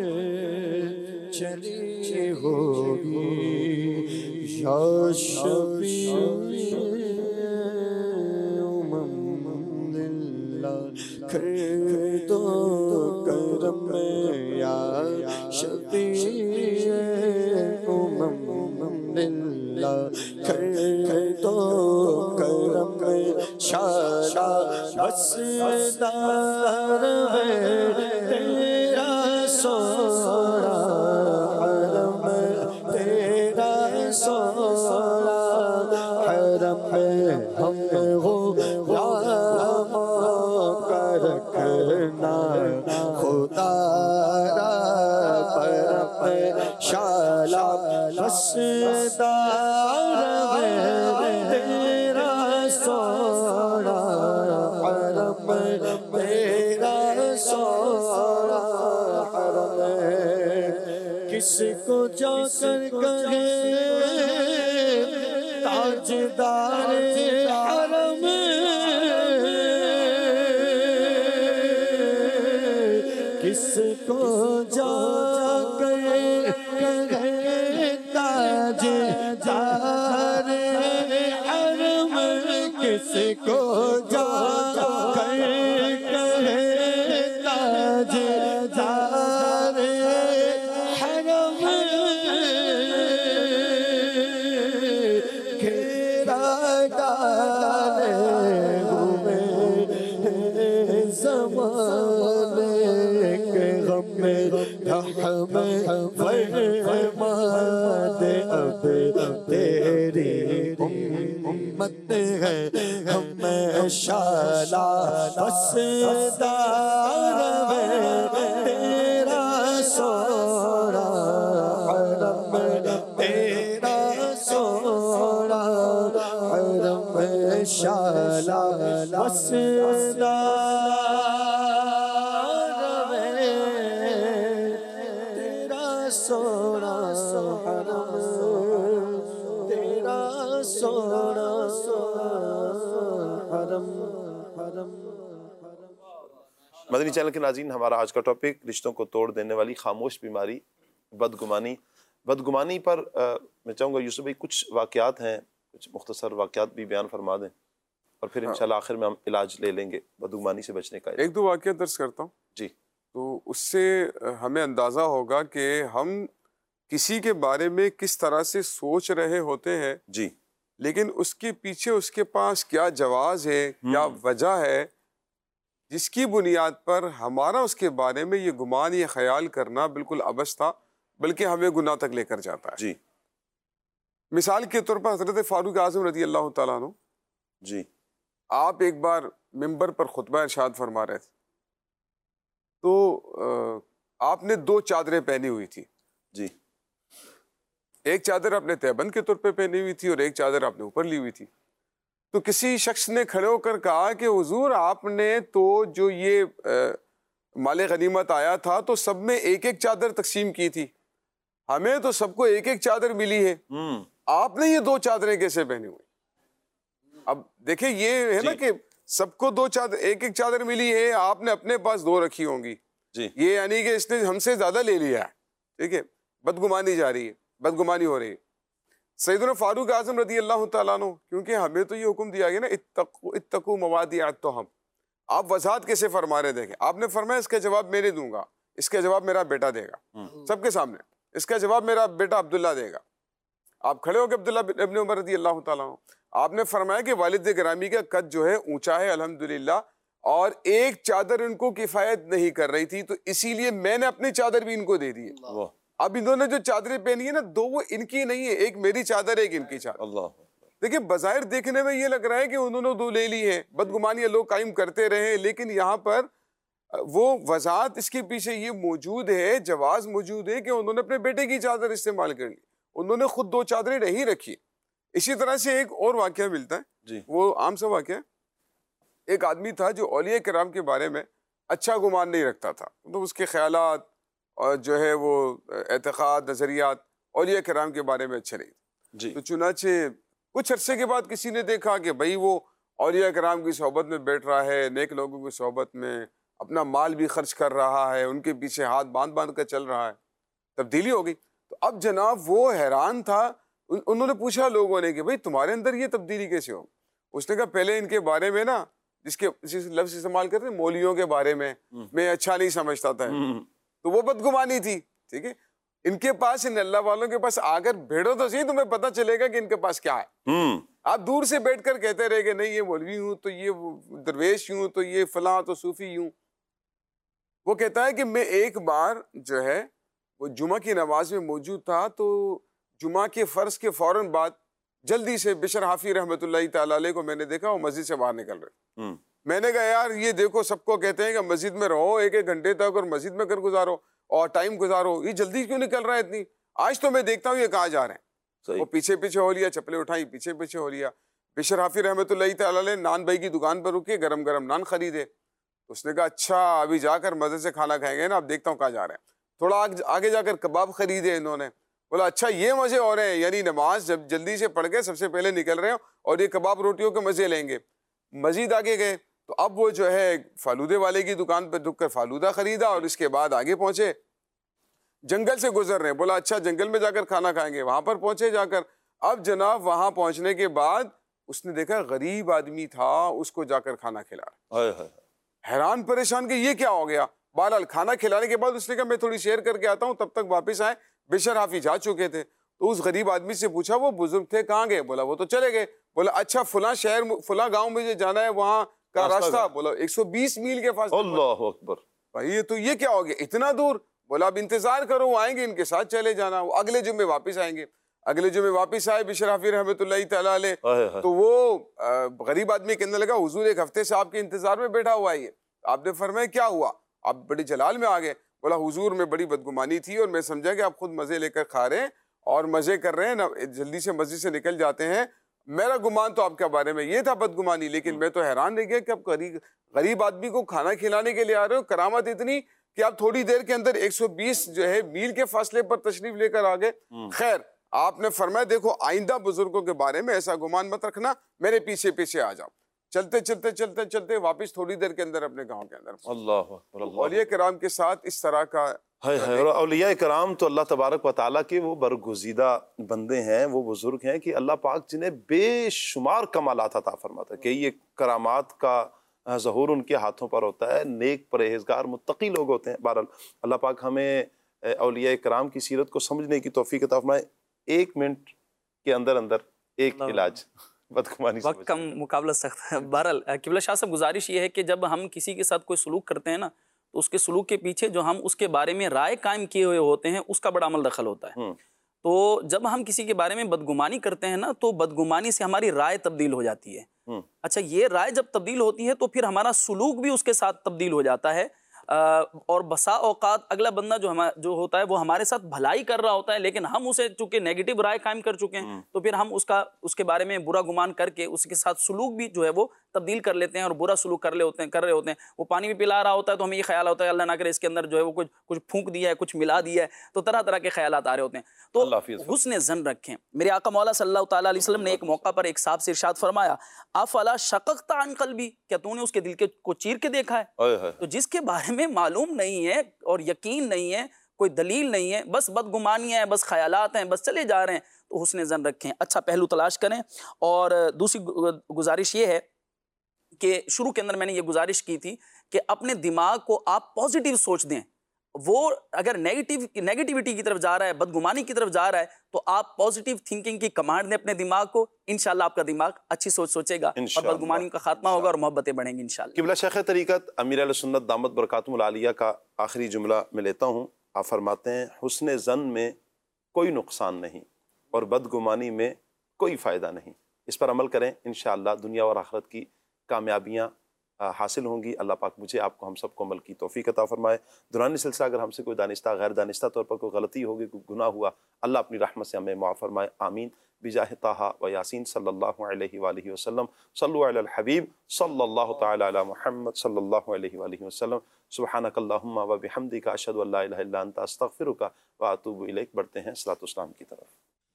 Speaker 3: چلی ہوگی یا شفیع کر دو کرم یا شفیع امم للہ کر دو کرم شالا بس دار ہے کرنا خدا را پرم شالا وسدا رہے تیرا سونا حرم تیرا سونا حرم کس کو جا کر کہے تاجدار حرم کس کو جا کر کہے تاجدار حرم کس کو جا کر کہے تاجدار حرم گھیرا ڈالے ہوئے زمانے کے غم میں ہمیں فرماد اب تیری امت ہے ہمیں شالا بسدا رہے تیرا سونا حرم تیرا سونا حرم شالا بسدا سونا حرم تیرا سونا حرم حرم
Speaker 2: مدنی چینل کے ناظرین، ہمارا آج کا ٹاپک رشتوں کو توڑ دینے والی خاموش بیماری بدگمانی بدگمانی پر میں چاہوں گا یوسف بھائی کچھ واقعات ہیں، کچھ مختصر واقعات بھی بیان فرما دیں اور پھر انشاءاللہ آخر میں ہم علاج لے لیں گے بدگمانی سے بچنے کا۔
Speaker 6: ایک دو واقعہ درس کرتا ہوں
Speaker 2: جی،
Speaker 6: تو اس سے ہمیں اندازہ ہوگا کہ ہم کسی کے بارے میں کس طرح سے سوچ رہے ہوتے ہیں
Speaker 2: جی،
Speaker 6: لیکن اس کے پیچھے اس کے پاس کیا جواز ہے، کیا وجہ ہے جس کی بنیاد پر ہمارا اس کے بارے میں یہ گمان یہ خیال کرنا بالکل عبث تھا، بلکہ ہمیں گناہ تک لے کر جاتا ہے۔
Speaker 2: جی،
Speaker 6: مثال کے طور پر حضرت فاروق اعظم رضی اللہ تعالیٰ عنہ،
Speaker 2: جی،
Speaker 6: آپ ایک بار ممبر پر خطبہ ارشاد فرما رہے تھے، تو آپ نے دو چادریں پہنی ہوئی تھی۔
Speaker 2: جی،
Speaker 6: ایک چادر آپ نے تہبند کے طور پہ پہنی ہوئی تھی اور ایک چادر آپ نے اوپر لی ہوئی تھی۔ تو کسی شخص نے کھڑے ہو کر کہا کہ حضور آپ نے تو جو یہ مال غنیمت آیا تھا تو سب میں ایک ایک چادر تقسیم کی تھی، ہمیں تو سب کو ایک ایک چادر ملی ہے، آپ نے یہ دو چادریں کیسے پہنی ہوئی؟ اب دیکھیں یہ ہے نا کہ سب کو دو چادر ایک ایک چادر ملی ہے، آپ نے اپنے پاس دو رکھی ہوں گی، یہ یعنی کہ اس نے ہم سے زیادہ لے لیا ہے، ٹھیک ہے، بدگمانی جا رہی ہے، بدگمانی ہو رہی ہے۔ سیدنا فاروق اعظم رضی اللہ تعالیٰ عنہ، کیونکہ ہمیں تو یہ حکم دیا گیا نا اتقو اتقو موادع التہم، آپ وضاحت کیسے فرما رہے دیکھیں، آپ نے فرمایا اس کا جواب میں نے دوں گا، اس کا جواب میرا بیٹا دے گا سب کے سامنے، اس کا جواب میرا بیٹا عبداللہ دے گا۔ آپ کھڑے ہو کے عبداللہ ابن عمر رضی اللہ تعالیٰ عنہ، آپ نے فرمایا کہ والد گرامی کا قد جو ہے اونچا ہے الحمدللہ، اور ایک چادر ان کو کفایت نہیں کر رہی تھی، تو اسی لیے میں نے اپنی چادر بھی ان کو دے دی ہے۔ اب انہوں نے جو چادریں پہنی ہے نا، دو وہ ان کی نہیں ہے، ایک میری چادر ایک ان کی چادر۔
Speaker 2: اللہ
Speaker 6: دیکھیں بظاہر دیکھنے میں یہ لگ رہا ہے کہ انہوں نے دو لے لی ہے، بدگمانیاں لوگ قائم کرتے رہے، لیکن یہاں پر وہ وضاحت اس کے پیچھے یہ موجود ہے، جواز موجود ہے کہ انہوں نے اپنے بیٹے کی چادر استعمال کر لی، انہوں نے خود دو چادریں نہیں رکھی۔ اسی طرح سے ایک اور واقعہ ملتا ہے
Speaker 2: جی،
Speaker 6: وہ عام سا واقعہ ہے، ایک آدمی تھا جو اولیاء کرام کے بارے میں اچھا گمان نہیں رکھتا تھا، تو اس کے خیالات اور جو ہے وہ اعتقاد نظریات اولیاء کرام کے بارے میں اچھے نہیں تھے
Speaker 2: جی۔
Speaker 6: تو چنانچہ کچھ عرصے کے بعد کسی نے دیکھا کہ بھائی وہ اولیاء کرام کی صحبت میں بیٹھ رہا ہے، نیک لوگوں کی صحبت میں اپنا مال بھی خرچ کر رہا ہے، ان کے پیچھے ہاتھ باندھ باندھ کر چل رہا ہے، تبدیلی ہو گئی۔ تو اب جناب وہ حیران تھا، انہوں نے پوچھا لوگوں نے کہ بھائی تمہارے اندر یہ تبدیلی کیسے ہو؟ اس نے کہا پہلے ان کے بارے میں نا، جس کے جس لفظ استعمال کرتے ہیں مولیوں کے بارے میں میں اچھا نہیں سمجھتا تھا، تو وہ بدگمانی تھی، ٹھیک ہے۔ ان کے پاس، ان اللہ والوں کے پاس آ کر بھیڑو تو صحیح، تمہیں پتہ چلے گا کہ ان کے پاس کیا ہے۔ آپ دور سے بیٹھ کر کہتے رہے کہ نہیں یہ مولوی ہوں تو یہ درویش ہوں تو یہ فلاں تو صوفی ہوں۔ وہ کہتا ہے کہ میں ایک بار جو ہے وہ جمعہ کی نماز میں موجود تھا، تو جمعہ کے فرض کے فوراً بعد جلدی سے بشر حافی رحمۃ اللہ تعالیٰ علیہ کو میں نے دیکھا وہ مسجد سے باہر نکل رہے، میں نے کہا یار یہ دیکھو سب کو کہتے ہیں کہ مسجد میں رہو ایک ایک گھنٹے تک اور مسجد میں کر گزارو اور ٹائم گزارو، یہ جلدی کیوں نکل رہا ہے اتنی؟ آج تو میں دیکھتا ہوں یہ کہاں جا رہے ہیں، وہ پیچھے پیچھے ہو لیا، چپلیں اٹھائی پیچھے پیچھے ہو لیا۔ بشر حافظ رحمۃ اللہ تعالیٰ علیہ نان بھائی کی دکان پر رکے، گرم گرم نان خریدے، اس نے کہا اچھا ابھی جا کر مزے سے کھانا کھائیں گے نا، اب دیکھتا ہوں کہاں جا رہے ہیں۔ تھوڑا آگے جا کر کباب خریدے انہوں نے، بولا اچھا یہ مزے ہو رہے ہیں، یعنی نماز جب جلدی سے پڑھ کے سب سے پہلے نکل رہے ہیں اور یہ کباب روٹیوں کے مزے لیں گے۔ مزید آگے گئے تو اب وہ جو ہے فالودے والے کی دکان پہ رک کر فالودہ خریدا اور اس کے بعد آگے پہنچے، جنگل سے گزر رہے ہیں، بولا اچھا جنگل میں جا کر کھانا کھائیں گے، وہاں پر پہنچے جا کر۔ اب جناب وہاں پہنچنے کے بعد اس نے دیکھا غریب آدمی تھا، اس کو جا کر کھانا کھلا رہا، حیران پریشان کہ یہ کیا ہو گیا۔ بہرحال کھانا کھلانے کے بعد اس نے کہا میں تھوڑی شیئر کر کے آتا ہوں، تب تک واپس آئے، بشر حافظ جا چکے تھے۔ تو اس غریب آدمی سے پوچھا وہ بزرگ تھے کہاں گئے؟ بولا وہ تو چلے گئے۔ بولا اچھا فلاں شہر فلاں گاؤں مجھے جانا ہے، وہاں کا راستہ؟ بولا ایک سو بیس میل کے فاصلے۔
Speaker 2: اللہ اکبر،
Speaker 6: بھائی یہ تو یہ کیا ہو گیا اتنا دور؟ بولا اب انتظار کرو، وہ آئیں گے، ان کے ساتھ چلے جانا، وہ اگلے جمعے واپس آئیں گے۔ اگلے جمعے واپس آئے بشر حافظ رحمۃ اللہ تعالیٰ علیہ، تو وہ غریب آدمی کہنے لگا حضور ایک ہفتے سے آپ کے انتظار میں بیٹھا ہوا ہے۔ آپ نے فرمایا کیا ہوا؟ آپ بڑی جلال میں آ گئے۔ بولا حضور میں بڑی بدگمانی تھی اور میں سمجھا کہ آپ خود مزے لے کر کھا رہے ہیں اور مزے کر رہے ہیں، جلدی سے مسجد سے نکل جاتے ہیں، میرا گمان تو آپ کے بارے میں یہ تھا بدگمانی، لیکن میں تو حیران رہ گیا کہ آپ غریب آدمی کو کھانا کھلانے کے لیے آ رہے ہو، کرامت اتنی کہ آپ تھوڑی دیر کے اندر ایک سو بیس جو ہے میل کے فاصلے پر تشریف لے کر آ گئے۔ خیر آپ نے فرمایا دیکھو آئندہ بزرگوں کے بارے میں ایسا گمان مت رکھنا، میرے پیچھے پیچھے آ جاؤ۔ چلتے چلتے چلتے چلتے واپس تھوڑی دیر کے اندر اپنے گاؤں کے اندر۔
Speaker 2: اللہ اکبر، اللہ
Speaker 6: اولیاء کرام کے ساتھ اس طرح کا
Speaker 2: ہے ہے اور اولیاء کرام تو اللہ تبارک و تعالیٰ کے وہ برگزیدہ بندے ہیں، وہ بزرگ ہیں کہ اللہ پاک جنہیں بے شمار کمالات عطا فرماتا ہے کہ یہ کرامات کا ظہور ان کے ہاتھوں پر ہوتا ہے، نیک پرہیزگار متقی لوگ ہوتے ہیں۔ بہرحال اللہ پاک ہمیں اولیاء کرام کی سیرت کو سمجھنے کی توفیق عطا فرمائے۔ ایک منٹ کے اندر اندر ایک علاج بدگمانی سے
Speaker 7: وقت کم مقابلہ سخت ہے۔ بہرحال قبلہ شاہ صاحب گزارش یہ ہے کہ جب ہم کسی کے ساتھ کوئی سلوک کرتے ہیں نا تو اس کے سلوک کے پیچھے جو ہم اس کے بارے میں رائے قائم کیے ہوئے ہوتے ہیں اس کا بڑا عمل دخل ہوتا ہے۔ تو جب ہم کسی کے بارے میں بدگمانی کرتے ہیں نا تو بدگمانی سے ہماری رائے تبدیل ہو جاتی ہے۔ اچھا یہ رائے جب تبدیل ہوتی ہے تو پھر ہمارا سلوک بھی اس کے ساتھ تبدیل ہو جاتا ہے، اور بسا اوقات اگلا بندہ جو جو ہوتا ہے وہ ہمارے ساتھ بھلائی کر رہا ہوتا ہے لیکن ہم اسے چونکہ نیگیٹو رائے قائم کر چکے ہیں تو پھر ہم اس کا اس کے بارے میں برا گمان کر کے اس کے ساتھ سلوک بھی جو ہے وہ تبدیل کر لیتے ہیں اور برا سلوک کر لے ہوتے ہیں کر رہے ہوتے ہیں۔ وہ پانی بھی پلا رہا ہوتا ہے تو ہمیں یہ خیال ہوتا ہے اللہ نہ کرے اس کے اندر جو ہے وہ کچھ کچھ پھونک دیا ہے، کچھ ملا دیا ہے، تو طرح طرح کے خیالات آ رہے ہوتے ہیں۔ تو حسن ظن رکھیں۔ میرے آقا مولا صلی اللہ تعالیٰ علیہ وسلم نے ایک موقع پر ایک صاحب سے ارشاد فرمایا افلا شققت عن قلبی، کیا تو نے اس کے دل کے کو چیر کے دیکھا ہے؟ تو جس کے بارے میں معلوم نہیں ہے اور یقین نہیں ہے، کوئی دلیل نہیں ہے، بس بدگمانیاں ہیں، بس خیالات ہیں، بس چلے جا رہے ہیں، تو حسن ظن رکھیں، اچھا پہلو تلاش کریں۔ اور دوسری گزارش یہ ہے کہ شروع کے اندر میں نے یہ گزارش کی تھی کہ اپنے دماغ کو آپ پازیٹیو سوچ دیں۔ وہ اگر نیگیٹیو نیگیٹیوٹی کی طرف جا رہا ہے، بدگمانی کی طرف جا رہا ہے، تو آپ پازیٹیو تھنکنگ کی کمانڈ دیں اپنے دماغ کو، انشاءاللہ آپ کا دماغ اچھی سوچ سوچے گا اور بدگمانی کا خاتمہ ہوگا اور محبتیں بڑھیں گی انشاءاللہ۔
Speaker 2: قبلہ شیخ طریقت امیر اہل سنت دامت برکاتہم العالیہ کا آخری جملہ میں لیتا ہوں۔ آپ فرماتے ہیں حسن ظن میں کوئی نقصان نہیں اور بدگمانی میں کوئی فائدہ نہیں، اس پر عمل کریں، انشاءاللہ دنیا اور آخرت کی کامیابیاں حاصل ہوں گی۔ اللہ پاک مجھے آپ کو ہم سب کو عمل کی توفیق عطا فرمائے۔ دورانی سلسلہ اگر ہم سے کوئی دانستہ غیر دانستہ طور پر کوئی غلطی ہوگی، کوئی گناہ ہوا، اللہ اپنی رحمت سے ہمیں معاف فرمائے، آمین بجاہ طٰہٰ و یاسین صلی اللہ علیہ وآلہ وسلم۔ صلوا علی الحبیب صلی اللہ تعالی علی محمد صلی اللہ علیہ وآلہ وسلم۔ سبحانک اللہم و بحمدک اشہد ان لا الہ الا انت استغفرک و اتوب الیک۔ بڑھتے ہیں صلاۃ والسلام کی طرف۔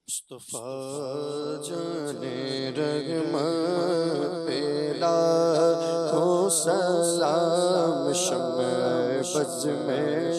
Speaker 3: مصطفیٰ جانے رحمت پیلا ہو سلام شمع بز میں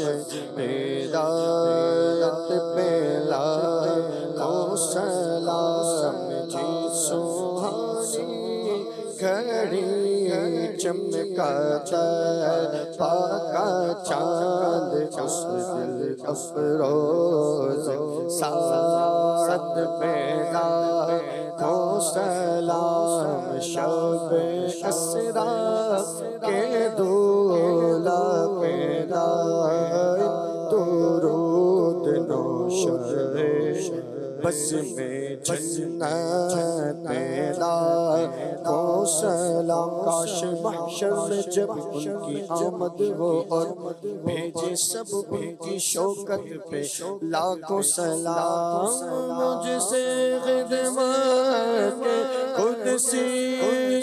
Speaker 3: ہدایت پیلا ہو سلام جی سوہانی گھڑی چمکاتا پاکا چاند اس دل افروز سعادت پیدا ہو سلام شب اسرا کے دولا پیدا درود نوشر بس میں جنت پیدا کو سلام کاش محشر میں جب ان کی آمد ہو اور بھیجے سب ان کی شوکت پہ لاکھوں سلام مجھ سے خدمت کے قدسی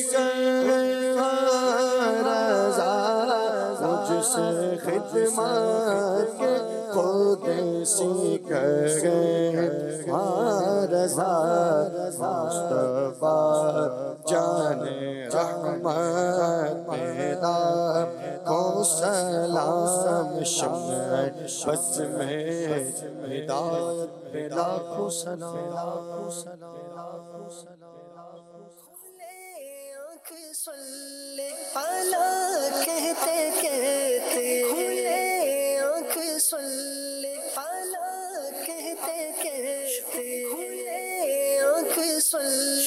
Speaker 3: رضا مجھ سے خدمت کے قدسی کرے رضا مصطفیٰ جان رحمت پیدا کو سلام شمع بس میں ہدایت پہ لاکھوں سلام
Speaker 4: اعلیٰ کہتے کہتے کھلے آنکھ صلی اعلیٰ کہتے کہتے کھلے آنکھ صلی